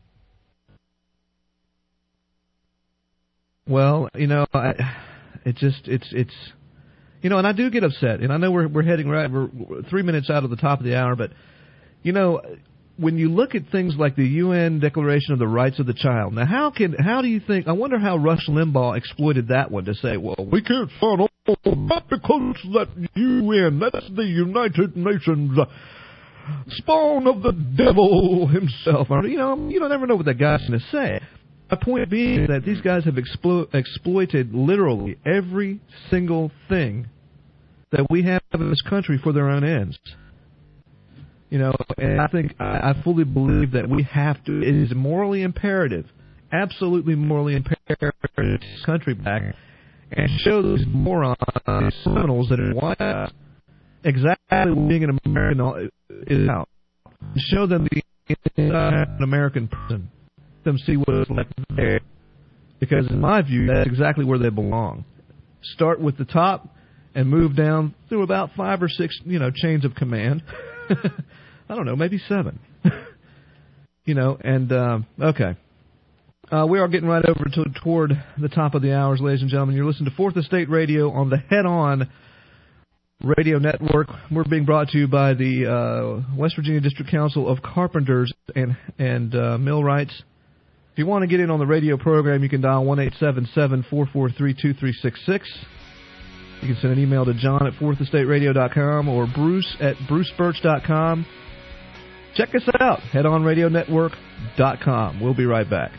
Well, you know, I, it just, it's, it's, you know, and I do get upset. And I know we're, we're heading right, we're three minutes out of the top of the hour, but, you know, when you look at things like the U N Declaration of the Rights of the Child, now how can how do you think? I wonder how Rush Limbaugh exploited that one to say, well, we can't sign up that because that U N, that's the United Nations uh, spawn of the devil himself. You know, you don't ever know what that guy's going to say. My point being that these guys have explo- exploited literally every single thing that we have in this country for their own ends. You know, and I think I fully believe that we have to. It is morally imperative, absolutely morally imperative, to take this country back and show these morons, these criminals that are White House, exactly what being an American is about. Show them the an American person. Let them see what it's like there. Because in my view, that's exactly where they belong. Start with the top and move down through about five or six, you know, chains of command. I don't know, maybe seven. you know, and, um, okay. Uh, we are getting right over to, toward the top of the hours, ladies and gentlemen. You're listening to Fourth Estate Radio on the Head On Radio Network. We're being brought to you by the uh, West Virginia District Council of Carpenters and, and uh, Millwrights. If you want to get in on the radio program, you can dial one eight seven seven, four four three, two three six six. You can send an email to John at fourth estate radio dot com or Bruce at bruce birch dot com. Check us out, head on radio network dot com. We'll be right back.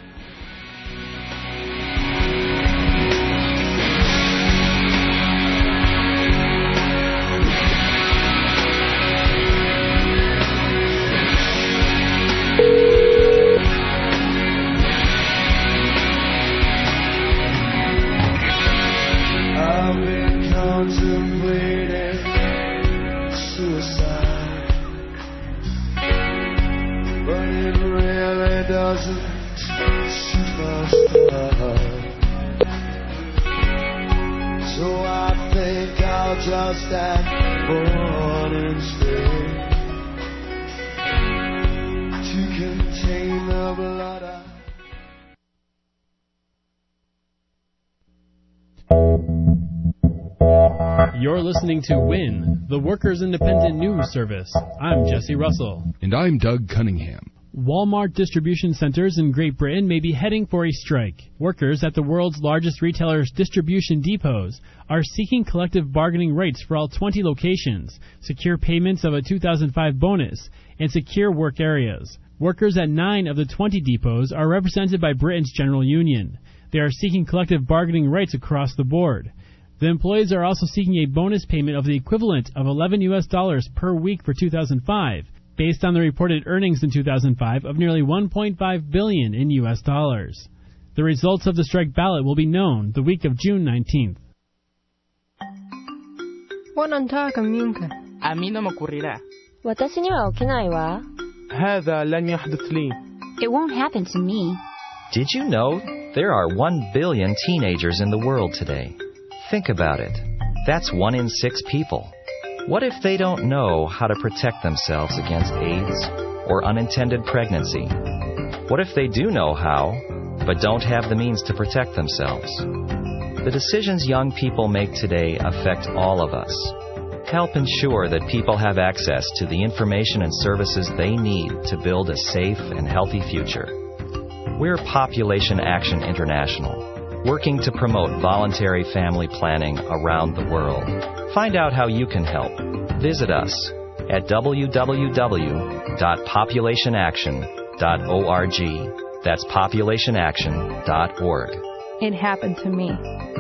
You're listening to WIN, the Workers' Independent News Service. I'm Jesse Russell. And I'm Doug Cunningham. Walmart distribution centers in Great Britain may be heading for a strike. Workers at the world's largest retailers' distribution depots are seeking collective bargaining rights for all twenty locations, secure payments of a two thousand five bonus, and secure work areas. Workers at nine of the twenty depots are represented by Britain's General Union. They are seeking collective bargaining rights across the board. The employees are also seeking a bonus payment of the equivalent of eleven U S dollars per week for two thousand five, based on the reported earnings in two thousand five of nearly one point five billion dollars in U S dollars. The results of the strike ballot will be known the week of June nineteenth. وننتهك منك. A mí no me ocurrirá. 私には起きないわ. هذا لن يحدث لي. It won't happen to me. Did you know there are one billion teenagers in the world today? Think about it. That's one in six people. What if they don't know how to protect themselves against AIDS or unintended pregnancy? What if they do know how, but don't have the means to protect themselves? The decisions young people make today affect all of us. Help ensure that people have access to the information and services they need to build a safe and healthy future. We're Population Action International, working to promote voluntary family planning around the world. Find out how you can help. Visit us at w w w dot population action dot org. That's population action dot org. It happened to me.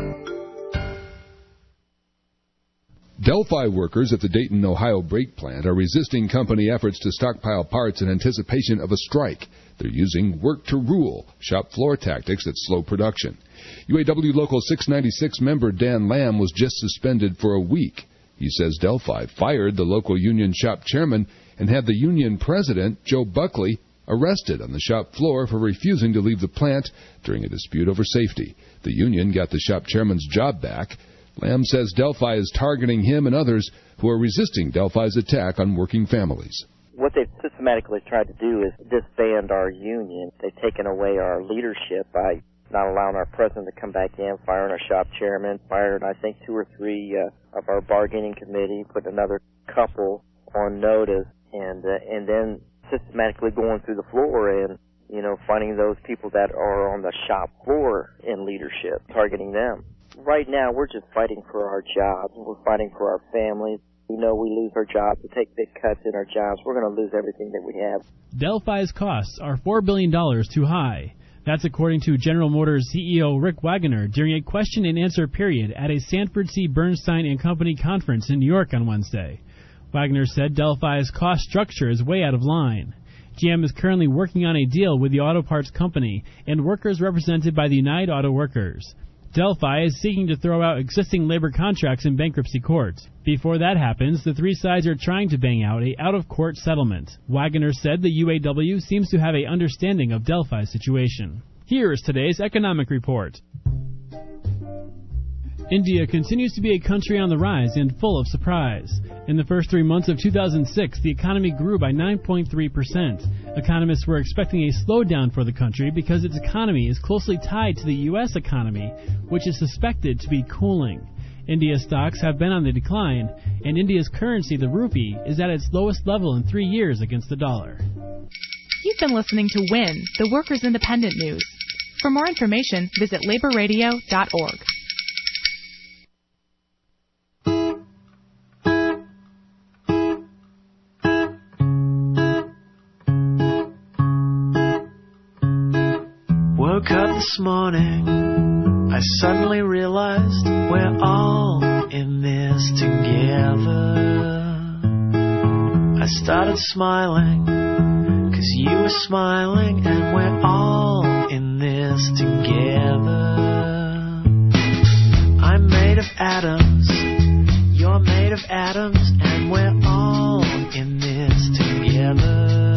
Delphi workers at the Dayton, Ohio brake plant are resisting company efforts to stockpile parts in anticipation of a strike. They're using work to rule, shop floor tactics that slow production. U A W Local six ninety-six member Dan Lamb was just suspended for a week. He says Delphi fired the local union shop chairman and had the union president, Joe Buckley, arrested on the shop floor for refusing to leave the plant during a dispute over safety. The union got the shop chairman's job back. Lamb says Delphi is targeting him and others who are resisting Delphi's attack on working families. What they've systematically tried to do is disband our union. They've taken away our leadership by not allowing our president to come back in, firing our shop chairman, fired, I think, two or three uh, of our bargaining committee, put another couple on notice, and uh, and then systematically going through the floor and, you know, finding those people that are on the shop floor in leadership, targeting them. Right now, we're just fighting for our jobs. We're fighting for our families. We know we lose our jobs, we take big cuts in our jobs. We're going to lose everything that we have. Delphi's costs are four billion dollars too high. That's according to General Motors C E O Rick Wagoner during a question-and-answer period at a Sanford C. Bernstein and Company conference in New York on Wednesday. Wagoner said Delphi's cost structure is way out of line. G M is currently working on a deal with the auto parts company and workers represented by the United Auto Workers. Delphi is seeking to throw out existing labor contracts in bankruptcy courts. Before that happens, the three sides are trying to bang out a out-of-court settlement. Wagoner said the U A W seems to have an understanding of Delphi's situation. Here is today's economic report. India continues to be a country on the rise and full of surprise. In the first three months of two thousand six, the economy grew by nine point three percent. Economists were expecting a slowdown for the country because its economy is closely tied to the U S economy, which is suspected to be cooling. India's stocks have been on the decline, and India's currency, the rupee, is at its lowest level in three years against the dollar. You've been listening to W I N, the Workers' Independent News. For more information, visit labor radio dot org. Woke up this morning, I suddenly realized we're all in this together. I started smiling, cause you were smiling, and we're all in this together. I'm made of atoms, you're made of atoms, and we're all in this together.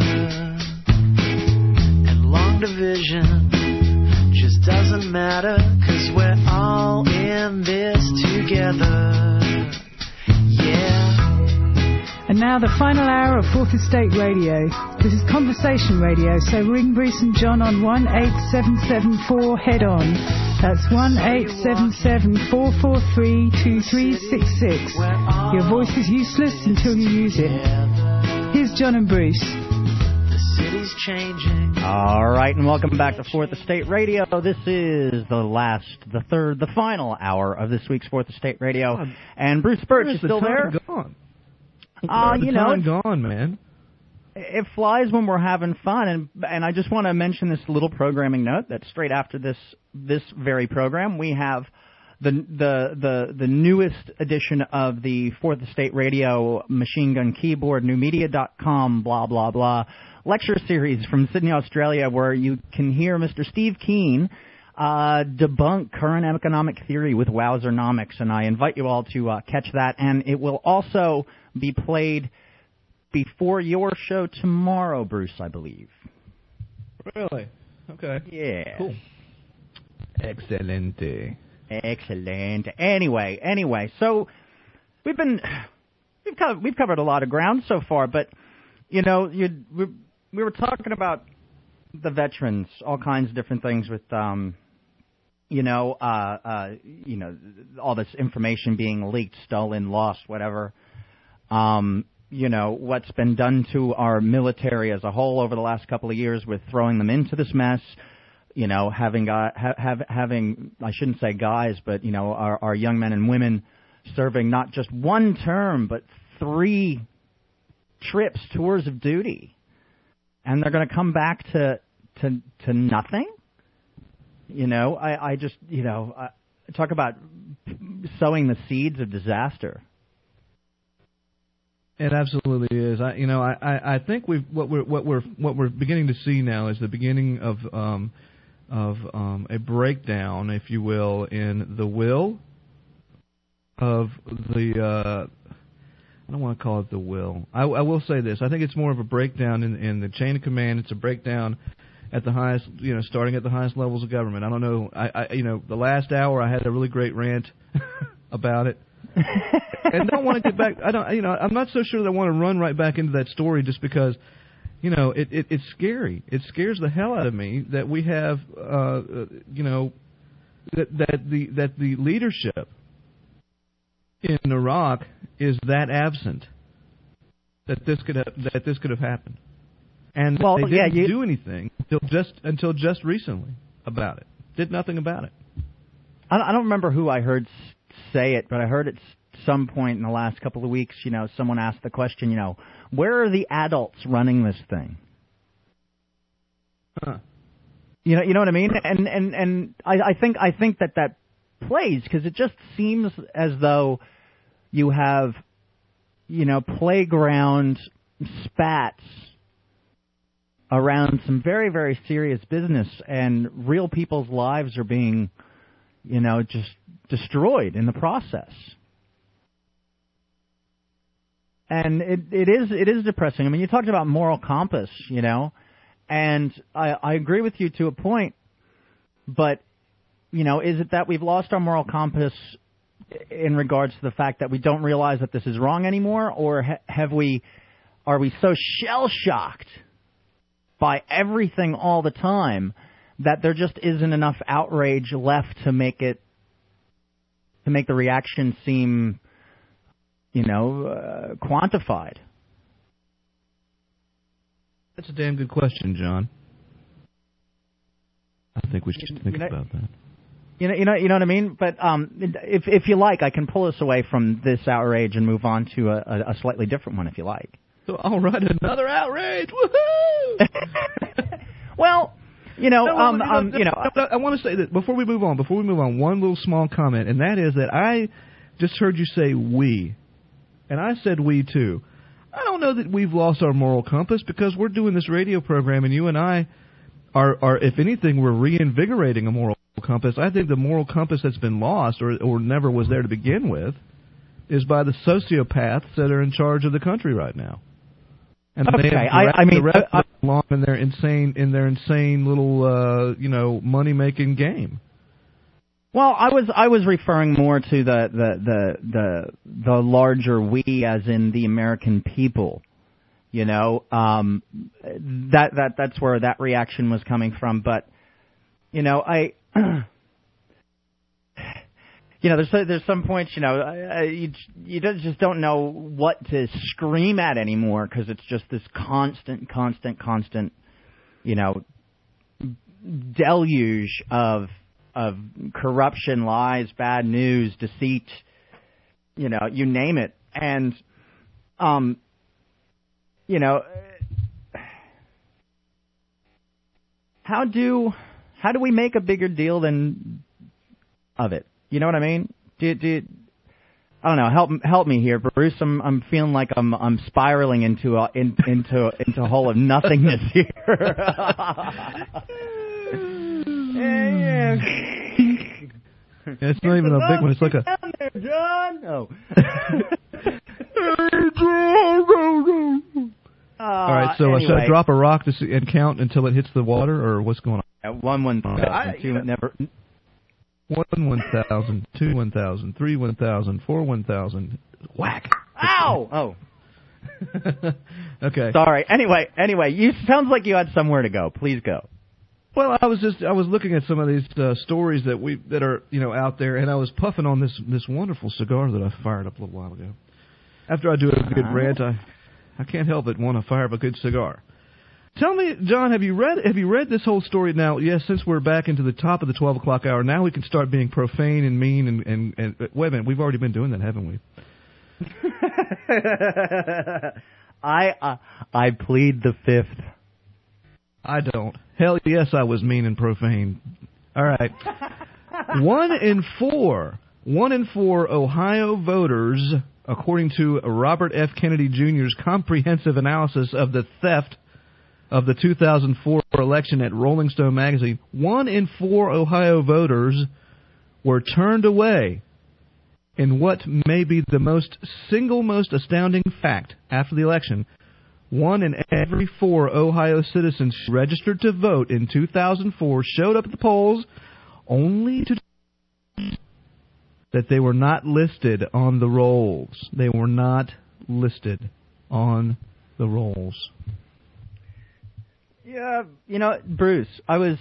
And long division just doesn't matter, cause we're all in this together. Yeah. And now the final hour of Fourth Estate Radio. This is Conversation Radio, so ring Bruce and John on one eight seven seven four head on. That's one eight seven seven four four three two three six six. Your voice is useless until you use it. Here's John and Bruce. The city's changing. All right, and welcome back to Fourth Estate Radio. This is the last, the third, the final hour of this week's Fourth Estate Radio. And Bruce Birch is still there. Gone. Uh, the you know, time gone, man. It flies when we're having fun, and and I just want to mention this little programming note that straight after this this very program we have the the the the newest edition of the Fourth Estate Radio Machine Gun Keyboard, new media dot com, blah blah blah lecture series from Sydney, Australia, where you can hear Mister Steve Keen uh, debunk current economic theory with Wowzernomics, and I invite you all to uh, catch that, and it will also be played before your show tomorrow, Bruce, I believe. Really? Okay. Yeah. Cool. Excelente. Excellent. Anyway, anyway, so we've been we've covered, we've covered a lot of ground so far, but you know, you we, we were talking about the veterans, all kinds of different things with um you know, uh uh you know, all this information being leaked, stolen, lost, whatever. Um you know, what's been done to our military as a whole over the last couple of years with throwing them into this mess, you know, having, uh, ha- have, having I shouldn't say guys, but, you know, our, our young men and women serving not just one term, but three trips, tours of duty, and they're going to come back to to to nothing. You know, I, I just you know I, talk about sowing the seeds of disaster. It absolutely is. I, you know, I, I, I think we've what we're what we're what we're beginning to see now is the beginning of um, of um, a breakdown, if you will, in the will of the. Uh, I don't want to call it the will. I, I will say this. I think it's more of a breakdown in, in the chain of command. It's a breakdown at the highest, you know, starting at the highest levels of government. I don't know. I, I you know, the last hour I had a really great rant about it. And don't want to get back. I don't. You know, I'm not so sure that I want to run right back into that story just because, you know, it, it it's scary. It scares the hell out of me that we have, uh, you know, that that the that the leadership in Iraq is that absent that this could have, that this could have happened, and well, they didn't yeah, you, do anything until just until just recently about it. Did nothing about it. I don't remember who I heard say it, but I heard at some point in the last couple of weeks, you know, someone asked the question, you know, where are the adults running this thing? Huh. You know, you know what I mean? And and and I, I think I think that that plays because it just seems as though you have, you know, playground spats around some very, very serious business, and real people's lives are being, you know, just destroyed in the process. And it it is it is depressing. I mean, you talked about moral compass, you know, and I, I agree with you to a point, but, you know, is it that we've lost our moral compass in regards to the fact that we don't realize that this is wrong anymore, or ha- have we, are we so shell-shocked by everything all the time that there just isn't enough outrage left to make it, to make the reaction seem, you know, uh, quantified? That's a damn good question, John. I think we should think you know, about that. You know, you know, you know what I mean. But um, if if you like, I can pull us away from this outrage and move on to a, a, a slightly different one, if you like. So I'll write another outrage. Woohoo! Well, you know, no, um, you know, um, you know, I want to say that before we move on. Before we move on, one little small comment, and that is that I just heard you say we, and I said we too. I don't know that we've lost our moral compass because we're doing this radio program, and you and I are, are if anything, we're reinvigorating a moral compass. I think the moral compass that's been lost or, or never was there to begin with is by the sociopaths that are in charge of the country right now. And okay, they have I, I mean, the rest I, I, along in their insane in their insane little uh, you know money making game. Well, I was I was referring more to the, the, the, the, the larger we, as in the American people. You know, um, that that that's where that reaction was coming from. But you know, I, you know, there's there's some points, you know, I, you you just don't know what to scream at anymore because it's just this constant, constant, constant, you know, deluge of. of corruption, lies, bad news, deceit, you know, you name it. And, um, you know, how do how do we make a bigger deal than of it? You know what I mean? Do, do I don't know. Help help me here, Bruce. I'm I'm feeling like I'm I'm spiraling into a in, into into a hole of nothingness here. Yeah, it's not even a big one. It's like a. Down there, John. Oh. uh, All right. So anyway. uh, should I drop a rock to see, and count until it hits the water, or what's going on? Uh, one one thousand, two never. One one thousand, two one thousand, three one thousand, four one thousand. Whack. Ow! Oh. Okay. Sorry. Anyway, anyway, you sounds like you had somewhere to go. Please go. Well, I was just I was looking at some of these uh, stories that we that are you know out there, and I was puffing on this this wonderful cigar that I fired up a little while ago. After I do a good rant, I I can't help but want to fire up a good cigar. Tell me, John, have you read have you read this whole story now? Yes, since we're back into the top of the twelve o'clock hour, now we can start being profane and mean and and, and wait a minute, we've already been doing that, haven't we? I uh, I plead the fifth. I don't. Hell yes, I was mean and profane. All right. One in four, one in four Ohio voters, according to Robert F. Kennedy Junior's comprehensive analysis of the theft of the two thousand four election at Rolling Stone magazine, one in four Ohio voters were turned away in what may be the most single most astounding fact after the election. One in every four Ohio citizens registered to vote in two thousand four showed up at the polls only to that they were not listed on the rolls. They were not listed on the rolls. Yeah, you know, Bruce, I was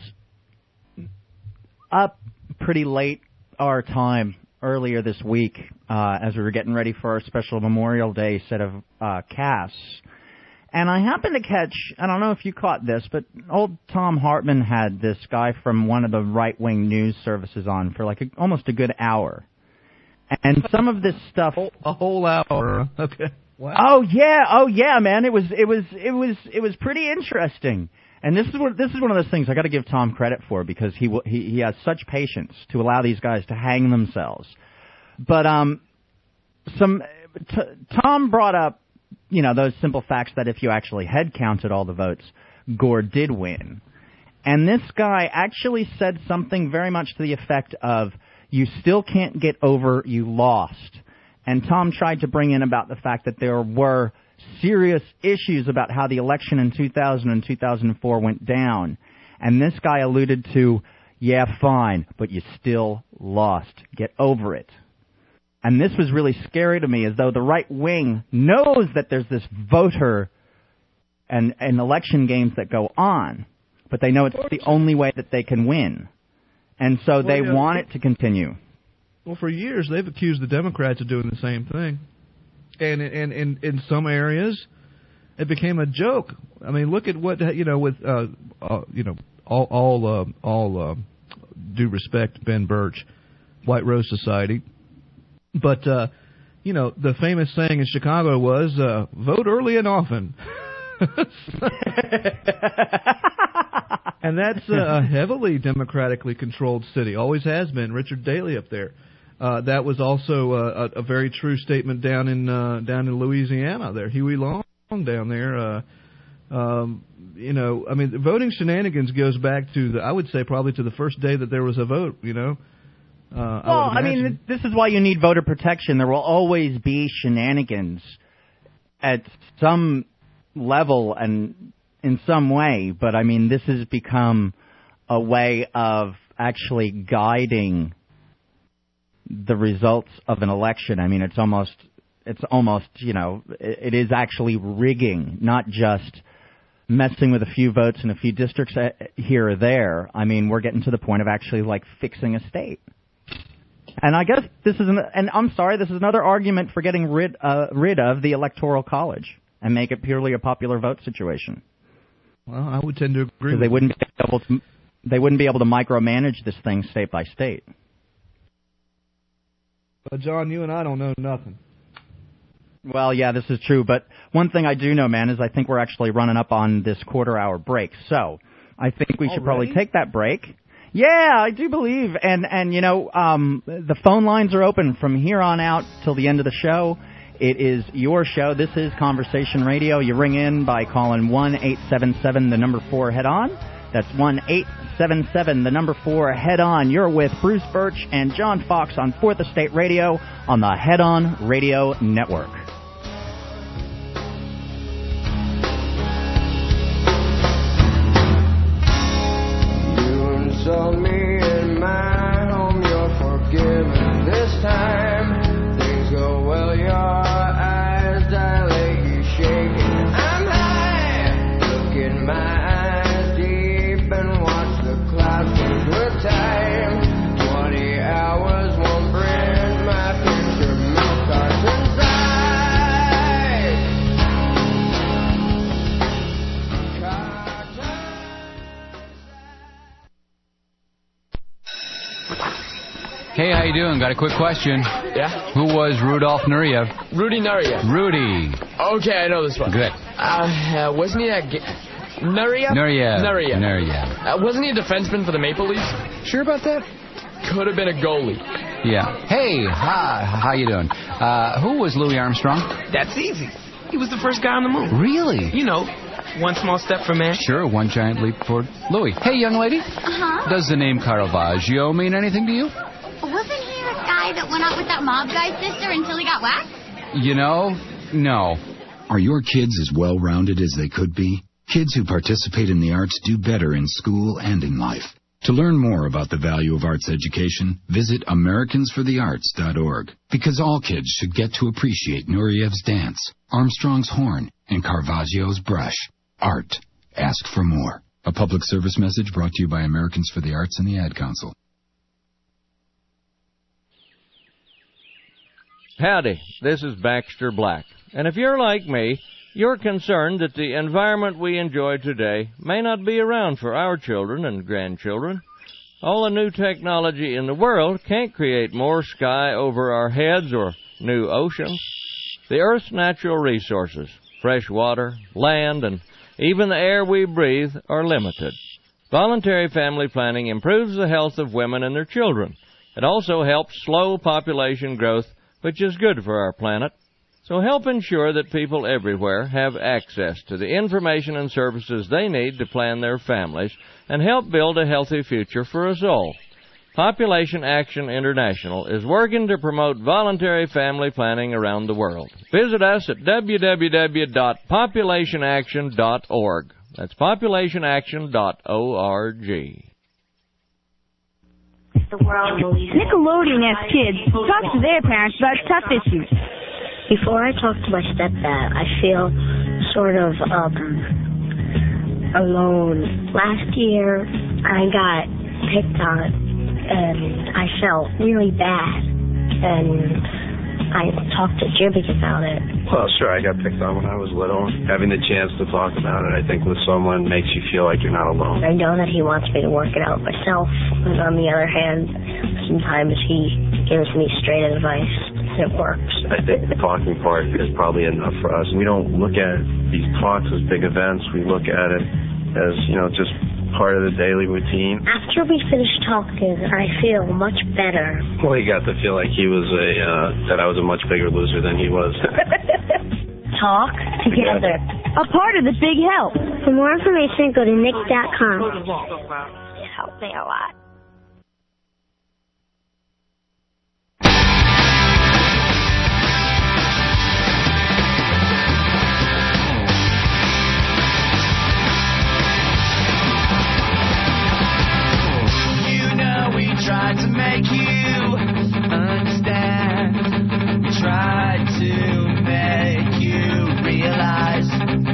up pretty late our time earlier this week uh, as we were getting ready for our special Memorial Day set of uh, casts. And I happened to catch, I don't know if you caught this, but old Tom Hartman had this guy from one of the right-wing news services on for like a, almost a good hour. And some of this stuff... A whole hour. Okay. Wow. Oh yeah, oh yeah, man. It was, it was, it was, it was pretty interesting. And this is what, this is one of those things I got to give Tom credit for because he, he, he has such patience to allow these guys to hang themselves. But, um, some, t- Tom brought up, you know, those simple facts that if you actually had counted all the votes, Gore did win. And this guy actually said something very much to the effect of, you still can't get over you lost. And Tom tried to bring in about the fact that there were serious issues about how the election in two thousand and two thousand four went down. And this guy alluded to, yeah, fine, but you still lost. Get over it. And this was really scary to me, as though the right wing knows that there's this voter and, and election games that go on, but they know it's the only way that they can win. And so they well, yeah. want it to continue. Well, for years, they've accused the Democrats of doing the same thing. And in, in, in some areas, it became a joke. I mean, look at what, you know, with, uh, uh, you know, all, all, uh, all uh, due respect, Ben Birch, White Rose Society. But, uh, you know, the famous saying in Chicago was, uh, vote early and often. And that's a heavily democratically controlled city, always has been. Richard Daley up there. Uh, that was also a, a very true statement down in uh, down in Louisiana. There, Huey Long down there. Uh, um, you know, I mean, the voting shenanigans goes back to the, I would say probably to the first day that there was a vote. You know. Uh, well, I, I mean, this is why you need voter protection. There will always be shenanigans at some level and in some way, but I mean, this has become a way of actually guiding the results of an election. I mean, it's almost, it's almost, you know, it, it is actually rigging, not just messing with a few votes in a few districts here or there. I mean, we're getting to the point of actually like fixing a state. And I guess this is, an, and I'm sorry, this is another argument for getting rid, uh, rid of the Electoral College and make it purely a popular vote situation. Well, I would tend to agree. Because they wouldn't be able to, they wouldn't be able to micromanage this thing state by state. But John, you and I don't know nothing. Well, yeah, this is true. But one thing I do know, man, is I think we're actually running up on this quarter-hour break. So I think we should Already? probably take that break. Yeah, I do believe. And, and you know, um, the phone lines are open from here on out till the end of the show. It is your show. This is Conversation Radio. You ring in by calling one eight seven seven, the number four, head on. That's one eight seven seven, the number four, head on. You're with Bruce Birch and John Fox on Fourth Estate Radio on the Head On Radio Network. You saw me in my home, you're forgiven this time. Things go well, your eyes dilate, you shaking. I'm high, look in my eyes deep and watch the clouds change with time. Twenty hours won't bring my picture, milk cartons Hey, how you doing? Got a quick question. Yeah? Who was Rudolf Nureyev? Rudy Nureyev. Rudy. Okay, I know this one. Good. Uh, uh wasn't he a... Ga- Nureyev? Nureyev. Nureyev. Nureyev. Uh, wasn't he a defenseman for the Maple Leafs? Sure about that? Could have been a goalie. Yeah. Hey, hi, how you doing? Uh, who was Louis Armstrong? That's easy. He was the first guy on the moon. Really? You know, one small step for man. Sure, one giant leap for Louis. Hey, young lady. Uh-huh. Does the name Caravaggio mean anything to you? Wasn't he a guy that went out with that mob guy's sister until he got whacked? You know, no. Are your kids as well-rounded as they could be? Kids who participate in the arts do better in school and in life. To learn more about the value of arts education, visit Americans for the Arts dot org. Because all kids should get to appreciate Nureyev's dance, Armstrong's horn, and Caravaggio's brush. Art. Ask for more. A public service message brought to you by Americans for the Arts and the Ad Council. Howdy, this is Baxter Black. And if you're like me, you're concerned that the environment we enjoy today may not be around for our children and grandchildren. All the new technology in the world can't create more sky over our heads or new oceans. The Earth's natural resources, fresh water, land, and even the air we breathe are limited. Voluntary family planning improves the health of women and their children. It also helps slow population growth, which is good for our planet. So help ensure that people everywhere have access to the information and services they need to plan their families and help build a healthy future for us all. Population Action International is working to promote voluntary family planning around the world. Visit us at w w w dot population action dot org. That's population action dot org. Nickelodeon asks kids to talk to their parents about tough issues. Before I talk to my stepdad, I feel sort of um, alone. Last year, I got picked on, and I felt really bad. And I talked to Jimmy about it. Well, sure, I got picked on when I was little. Having the chance to talk about it, I think, with someone makes you feel like you're not alone. I know that he wants me to work it out myself, but on the other hand, sometimes he gives me straight advice. It works. I think the talking part is probably enough for us. We don't look at these talks as big events. We look at it as, you know, just part of the daily routine. After we finish talking, I feel much better. Well, he got to feel like he was a, uh, that I was a much bigger loser than he was. Talk together. Yeah. A part of the big help. For more information, go to nick dot com. It helped me a lot. Tried to make you understand. We tried to make you realize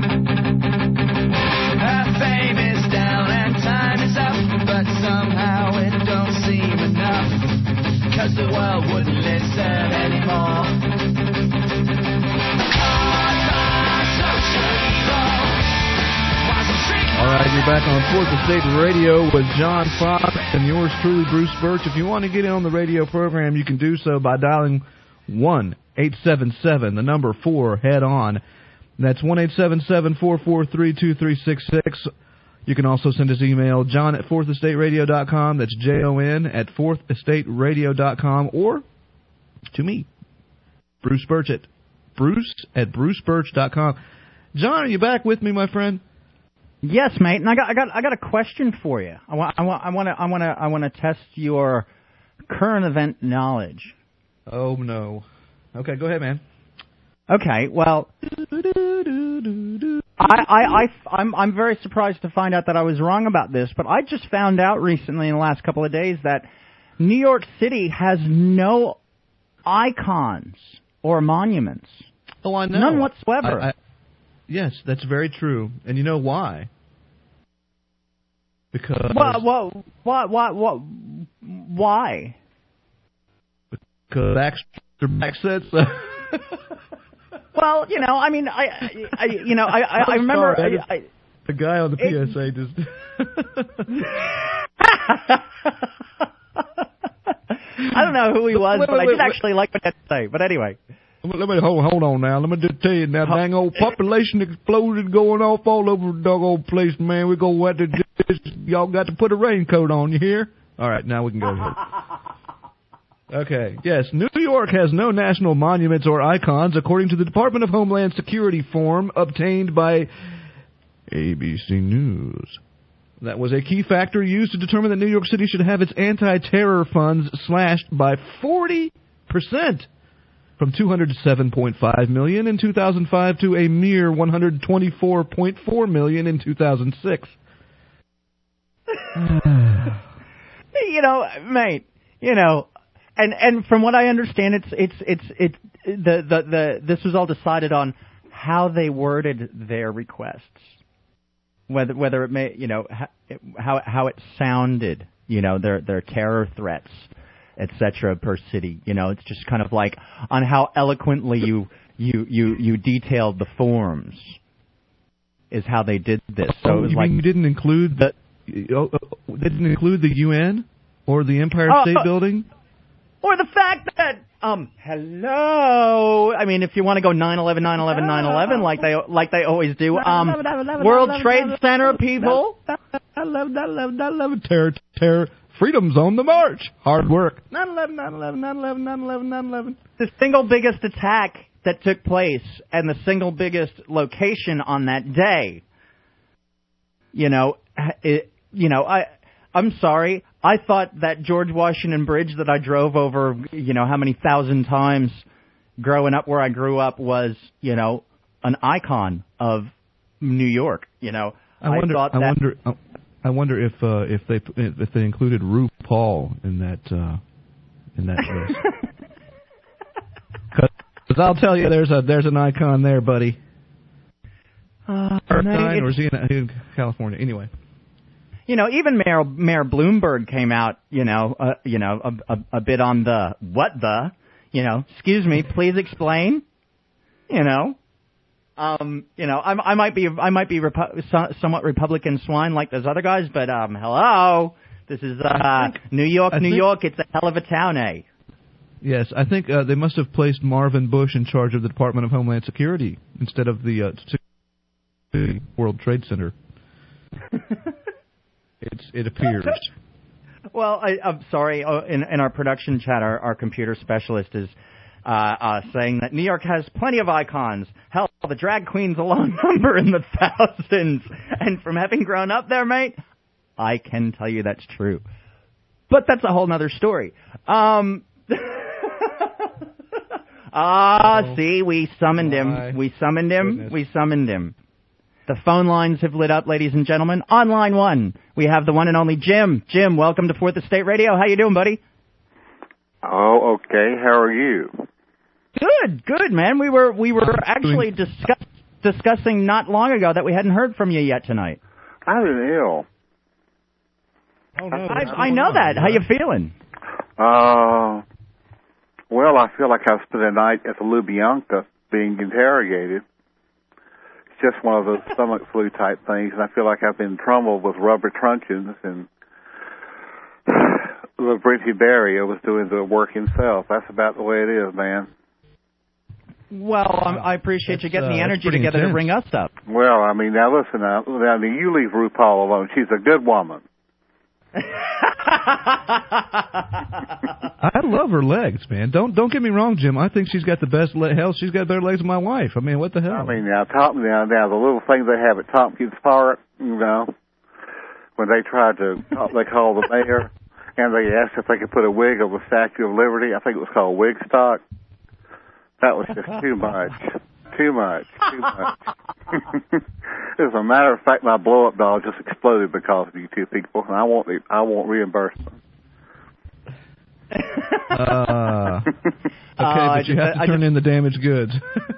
our fame is down and time is up, but somehow it don't seem enough, 'cause the world wouldn't listen anymore. All right, you're back on Fourth Estate Radio with John Fox and yours truly, Bruce Birch. If you want to get in on the radio program, you can do so by dialing one eight seven seven, the number four, head on. That's one eight seven seven, four four three, two three six six. You can also send us email, john at fourth estate radio dot com. That's J O N at fourth estate radio dot com. Or to me, Bruce Birch at Bruce at bruce birch dot com. John, are you back with me, my friend? Yes, mate. And I got, I got, I got a question for you. I want, I want, I want to, I want to, I want to test your current event knowledge. Oh no. Okay, go ahead, man. Okay. Well, I, I, I, I'm, I'm very surprised to find out that I was wrong about this. But I just found out recently in the last couple of days that New York City has no icons or monuments. Oh, I know. None whatsoever. I, I, yes, that's very true. And you know why? Because... What, what, what, what, what, why? Because Baxter Black said so. Well, you know, I mean, I, I you know, I, I, I remember... Sorry, I, I, the guy on the P S A just... I don't know who he was, wait, but wait, I did wait, actually like what he had to say. But anyway. Let me hold, hold on now. Let me just tell you now, dang old population explosion going off all over the dog old place, man. We're going to have to just, y'all got to put a raincoat on, you hear? All right, now we can go ahead. Okay, yes, New York has no national monuments or icons, according to the Department of Homeland Security form obtained by A B C News. That was a key factor used to determine that New York City should have its anti-terror funds slashed by forty percent. From two hundred seven point five million dollars in two thousand five to a mere one hundred twenty-four point four million dollars in two thousand six. You know, mate, you know, and and from what I understand, it's it's it's it's the the the this was all decided on how they worded their requests, whether whether it may, you know, how how it sounded, you know, their their terror threats, et cetera per city. You know, it's just kind of like on how eloquently you you you you detailed the forms is how they did this. So oh, it was you like mean you didn't include the uh, didn't include the U N or the Empire uh, State Building, or the fact that um hello. I mean, if you want to go nine eleven, nine eleven, nine eleven like they like they always do. Um, World Trade Center people. I love that. Love that. Love terror. Terror. Freedom's on the march. Hard work. nine eleven, nine eleven, nine eleven, nine eleven, nine eleven. The single biggest attack that took place and the single biggest location on that day. You know, it, you know, I, I'm sorry. I thought that George Washington Bridge that I drove over, you know, how many thousand times growing up where I grew up was, you know, an icon of New York. You know, I wonder. I, thought I that, wonder. I wonder if uh, if they if they included RuPaul in that uh, in that list. Because I'll tell you, there's a there's an icon there, buddy. Uh, Earthline, or is he in, in California? Anyway, you know, even Mayor Mayor Bloomberg came out, you know, uh, you know, a, a, a bit on the what the, you know, excuse me, please explain, you know. Um, you know, I, I might be, I might be Repu- so, somewhat Republican swine like those other guys, but um, hello, this is uh, think, New York, I New think, York. It's a hell of a town, eh? Yes, I think uh, they must have placed Marvin Bush in charge of the Department of Homeland Security instead of the uh, World Trade Center. it's it appears. Well, I, I'm sorry. In, in our production chat, our, our computer specialist is. Uh, uh, saying that New York has plenty of icons. Hell, the drag queens alone number in the thousands. And from having grown up there, mate, I can tell you that's true. But that's a whole nother story. Um, ah, oh, see, we summoned him. We summoned him. Goodness. We summoned him. The phone lines have lit up, ladies and gentlemen. On line one, we have the one and only Jim. Jim, welcome to Fourth Estate Radio. How you doing, buddy? Oh, okay. How are you? Good, good, man. We were we were actually discuss, discussing not long ago that we hadn't heard from you yet tonight. I've been ill. Oh no! I, I know that. How you feeling? Uh, well, I feel like I've spent a night at the Lubyanka being interrogated. It's just one of those stomach flu type things, and I feel like I've been trumbled with rubber truncheons and. Lavrenti Beria was doing the work himself. That's about the way it is, man. Well, um, I appreciate that's, you getting uh, the energy together intense. to bring us up. Well, I mean, now listen, now, now you leave RuPaul alone. She's a good woman. I love her legs, man. Don't don't get me wrong, Jim. I think she's got the best le- hell. She's got better legs than my wife. I mean, what the hell? I mean, now, Tom, now, now the little things they have at Tompkins Park, you know, when they tried to, they called the mayor. And they asked if they could put a wig on the Statue of Liberty. I think it was called Wigstock. That was just too much. Too much. Too much. As a matter of fact, my blow-up doll just exploded because of you two people, and I want the, I want reimbursement. Uh, okay, uh, but you have to turn in the damaged goods.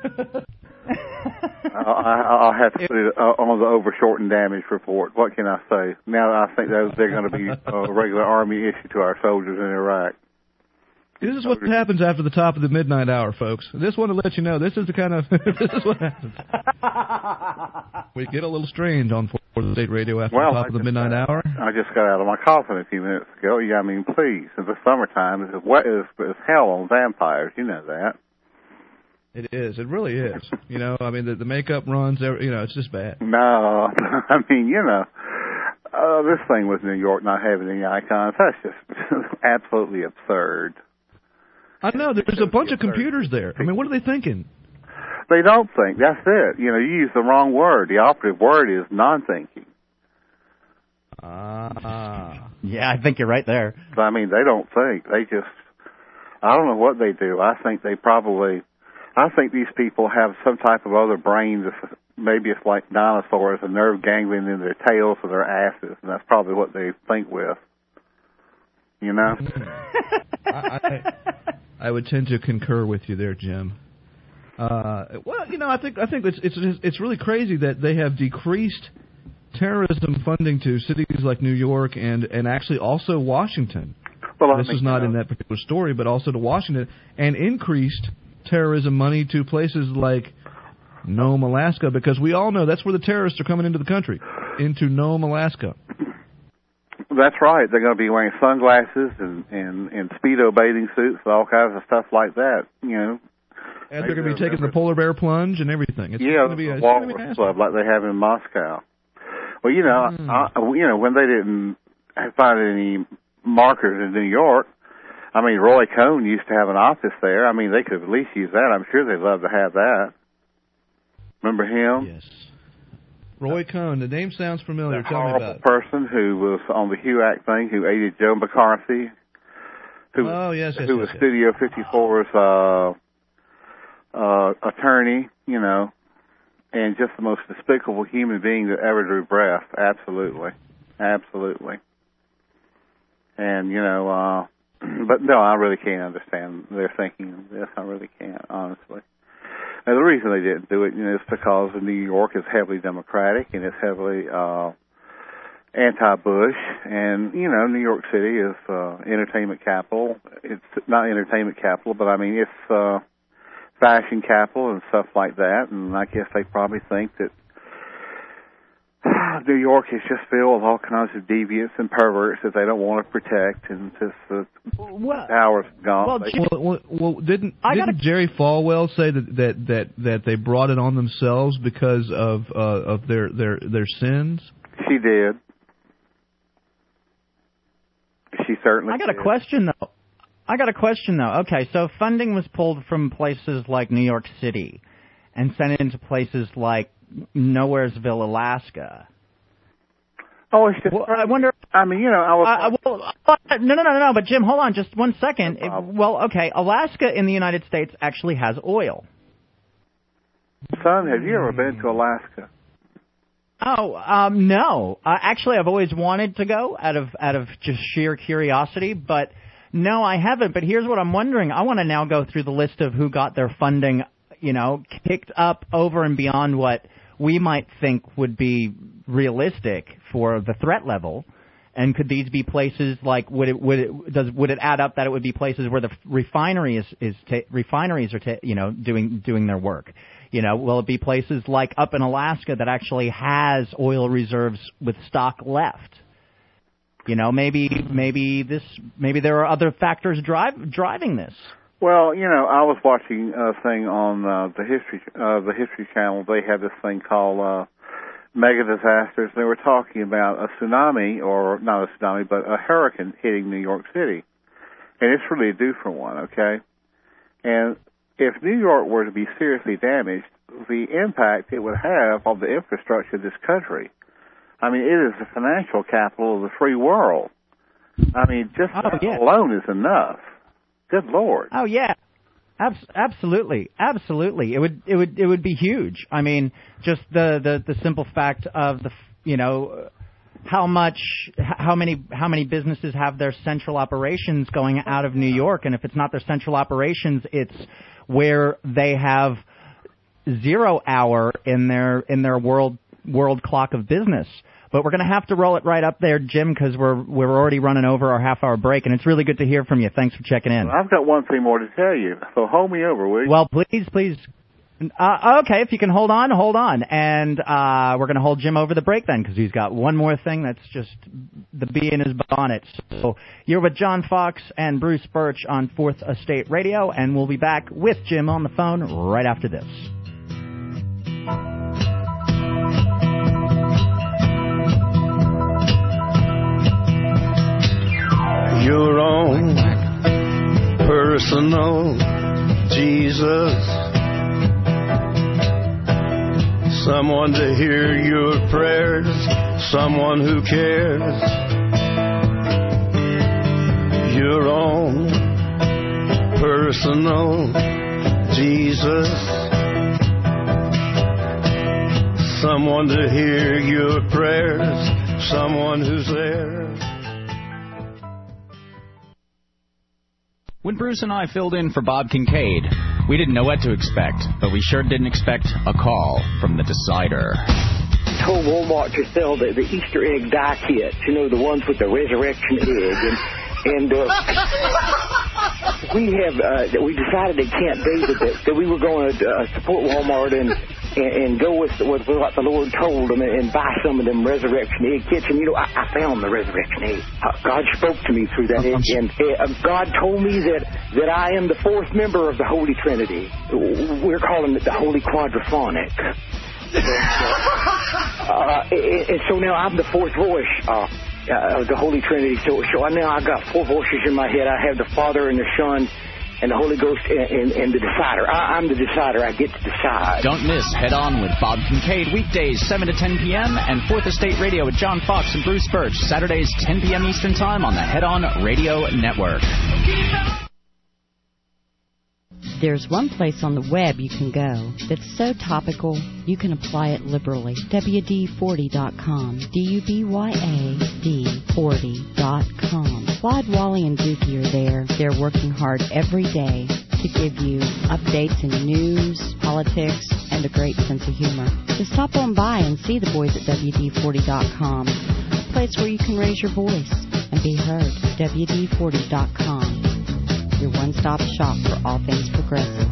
I'll, I'll have to put it on the over-shortened damage report. What can I say? Now I think those they're going to be a regular Army issue to our soldiers in Iraq. This is what happens after the top of the midnight hour, folks. I just want to let you know, this is the kind of, this is what happens. We get a little strange on Fourth Estate Radio after well, the top of the midnight I, hour. I just got out of my coffin a few minutes ago. Yeah, I mean, please. In the summertime, it's wet as, as hell on vampires. You know that. It is. It really is. You know, I mean, the, the makeup runs, you know, it's just bad. No, I mean, you know, uh, this thing with New York not having any icons, that's just absolutely absurd. I know. There's a bunch of computers there. I mean, what are they thinking? They don't think. That's it. You know, you use the wrong word. The operative word is non-thinking. Ah. Uh, yeah, I think you're right there. I mean, they don't think. They just, I don't know what they do. I think they probably... I think these people have some type of other brain. Maybe it's like dinosaurs, a nerve ganglion in their tails or their asses, and that's probably what they think with. You know? I, I, I would tend to concur with you there, Jim. Uh, well, you know, I think I think it's it's it's really crazy that they have decreased terrorism funding to cities like New York and, and actually also Washington. Well, this is not in that particular story, but also to Washington, and increased terrorism money to places like Nome, Alaska, because we all know that's where the terrorists are coming into the country, into Nome, Alaska. That's right. They're going to be wearing sunglasses and, and, and Speedo bathing suits and all kinds of stuff like that, you know. And they're going to be taking the polar bear plunge and everything. It's yeah, going to be a the Walrus Club like they have in Moscow. Well, you know, mm. I, you know, when they didn't find any markers in New York, I mean, Roy Cohn used to have an office there. I mean, they could at least use that. I'm sure they'd love to have that. Remember him? Yes. Roy Cohn. The name sounds familiar. That Tell me about horrible it. person who was on the HUAC thing, who aided Joe McCarthy. Who, oh, yes, yes, Who yes, was yes. Studio fifty-four's uh, uh, attorney, you know, and just the most despicable human being that ever drew breath. Absolutely. Absolutely. And, you know, uh, but no, I really can't understand their thinking of this. I really can't, honestly. And the reason they didn't do it, you know, is because New York is heavily Democratic and it's heavily uh, anti-Bush. And, you know, New York City is uh, entertainment capital. It's not entertainment capital, but, I mean, it's uh, fashion capital and stuff like that. And I guess they probably think that New York is just filled with all kinds of deviants and perverts that they don't want to protect, and just the well, power's gone. Well, they, well, well, well didn't I didn't gotta, Jerry Falwell say that, that, that, that they brought it on themselves because of uh, of their, their their sins? She did. She certainly. I got did. a question though. I got a question though. Okay, so funding was pulled from places like New York City, and sent into places like Nowheresville, Alaska. Oh, it's just. Well, I wonder. I mean, you know, I was. Uh, well, uh, no, no, no, no. But Jim, hold on, just one second. No it, well, okay, Alaska in the United States actually has oil. Son, have you ever been to Alaska? Oh, um, no. Uh, actually, I've always wanted to go out of out of just sheer curiosity, but no, I haven't. But here's what I'm wondering. I want to now go through the list of who got their funding, you know, kicked up over and beyond what we might think would be realistic for the threat level. And could these be places like would it would it does would it add up that it would be places where the refinery is is ta- refineries are ta- you know doing doing their work? You know, will it be places like up in Alaska that actually has oil reserves with stock left? You know, maybe maybe this maybe there are other factors drive driving this. Well, you know, I was watching a thing on uh, the history uh, the History Channel. They had this thing called uh, Mega Disasters. They were talking about a tsunami, or not a tsunami, but a hurricane hitting New York City, and it's really due for one. Okay, and if New York were to be seriously damaged, the impact it would have on the infrastructure of this country. I mean, it is the financial capital of the free world. I mean, just oh, that yeah. alone is enough. Good Lord. Oh yeah, Abs- absolutely, absolutely. It would, it would, it would be huge. I mean, just the, the, the simple fact of the, you know, how much, how many, how many businesses have their central operations going out of New York, and if it's not their central operations, it's where they have zero hour in their in their world world clock of business. But we're going to have to roll it right up there, Jim, because we're we're already running over our half-hour break, and it's really good to hear from you. Thanks for checking in. Well, I've got one thing more to tell you, so hold me over, will you? Well, please, please, Uh, okay, if you can hold on, hold on. And uh, we're going to hold Jim over the break then because he's got one more thing that's just the bee in his bonnet. So you're with John Fox and Bruce Birch on Fourth Estate Radio, and we'll be back with Jim on the phone right after this. Your own personal Jesus. Someone to hear your prayers, someone who cares. Your own personal Jesus. Someone to hear your prayers, someone who's there. When Bruce and I filled in for Bob Kincaid, we didn't know what to expect, but we sure didn't expect a call from the Decider. Told Walmart to sell the, the Easter egg die kits, you know, the ones with the resurrection egg, and and uh, we have uh, we decided at Camp David that, that we were going to uh, support Walmart and, and and go with, with what the Lord told them and, and buy some of them resurrection egg kits. And you know, I, I found the resurrection egg. Uh, God spoke to me through that egg, and uh, God told me that that I am the fourth member of the Holy Trinity. We're calling it the Holy Quadraphonic. And, uh, uh, and, and so now I'm the fourth voice uh, uh, of the Holy Trinity. So, so now I've got four voices in my head. I have the Father and the Son and the Holy Ghost and, and, and the Decider. I, I'm the Decider. I get to decide. Don't miss Head On with Bob Kincaid, weekdays seven to ten p.m. and Fourth Estate Radio with John Fox and Bruce Birch, Saturdays ten p.m. Eastern Time on the Head On Radio Network. There's one place on the web you can go that's so topical you can apply it liberally. W D forty dot com. D U B Y A D forty dot com. Clyde, Wally, and Dookie are there. They're working hard every day to give you updates in news, politics, and a great sense of humor. So stop on by and see the boys at W D forty dot com, a place where you can raise your voice and be heard. W D forty dot com. Your one-stop shop for all things progressive.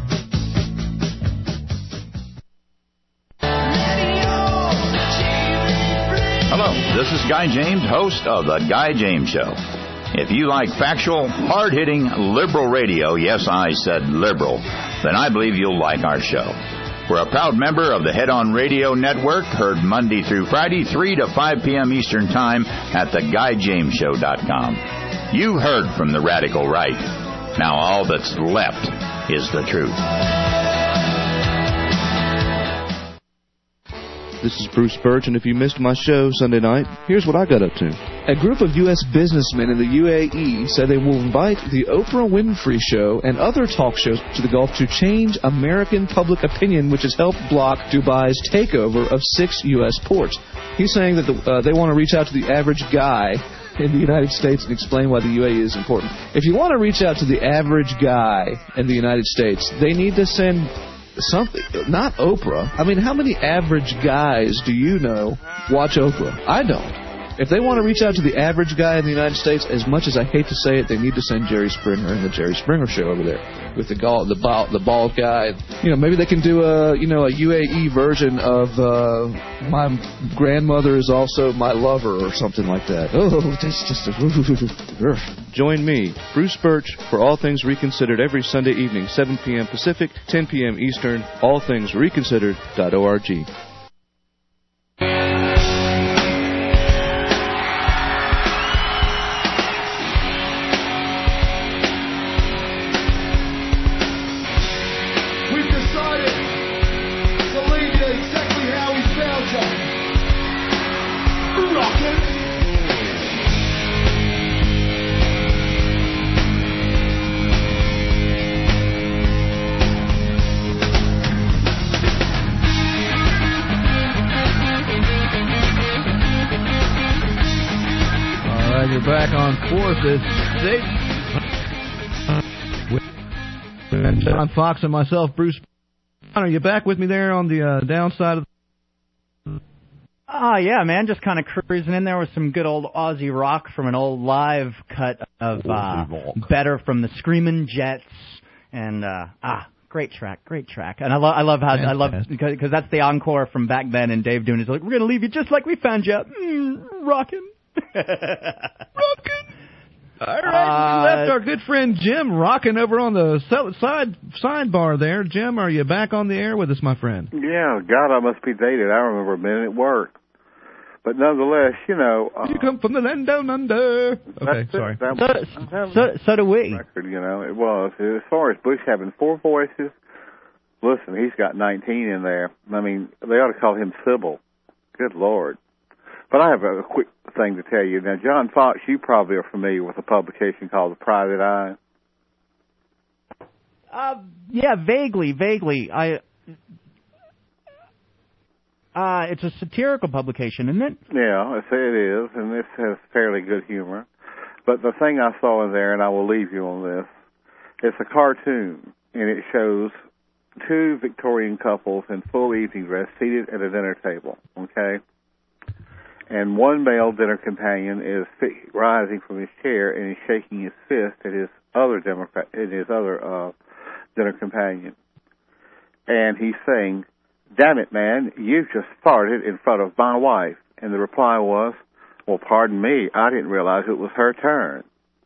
Hello, this is Guy James, host of The Guy James Show. If you like factual, hard-hitting, liberal radio, yes, I said liberal, then I believe you'll like our show. We're a proud member of the Head On Radio Network, heard Monday through Friday, three to five p.m. Eastern Time at the guy james show dot com. You heard from the radical right. Now all that's left is the truth. This is Bruce Birch, and if you missed my show Sunday night, here's what I got up to. A group of U S businessmen in the U A E said they will invite the Oprah Winfrey Show and other talk shows to the Gulf to change American public opinion, which has helped block Dubai's takeover of six U S ports. He's saying that the, uh, they want to reach out to the average guy in the United States and explain why the U A E is important. If you want to reach out to the average guy in the United States, they need to send something, not Oprah. I mean, how many average guys do you know watch Oprah? I don't. If they want to reach out to the average guy in the United States, as much as I hate to say it, they need to send Jerry Springer and the Jerry Springer Show over there with the gall, the bald, the bald guy. You know, maybe they can do a you know a U A E version of uh, My Grandmother Is Also My Lover or something like that. Oh, that's just a. Join me, Bruce Birch, for All Things Reconsidered every Sunday evening, seven p.m. Pacific, ten p.m. Eastern. all things reconsidered dot org. Back on Fourth Estate. And John Fox and myself, Bruce. Are you back with me there on the uh, downside of the... Oh, yeah, man. Just kind of cruising in there with some good old Aussie rock from an old live cut of uh, Better from the Screamin' Jets. And, uh, ah, Great track, great track. And I love, I love how, I love, because, because that's the encore from back then, and Dave doing his, like, we're going to leave you just like we found you. Mm, rockin'. Rockin'. All right, Uh, we left our good friend Jim rocking over on the so- side sidebar there. Jim, are you back on the air with us, my friend? Yeah, God, I must be dated. I remember a minute at work. But nonetheless, you know... Uh, you come from the land down under. Okay, sorry. That, so, so, so do we. Record, you know, it was. As far as Bush having four voices, listen, he's got nineteen in there. I mean, they ought to call him Sybil. Good Lord. But I have a quick thing to tell you. Now, John Fox, you probably are familiar with a publication called The Private Eye. Uh, yeah, vaguely, vaguely. I... Uh, it's a satirical publication, isn't it? Yeah, it is, and this has fairly good humor. But the thing I saw in there, and I will leave you on this, it's a cartoon, and it shows two Victorian couples in full evening dress seated at a dinner table, okay? And one male dinner companion is rising from his chair, and he's shaking his fist at his other Democrat, at his other uh, dinner companion. And he's saying, "Damn it, man, you've just farted in front of my wife." And the reply was, "Well, pardon me, I didn't realize it was her turn."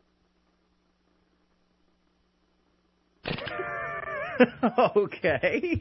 Okay.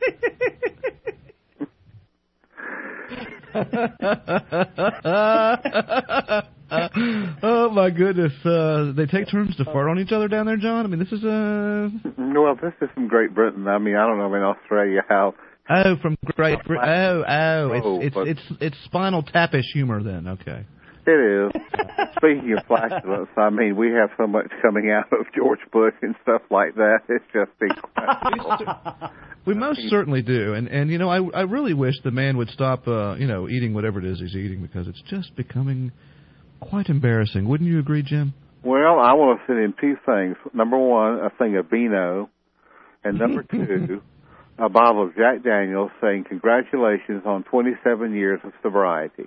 Oh, my goodness. Uh, they take turns to fart on each other down there, John? I mean, this is... Uh... Well, this is from Great Britain. I mean, I don't know in Australia how... Oh, from Great Britain. Oh, oh, Oh, it's but- it's it's it's Spinal Tap-ish humor then. Okay. It is. Speaking of flatulence, I mean, we have so much coming out of George Bush and stuff like that. It's just incredible. We most certainly do, and and you know, I I really wish the man would stop, uh, you know, eating whatever it is he's eating, because it's just becoming quite embarrassing. Wouldn't you agree, Jim? Well, I want to send in two things. Number one, a thing of Beano, and number two, a bottle of Jack Daniels saying congratulations on twenty-seven years of sobriety.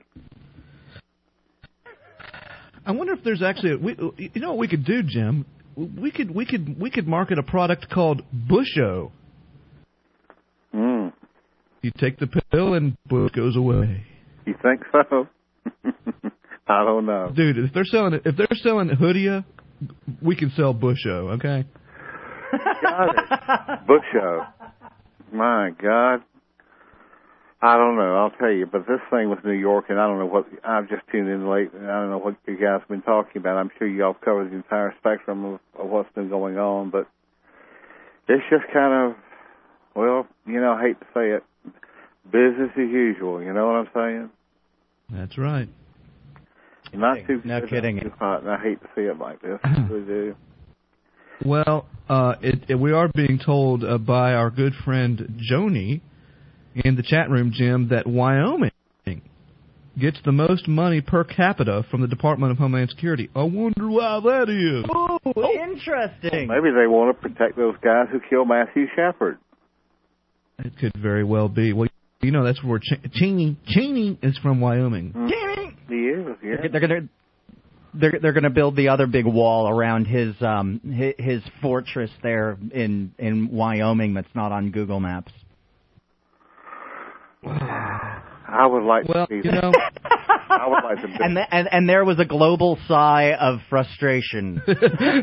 I wonder if there's actually, a, we, you know, what we could do, Jim? We could we could we could market a product called Busho. Mm. You take the pill and Bush goes away. You think so? I don't know. Dude, if they're selling if they're selling Hoodia, we can sell Busho, okay? Got it. Busho. My God. I don't know. I'll tell you. But this thing with New York, and I don't know what, I've just tuned in late, and I don't know what you guys have been talking about. I'm sure you all covered the entire spectrum of, of what's been going on, but it's just kind of, well, you know, I hate to say it, business as usual. You know what I'm saying? That's right. Not too No good, kidding. not too hot, and I hate to see it like this. I really do. Well, uh, it, it, we are being told uh, by our good friend Joni in the chat room, Jim, that Wyoming gets the most money per capita from the Department of Homeland Security. I wonder why that is. Oh, interesting. Maybe they want to protect those guys who killed Matthew Shepard. It could very well be. Well, you know, that's where Ch- Cheney Cheney is from Wyoming. Cheney. He is, yeah. They're, they're gonna they're they're gonna build the other big wall around his um his, his fortress there in in Wyoming that's not on Google Maps. I would like Well, to see you that. know, I would like to. And, th- and and there was a global sigh of frustration. You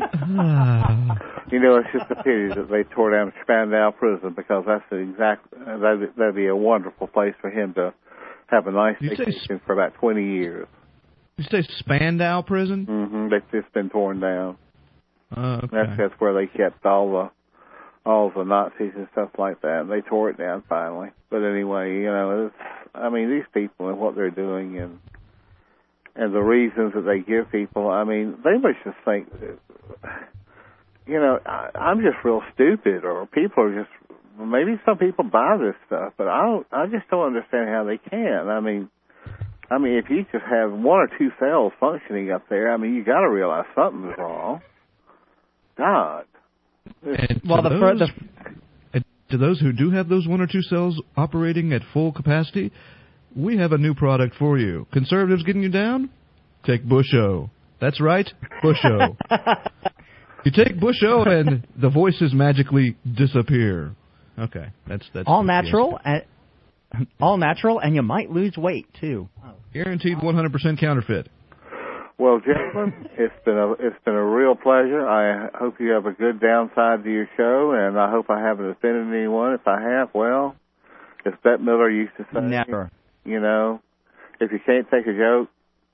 know, it's just a pity that they tore down Spandau Prison, because that's the exact that'd, that'd be a wonderful place for him to have a nice You say vacation for about twenty years. you say Spandau Prison? Mm-hmm. It's just been torn down. Uh, okay. That's that's where they kept all the all the Nazis and stuff like that. And they tore it down finally. But anyway, you know, it's, I mean, these people and what they're doing and and the reasons that they give people. I mean, they must just think, you know, I, I'm just real stupid, or people are just. Maybe some people buy this stuff, but I don't. I just don't understand how they can. I mean, I mean, if you just have one or two cells functioning up there, I mean, you got to realize something's wrong. God. And Well, to the those, fir- and to those who do have those one or two cells operating at full capacity, we have a new product for you. Conservatives getting you down? Take Busho. That's right, Busho. You take Bush O and the voices magically disappear. Okay, that's that's all natural, and, all natural, and you might lose weight too. Guaranteed one hundred percent counterfeit. Well, gentlemen, it's been a it's been a real pleasure. I hope you have a good downside to your show, and I hope I haven't offended anyone. If I have, well, as Bette Miller used to say, never. You know, if you can't take a joke.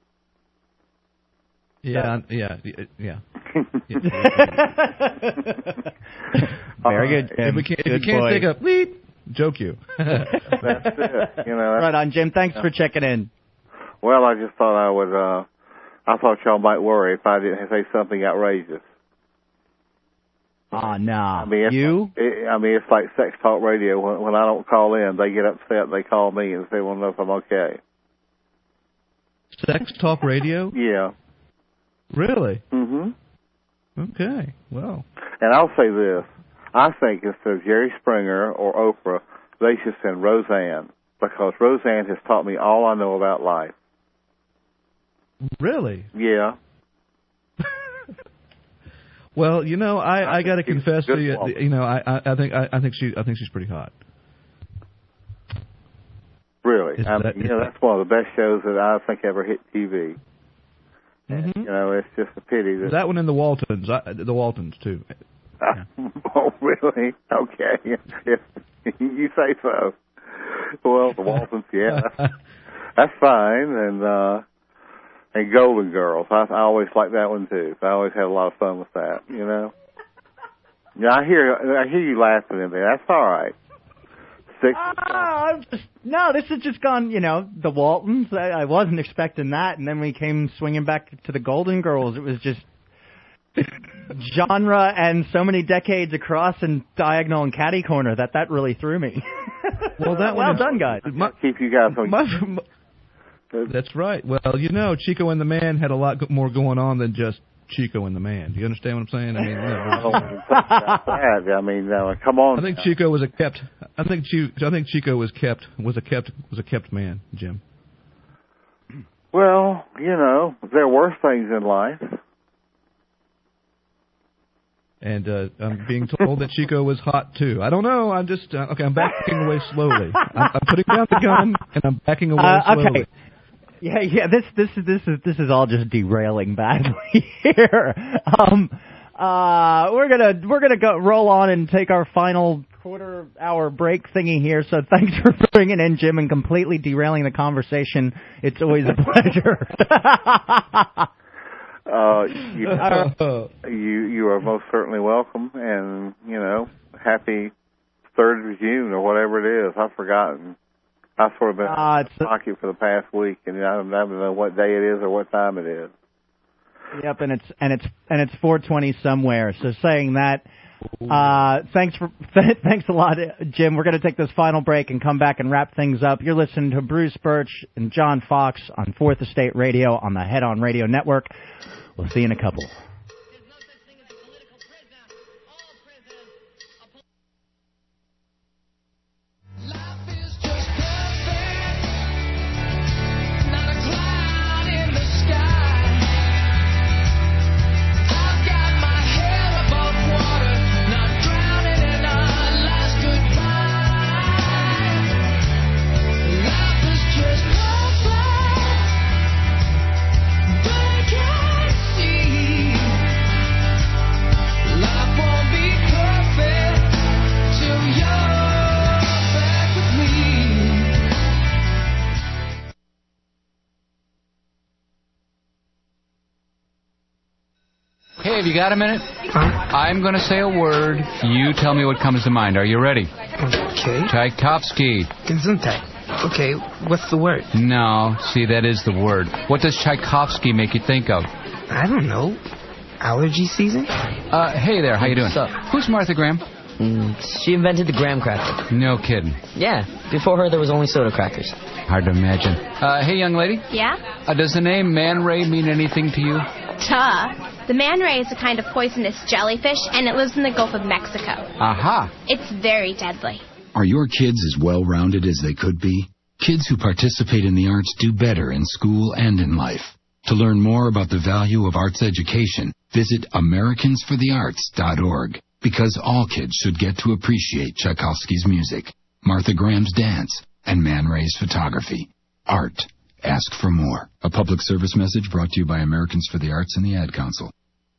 Yeah, yeah, yeah. Very good, Jim. If, we can't, if good you can't boy. take a bleep, joke you. That's it. You know, that's, right on, Jim. Thanks for checking in. Well, I just thought I would. Uh, I thought y'all might worry if I didn't say something outrageous. Ah, oh, nah. I mean, it's you? Like, it, I mean, it's like sex talk radio. When, when I don't call in, they get upset. They call me and they want to know if I'm okay. Sex talk radio? Yeah. Really? Mm-hmm. Okay. Well. And I'll say this. I think instead of Jerry Springer or Oprah, they should send Roseanne, because Roseanne has taught me all I know about life. Really? Yeah. Well, you know, I, I, I got to confess to you, woman. you know, I, I, I think I, I think she I think she's pretty hot. Really? Is I mean, that, you know, that, that's one of the best shows that I think ever hit T V. Mm-hmm. You know, it's just a pity that that one and the Waltons, I, the Waltons too. Yeah. Oh, really? Okay. If you say so. Well, the Waltons, yeah, that's, that's fine, and uh, and Golden Girls. I, I always liked that one too. I always had a lot of fun with that. You know. Yeah, I hear I hear you laughing in there. That's all right. Six. Ah, just, no, this has just gone, you know, the Waltons. I, I wasn't expecting that, and then we came swinging back to the Golden Girls. It was just genre and so many decades across and diagonal and catty corner that that really threw me. Well, that well one done, guys. My, keep you guys on. My, my, that's right. Well, you know, Chico and the Man had a lot more going on than just Chico and the Man. Do you understand what I'm saying? I mean, you know, that. I mean, uh, come on. I think Chico was a kept. I think Chico, I think Chico was kept. Was a kept. Was a kept man, Jim. Well, you know, there were things in life. And uh, I'm being told that Chico was hot too. I don't know. I'm just uh, okay. I'm backing away slowly. I'm, I'm putting down the gun and I'm backing away uh, okay. slowly. Yeah, yeah. This, this is, this is, this is all just derailing badly here. Um, uh, we're gonna, we're gonna go roll on and take our final quarter hour break thingy here. So thanks for bringing in Jim and completely derailing the conversation. It's always a pleasure. uh, you, you, you are most certainly welcome, and you know, happy third of June or whatever it is. I've forgotten. I've sort of been uh, in the pocket for the past week, and I don't, I don't know what day it is or what time it is. Yep, and it's and it's and it's four twenty somewhere. So saying that, uh, thanks for th- thanks a lot, Jim. We're going to take this final break and come back and wrap things up. You're listening to Bruce Birch and John Fox on Fourth Estate Radio on the Head On Radio Network. We'll see you in a couple. Hey, have you got a minute? Huh? I'm going to say a word. You tell me what comes to mind. Are you ready? Okay. Tchaikovsky. Gesundheit. Okay, what's the word? No, see, that is the word. What does Tchaikovsky make you think of? I don't know. Allergy season? Uh, hey there, how you doing? What's up? Who's Martha Graham? Mm, she invented the graham cracker. No kidding. Yeah, before her there was only soda crackers. Hard to imagine. Uh, hey, young lady. Yeah? Uh, does the name Man Ray mean anything to you? Duh. The man ray is a kind of poisonous jellyfish, and it lives in the Gulf of Mexico. Aha. It's very deadly. Are your kids as well-rounded as they could be? Kids who participate in the arts do better in school and in life. To learn more about the value of arts education, Visit Americans for the Arts dot org, because all kids should get to appreciate Tchaikovsky's music, Martha Graham's dance, and Man Ray's photography. Art. Ask for more. A public service message brought to you by Americans for the Arts and the Ad Council.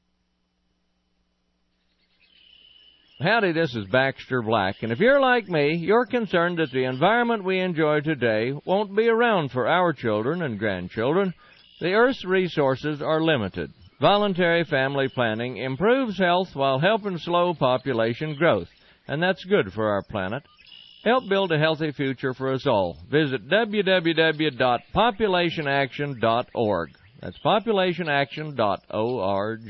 Howdy, this is Baxter Black, and if you're like me, you're concerned that the environment we enjoy today won't be around for our children and grandchildren. The Earth's resources are limited. Voluntary family planning improves health while helping slow population growth, and that's good for our planet. Help build a healthy future for us all. Visit w w w dot population action dot org. That's population action dot org.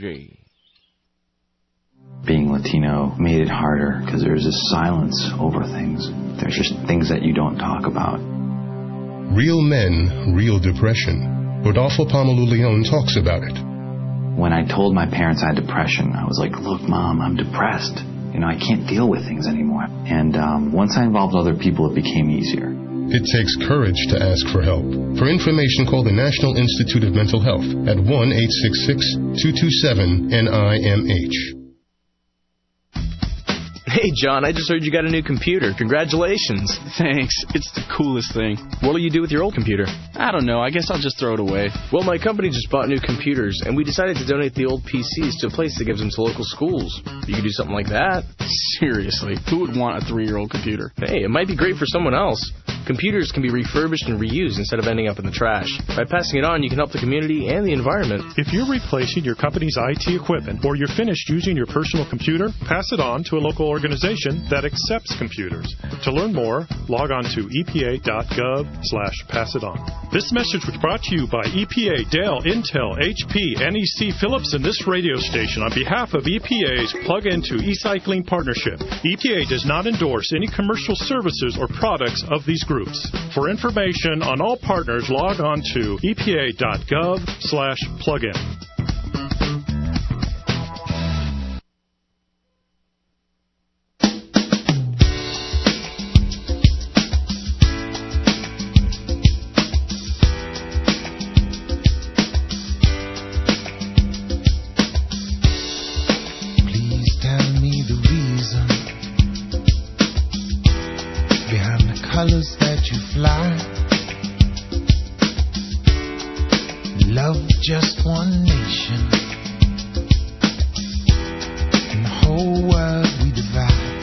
Being Latino made it harder because there's this silence over things. There's just things that you don't talk about. Real men, real depression. Rodolfo Pomalu Leon talks about it. When I told my parents I had depression, I was like, look, Mom, I'm depressed. You know, I can't deal with things anymore. And um, once I involved other people, it became easier. It takes courage to ask for help. For information, call the National Institute of Mental Health at one eight six six, two two seven, N I M H. Hey, John, I just heard you got a new computer. Congratulations. Thanks. It's the coolest thing. What'll you do with your old computer? I don't know. I guess I'll just throw it away. Well, my company just bought new computers, and we decided to donate the old P Cs to a place that gives them to local schools. You could do something like that. Seriously, who would want a three-year-old computer? Hey, it might be great for someone else. Computers can be refurbished and reused instead of ending up in the trash. By passing it on, you can help the community and the environment. If you're replacing your company's I T equipment or you're finished using your personal computer, pass it on to a local organization that accepts computers. To learn more, log on to E P A dot gov slash pass it on. This message was brought to you by E P A, Dell, Intel, H P, N E C, Philips, and this radio station on behalf of E P A's Plug Into E-Cycling Partnership. E P A does not endorse any commercial services or products of these groups. For information on all partners, log on to E P A dot gov slash plug in. Colors that you fly, love just one nation, and the whole world we divide.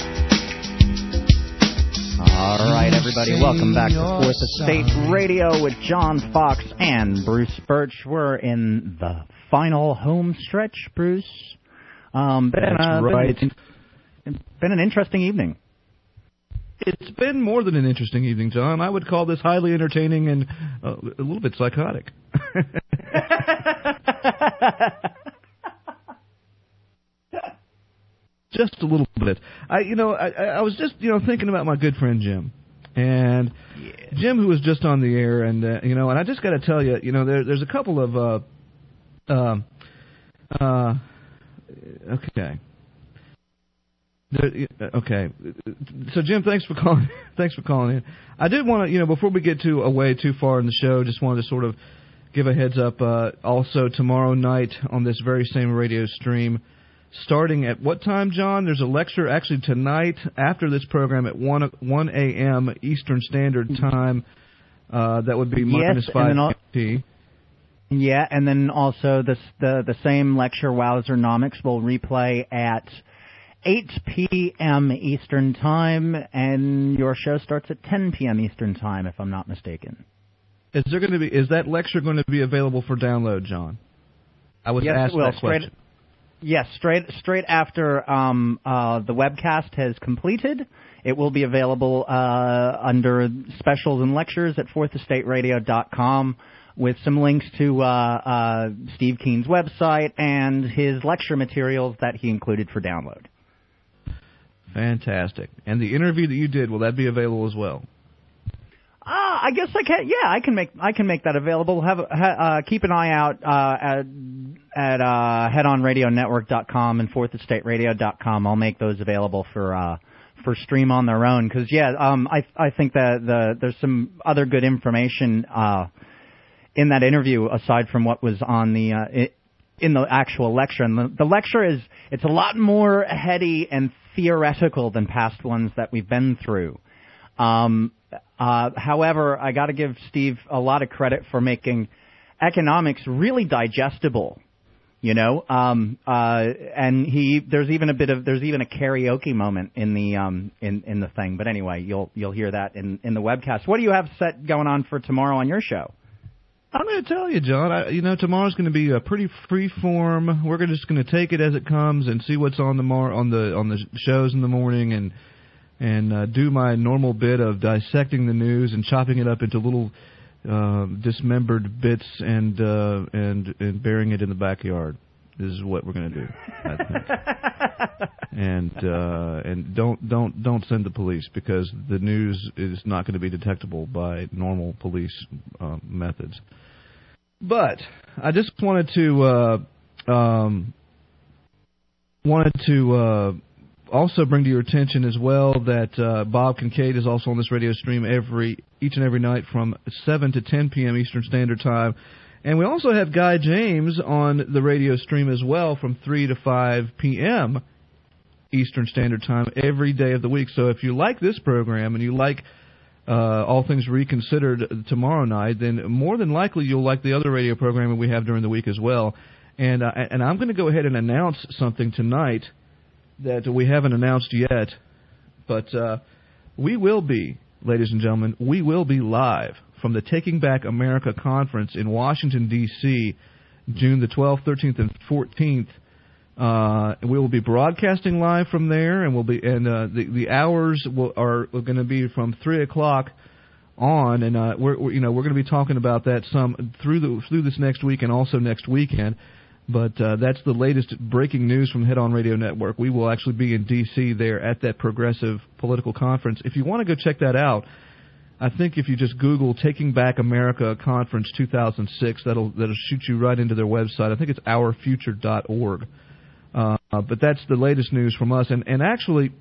All right, everybody, welcome back to Fourth Estate Radio with John Fox and Bruce Birch. We're in the final home stretch, Bruce. Um, been, That's uh, right. Been, been an interesting evening. It's been more than an interesting evening, John. I would call this highly entertaining and uh, a little bit psychotic. Just a little bit. I, you know, I, I was just, you know, thinking about my good friend Jim, and yeah. Jim, who was just on the air, and uh, you know, and I just got to tell you, you know, there, there's a couple of, uh, uh, uh, okay. Okay, so Jim, thanks for calling. Thanks for calling in. I did want to, you know, before we get to away too far in the show, just wanted to sort of give a heads up. Uh, also, tomorrow night on this very same radio stream, starting at what time, John? There's a lecture actually tonight after this program at one a.m. Eastern Standard Time. Uh, that would be minus yes, five P. Yeah, and then also this, the the same lecture, Wowzernomics, will replay at eight p.m. Eastern Time, and your show starts at ten p.m. Eastern Time, if I'm not mistaken. Is there going to be? Is that lecture going to be available for download, John? I was yes, asked it will. that straight, question. Yes, straight straight after um, uh, the webcast has completed, it will be available uh, under specials and lectures at fourth estate radio dot com. With some links to uh, uh, Steve Keen's website and his lecture materials that he included for download. Fantastic. And the interview that you did, will that be available as well? Ah, uh, I guess I can. Yeah, I can make I can make that available. Have ha, uh, keep an eye out uh, at at uh, head on radio network dot com and fourth estate radio dot com. I'll make those available for uh, for stream on their own. Because yeah, um, I I think that the there's some other good information uh, in that interview aside from what was on the uh, it, in the actual lecture. And the, the lecture is, it's a lot more heady and theoretical than past ones that we've been through. Um, uh, however, I got to give Steve a lot of credit for making economics really digestible. You know, um, uh, and he there's even a bit of there's even a karaoke moment in the um in, in the thing. But anyway, you'll you'll hear that in, in the webcast. What do you have set going on for tomorrow on your show? I'm going to tell you, John. I, you know, tomorrow's going to be a pretty free form. We're just going to take it as it comes and see what's on the mar- on the on the shows in the morning, and and uh, do my normal bit of dissecting the news and chopping it up into little uh, dismembered bits and uh, and and burying it in the backyard. This is what we're going to do, I think. and uh, and don't don't don't send the police, because the news is not going to be detectable by normal police uh, methods. But I just wanted to uh, um, wanted to uh, also bring to your attention as well that uh, Bob Kincaid is also on this radio stream every each and every night from seven to ten p.m. Eastern Standard Time. And we also have Guy James on the radio stream as well from three to five p.m. Eastern Standard Time every day of the week. So if you like this program and you like uh, All Things Reconsidered tomorrow night, then more than likely you'll like the other radio programming we have during the week as well. And uh, and I'm going to go ahead and announce something tonight that we haven't announced yet. But uh, we will be, ladies and gentlemen, we will be live from the Taking Back America Conference in Washington, D C, June the twelfth, thirteenth, and fourteenth. Uh, we will be broadcasting live from there, and we'll be and uh, the the hours will, are going to be from three o'clock on, and uh, we're, we're you know we're going to be talking about that some through the through this next week and also next weekend. But uh, that's the latest breaking news from Head On Radio Network. We will actually be in D C there at that progressive political conference. If you want to go check that out, I think if you just Google Taking Back America Conference two thousand six, that'll that'll shoot you right into their website. I think it's our future dot org. Uh, but that's the latest news from us, and and actually,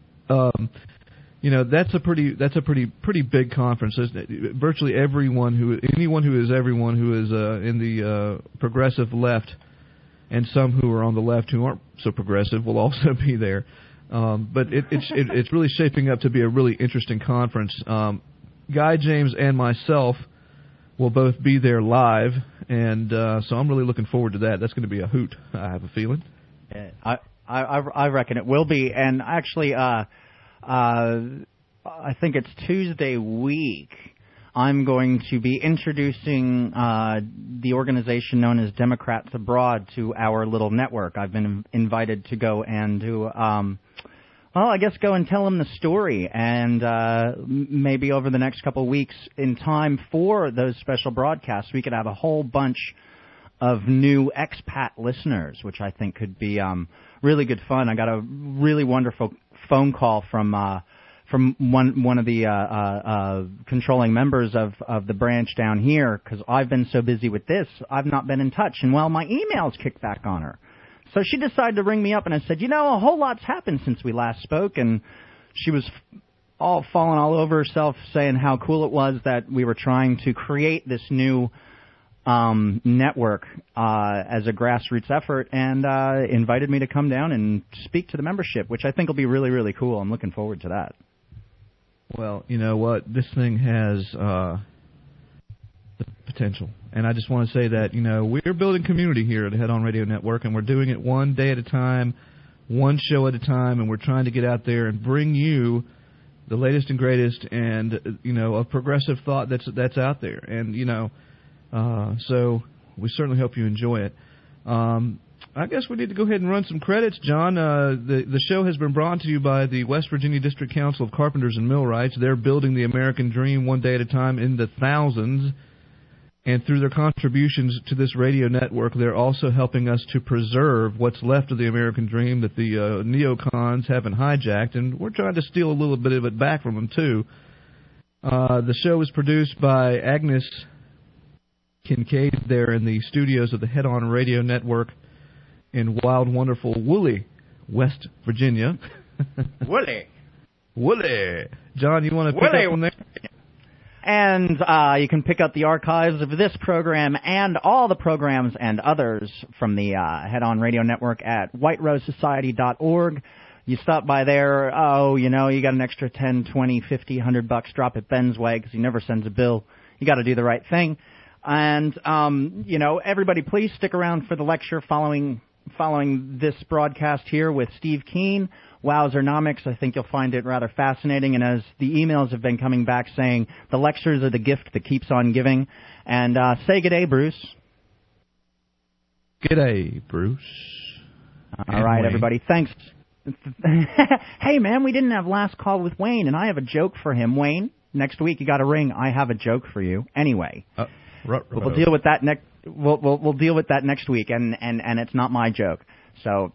um, you know, that's a pretty that's a pretty pretty big conference. There's virtually everyone who anyone who is everyone who is uh, in the uh, progressive left, and some who are on the left who aren't so progressive will also be there. Um, but it, it's it, it's really shaping up to be a really interesting conference. Um, Guy James and myself will both be there live, and uh, so I'm really looking forward to that. That's going to be a hoot, I have a feeling. Yeah, I, I I reckon it will be. And actually, uh, uh, I think it's Tuesday week, I'm going to be introducing uh, the organization known as Democrats Abroad to our little network. I've been invited to go and do... Um, Well, I guess go and tell them the story, and uh, maybe over the next couple of weeks, in time for those special broadcasts, we could have a whole bunch of new expat listeners, which I think could be um, really good fun. I got a really wonderful phone call from uh, from one one of the uh, uh, uh, controlling members of, of the branch down here, because I've been so busy with this, I've not been in touch, and well, my email's kicked back on her. So she decided to ring me up, and I said, you know, a whole lot's happened since we last spoke, and she was all falling all over herself, saying how cool it was that we were trying to create this new um, network uh, as a grassroots effort, and uh, invited me to come down and speak to the membership, which I think will be really, really cool. I'm looking forward to that. Well, you know what? This thing has uh, the potential. And I just want to say that, you know, we're building community here at the Head On Radio Network, and we're doing it one day at a time, one show at a time, and we're trying to get out there and bring you the latest and greatest and, you know, a progressive thought that's that's out there. And, you know, uh, so we certainly hope you enjoy it. Um, I guess we need to go ahead and run some credits, John. Uh, the, the show has been brought to you by the West Virginia District Council of Carpenters and Millwrights. They're building the American dream one day at a time in the thousands. And through their contributions to this radio network, they're also helping us to preserve what's left of the American dream that the uh, neocons haven't hijacked, and we're trying to steal a little bit of it back from them, too. Uh, the show is produced by Agnes Kincaid there in the studios of the Head On Radio Network in wild, wonderful Woolley, West Virginia. Woolley. Woolley. John, you want to pick Woolley. up on there? And uh, you can pick up the archives of this program and all the programs and others from the uh, Head On Radio Network at white rose society dot org. You stop by there, oh, you know, you got an extra ten, twenty, fifty, one hundred bucks, drop it Ben's way because he never sends a bill. You got to do the right thing. And, um, you know, everybody please stick around for the lecture following following this broadcast here with Steve Keen. Wowzernomics, I think you'll find it rather fascinating. And as the emails have been coming back saying, the lectures are the gift that keeps on giving. And uh, say good day, Bruce. Good day, Bruce. All and right, Wayne. everybody. Thanks. Hey, man, we didn't have last call with Wayne, and I have a joke for him. Wayne, next week you got a ring. I have a joke for you. Anyway, uh, r- we'll deal with that next. We'll, we'll we'll deal with that next week, and, and, and it's not my joke. So